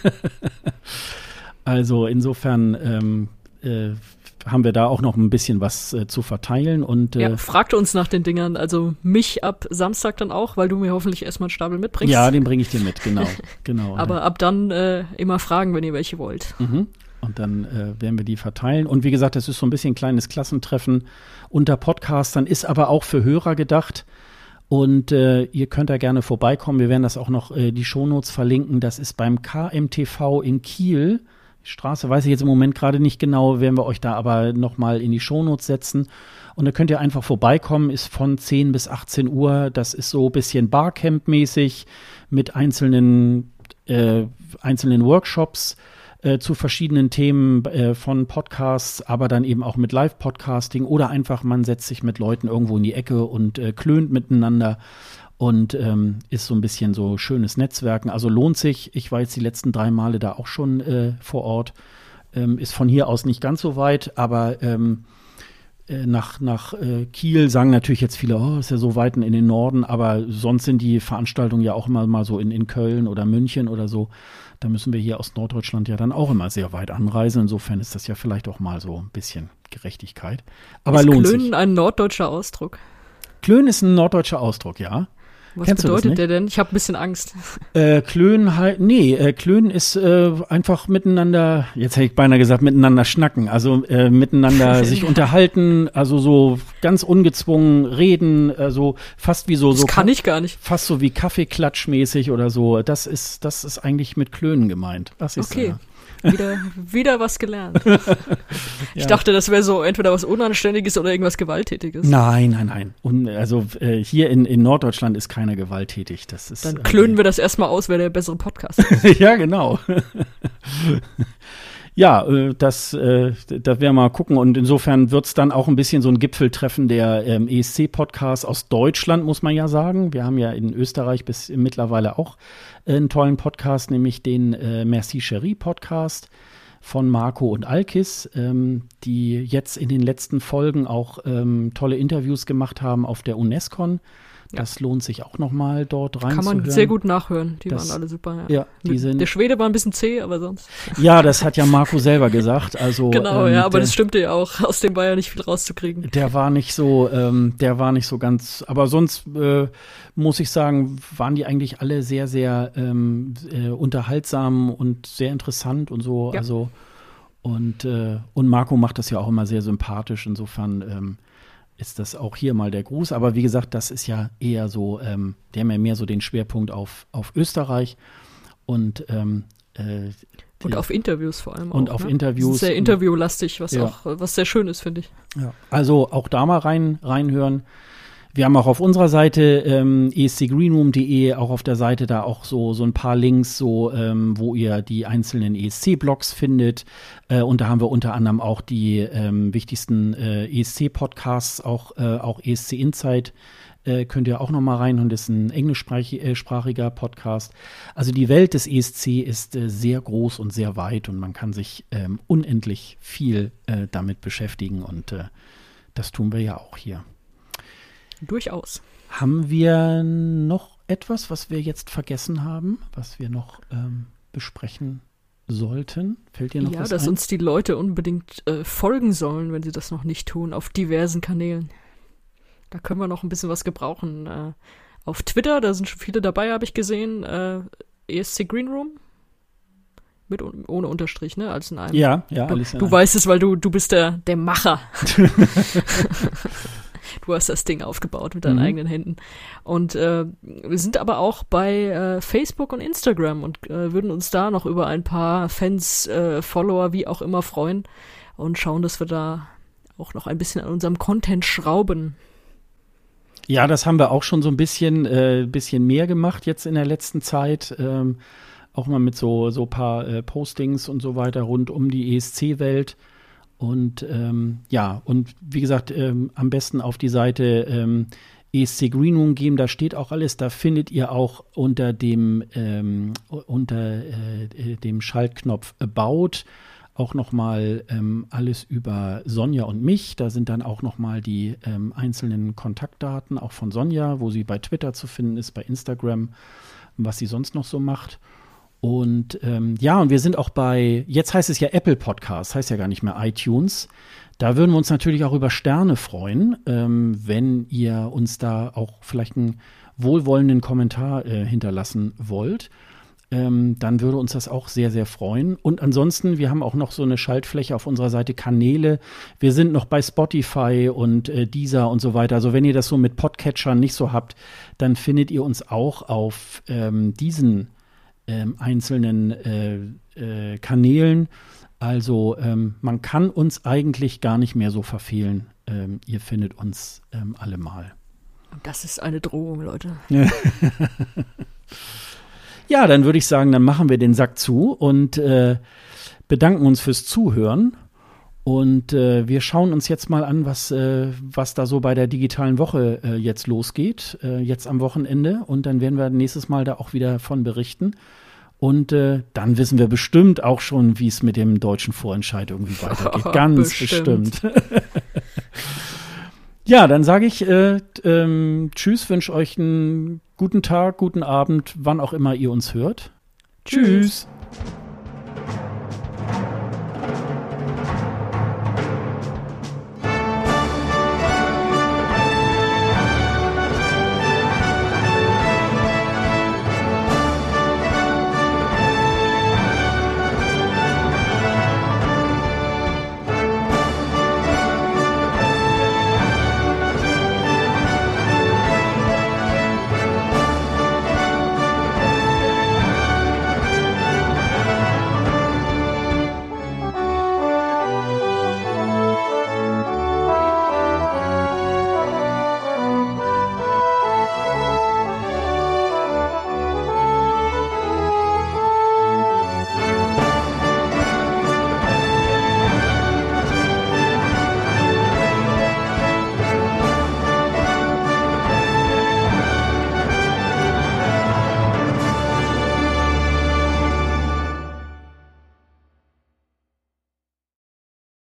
Also insofern haben wir da auch noch ein bisschen was zu verteilen. Und fragt uns nach den Dingern, also mich ab Samstag dann auch, weil du mir hoffentlich erstmal einen Stapel mitbringst. Ja, den bringe ich dir mit, genau. Aber ab dann immer fragen, wenn ihr welche wollt. Mhm. Und dann werden wir die verteilen. Und wie gesagt, das ist so ein bisschen ein kleines Klassentreffen unter Podcastern, ist aber auch für Hörer gedacht. Und ihr könnt da gerne vorbeikommen. Wir werden das auch noch die Shownotes verlinken. Das ist beim KMTV in Kiel. Die Straße weiß ich jetzt im Moment gerade nicht genau, werden wir euch da aber noch mal in die Shownotes setzen. Und da könnt ihr einfach vorbeikommen, ist von 10 bis 18 Uhr. Das ist so ein bisschen Barcamp-mäßig mit einzelnen Workshops zu verschiedenen Themen von Podcasts, aber dann eben auch mit Live-Podcasting oder einfach man setzt sich mit Leuten irgendwo in die Ecke und klönt miteinander und ist so ein bisschen so schönes Netzwerken. Also lohnt sich. Ich war jetzt die letzten 3 Male da auch schon vor Ort. Ist von hier aus nicht ganz so weit, aber nach Kiel sagen natürlich jetzt viele, oh, ist ja so weit in den Norden, aber sonst sind die Veranstaltungen ja auch immer mal so in Köln oder München oder so. Da müssen wir hier aus Norddeutschland ja dann auch immer sehr weit anreisen. Insofern ist das ja vielleicht auch mal so ein bisschen Gerechtigkeit. Aber lohnt sich. Ist Klönen ein norddeutscher Ausdruck? Klönen ist ein norddeutscher Ausdruck, ja. Was bedeutet der denn? Ich habe ein bisschen Angst. Klönen Klönen ist einfach miteinander, jetzt hätte ich beinahe gesagt, miteinander schnacken, also miteinander sich unterhalten, also so ganz ungezwungen reden, also fast wie so. Das kann ich gar nicht. Fast so wie Kaffeeklatschmäßig oder so. Das ist eigentlich mit Klönen gemeint. Was ist okay. Wieder was gelernt. Ich dachte, das wäre so entweder was Unanständiges oder irgendwas Gewalttätiges. Nein. Und also hier in Norddeutschland ist keiner gewalttätig. Das ist, dann klönen wir das erstmal aus, wer der bessere Podcast ist. Ja, genau. Ja, das werden wir mal gucken. Und insofern wird's dann auch ein bisschen so ein Gipfeltreffen der ESC-Podcasts aus Deutschland, muss man ja sagen. Wir haben ja in Österreich bis mittlerweile auch einen tollen Podcast, nämlich den Merci Chérie Podcast von Marco und Alkis, die jetzt in den letzten Folgen auch tolle Interviews gemacht haben auf der UNESCO. Das lohnt sich auch nochmal dort reinzuhören. Kann man sehr gut nachhören. Die waren alle super. Ja, der Schwede war ein bisschen zäh, aber sonst. Ja, das hat ja Marco selber gesagt. Also, genau, aber das stimmte ja auch. Aus dem war ja nicht viel rauszukriegen. Der war nicht so ganz. Aber sonst muss ich sagen, waren die eigentlich alle sehr, sehr unterhaltsam und sehr interessant und so. Ja. Also und Marco macht das ja auch immer sehr sympathisch. Insofern ist das auch hier mal der Gruß. Aber wie gesagt, das ist ja eher so, der haben ja mehr so den Schwerpunkt auf Österreich und auf Interviews vor allem. Und auch, auf Interviews. Das ist sehr interviewlastig, was sehr schön ist, finde ich. Ja. Also auch da mal reinhören. Wir haben auch auf unserer Seite escgreenroom.de, auch auf der Seite da auch so ein paar Links, wo ihr die einzelnen ESC-Blogs findet. Und da haben wir unter anderem auch die wichtigsten ESC-Podcasts, auch ESC Insight. Könnt ihr auch noch mal reinhören. Das ist ein englischsprachiger Podcast. Also die Welt des ESC ist sehr groß und sehr weit und man kann sich unendlich viel damit beschäftigen und das tun wir ja auch hier. Durchaus. Haben wir noch etwas, was wir jetzt vergessen haben, was wir noch besprechen sollten? Fällt dir noch was ein? Ja, dass uns die Leute unbedingt folgen sollen, wenn sie das noch nicht tun, auf diversen Kanälen. Da können wir noch ein bisschen was gebrauchen. Auf Twitter, da sind schon viele dabei, habe ich gesehen. ESC Greenroom. Ohne Unterstrich, ne? Als in einem. Ja, alles in einem. Du weißt es, weil du bist der Macher. Du hast das Ding aufgebaut mit deinen eigenen Händen. Und wir sind aber auch bei Facebook und Instagram und würden uns da noch über ein paar Fans, Follower, wie auch immer freuen und schauen, dass wir da auch noch ein bisschen an unserem Content schrauben. Ja, das haben wir auch schon so ein bisschen mehr gemacht jetzt in der letzten Zeit. Auch mal mit so paar Postings und so weiter rund um die ESC-Welt. Und und wie gesagt, am besten auf die Seite ESC Greenroom gehen, da steht auch alles, da findet ihr auch unter dem Schaltknopf About auch nochmal alles über Sonja und mich. Da sind dann auch nochmal die einzelnen Kontaktdaten, auch von Sonja, wo sie bei Twitter zu finden ist, bei Instagram, was sie sonst noch so macht. Und und wir sind auch jetzt heißt es ja Apple Podcast, heißt ja gar nicht mehr iTunes. Da würden wir uns natürlich auch über Sterne freuen, wenn ihr uns da auch vielleicht einen wohlwollenden Kommentar hinterlassen wollt. Dann würde uns das auch sehr, sehr freuen. Und ansonsten, wir haben auch noch so eine Schaltfläche auf unserer Seite Kanäle. Wir sind noch bei Spotify und Deezer und so weiter. Also wenn ihr das so mit Podcatchern nicht so habt, dann findet ihr uns auch auf diesen einzelnen Kanälen. Also man kann uns eigentlich gar nicht mehr so verfehlen. Ihr findet uns allemal. Das ist eine Drohung, Leute. Ja, dann würde ich sagen, dann machen wir den Sack zu und bedanken uns fürs Zuhören. Und wir schauen uns jetzt mal an, was da so bei der digitalen Woche jetzt losgeht, jetzt am Wochenende. Und dann werden wir nächstes Mal da auch wieder von berichten. Und dann wissen wir bestimmt auch schon, wie es mit dem deutschen Vorentscheid irgendwie weitergeht. Ganz bestimmt. Ja, dann sage ich tschüss, wünsche euch einen guten Tag, guten Abend, wann auch immer ihr uns hört. Tschüss.